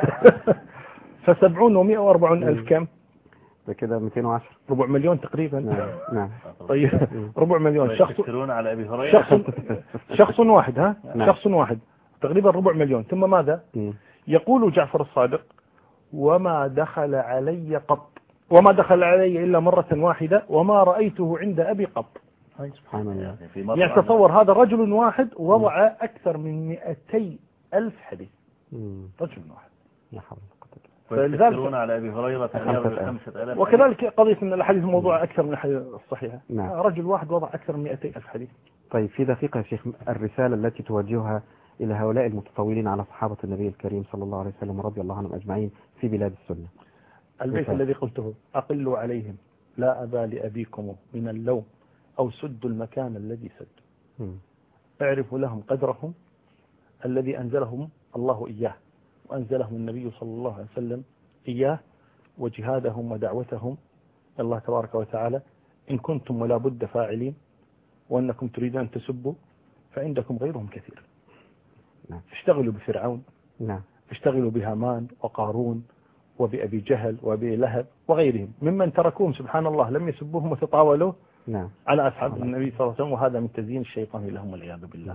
ف70 و140,000 كم؟ كده 210 ربع مليون تقريبا. نعم. طيب ربع مليون شخص على أبي هريرة شخص واحد ها نعم. شخص واحد تقريبا ربع مليون. ثم ماذا يقول جعفر الصادق وما دخل علي قط، وما دخل علي إلا مرة واحدة وما رأيته عند أبي قط. سبحان الله. يعني تصور هذا رجل واحد وضع أكثر من 200,000 حديث. رجل واحد. لا حول. ويذكرون على أبي هريرة 5,000. وكذلك قضية أن الحديث موضوع أكثر من الحديث الصحيحة. نعم. رجل واحد وضع أكثر من 200,000 حديث. طيب في دقيقة يا شيخ الرسالة التي توجهها إلى هؤلاء المتطاولين على صحابة النبي الكريم صلى الله عليه وسلم رضي الله عنهم أجمعين في بلاد السنة. البيت الذي قلته أقلوا عليهم لا أبا لأبيكم من اللوم أو سدوا المكان الذي سدوا. اعرفوا لهم قدرهم الذي أنزلهم الله إياه وأنزلهم النبي صلى الله عليه وسلم إياه، وجهادهم ودعوتهم الله تبارك وتعالى. إن كنتم ولا بد فاعلين وأنكم تريدون أن تسبوا فعندكم غيرهم كثير. نعم. اشتغلوا بفرعون. نعم. اشتغلوا بهامان وقارون وبأبي جهل وأبي لهب وغيرهم ممن تركوهم سبحان الله لم يسبوهم وتطاولوا نعم. على أصحاب النبي صلى الله عليه وسلم، وهذا من تزيين الشيطان لهم والعياذ بالله.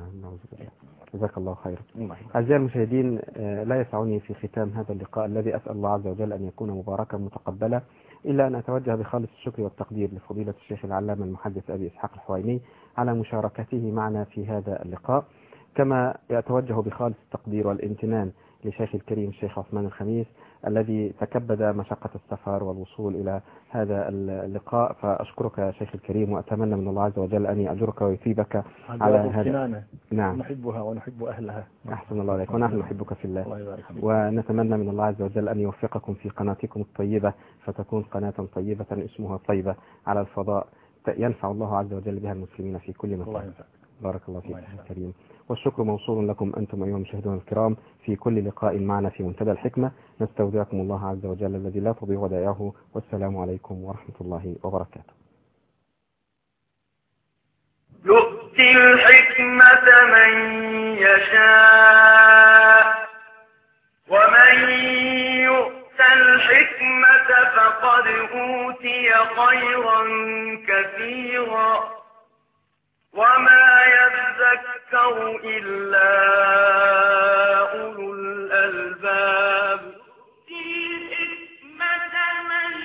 جزاك الله خيرا. أعزائي المشاهدين لا يسعني في ختام هذا اللقاء الذي أسأل الله عز وجل أن يكون مباركا متقبلا إلا أن أتوجه بخالص الشكر والتقدير لفضيلة الشيخ العلامة المحدث أبي إسحاق الحويني على مشاركته معنا في هذا اللقاء، كما يتوجه بخالص التقدير والامتنان لشيخ الكريم الشيخ عثمان الخميس الذي تكبد مشقة السفر والوصول إلى هذا اللقاء. فأشكرك يا شيخ الكريم وأتمنى من الله عز وجل أن يأجرك ويثيبك على هذا. نعم. نحبها ونحب أهلها. أحسن الله عليك ونحن نحبك في الله. ونتمنى من الله عز وجل أن يوفقكم في قناتكم الطيبة فتكون قناة طيبة اسمها طيبة على الفضاء ينفع الله عز وجل بها المسلمين في كل مكان. بارك الله فيك شيخ الكريم. والشكر موصول لكم أنتم أيها المشاهدون الكرام في كل لقاء معنا في منتدى الحكمة. نستودعكم الله عز وجل الذي لا تضيع ودائعه، والسلام عليكم ورحمة الله وبركاته. يؤتي الحكمة من يشاء ومن يؤت الحكمة فقد أوتي خيرا كثيرا وما يذكر إلا أولو الألباب. الحكمة من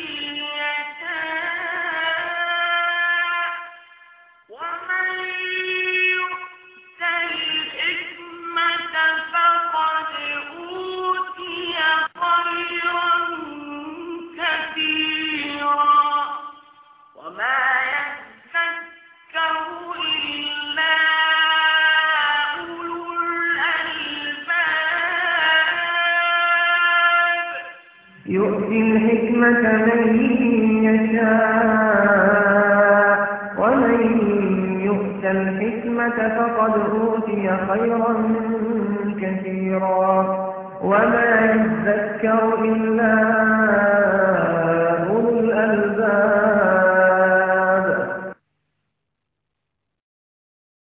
يشاء ومن يؤت الحكمة فقد أوتي خيرا كثيرا يؤتي الحكمة من يشاء ومن يؤت الحكمة فقد أوتي خيرا كثيرا وما يذكر إلا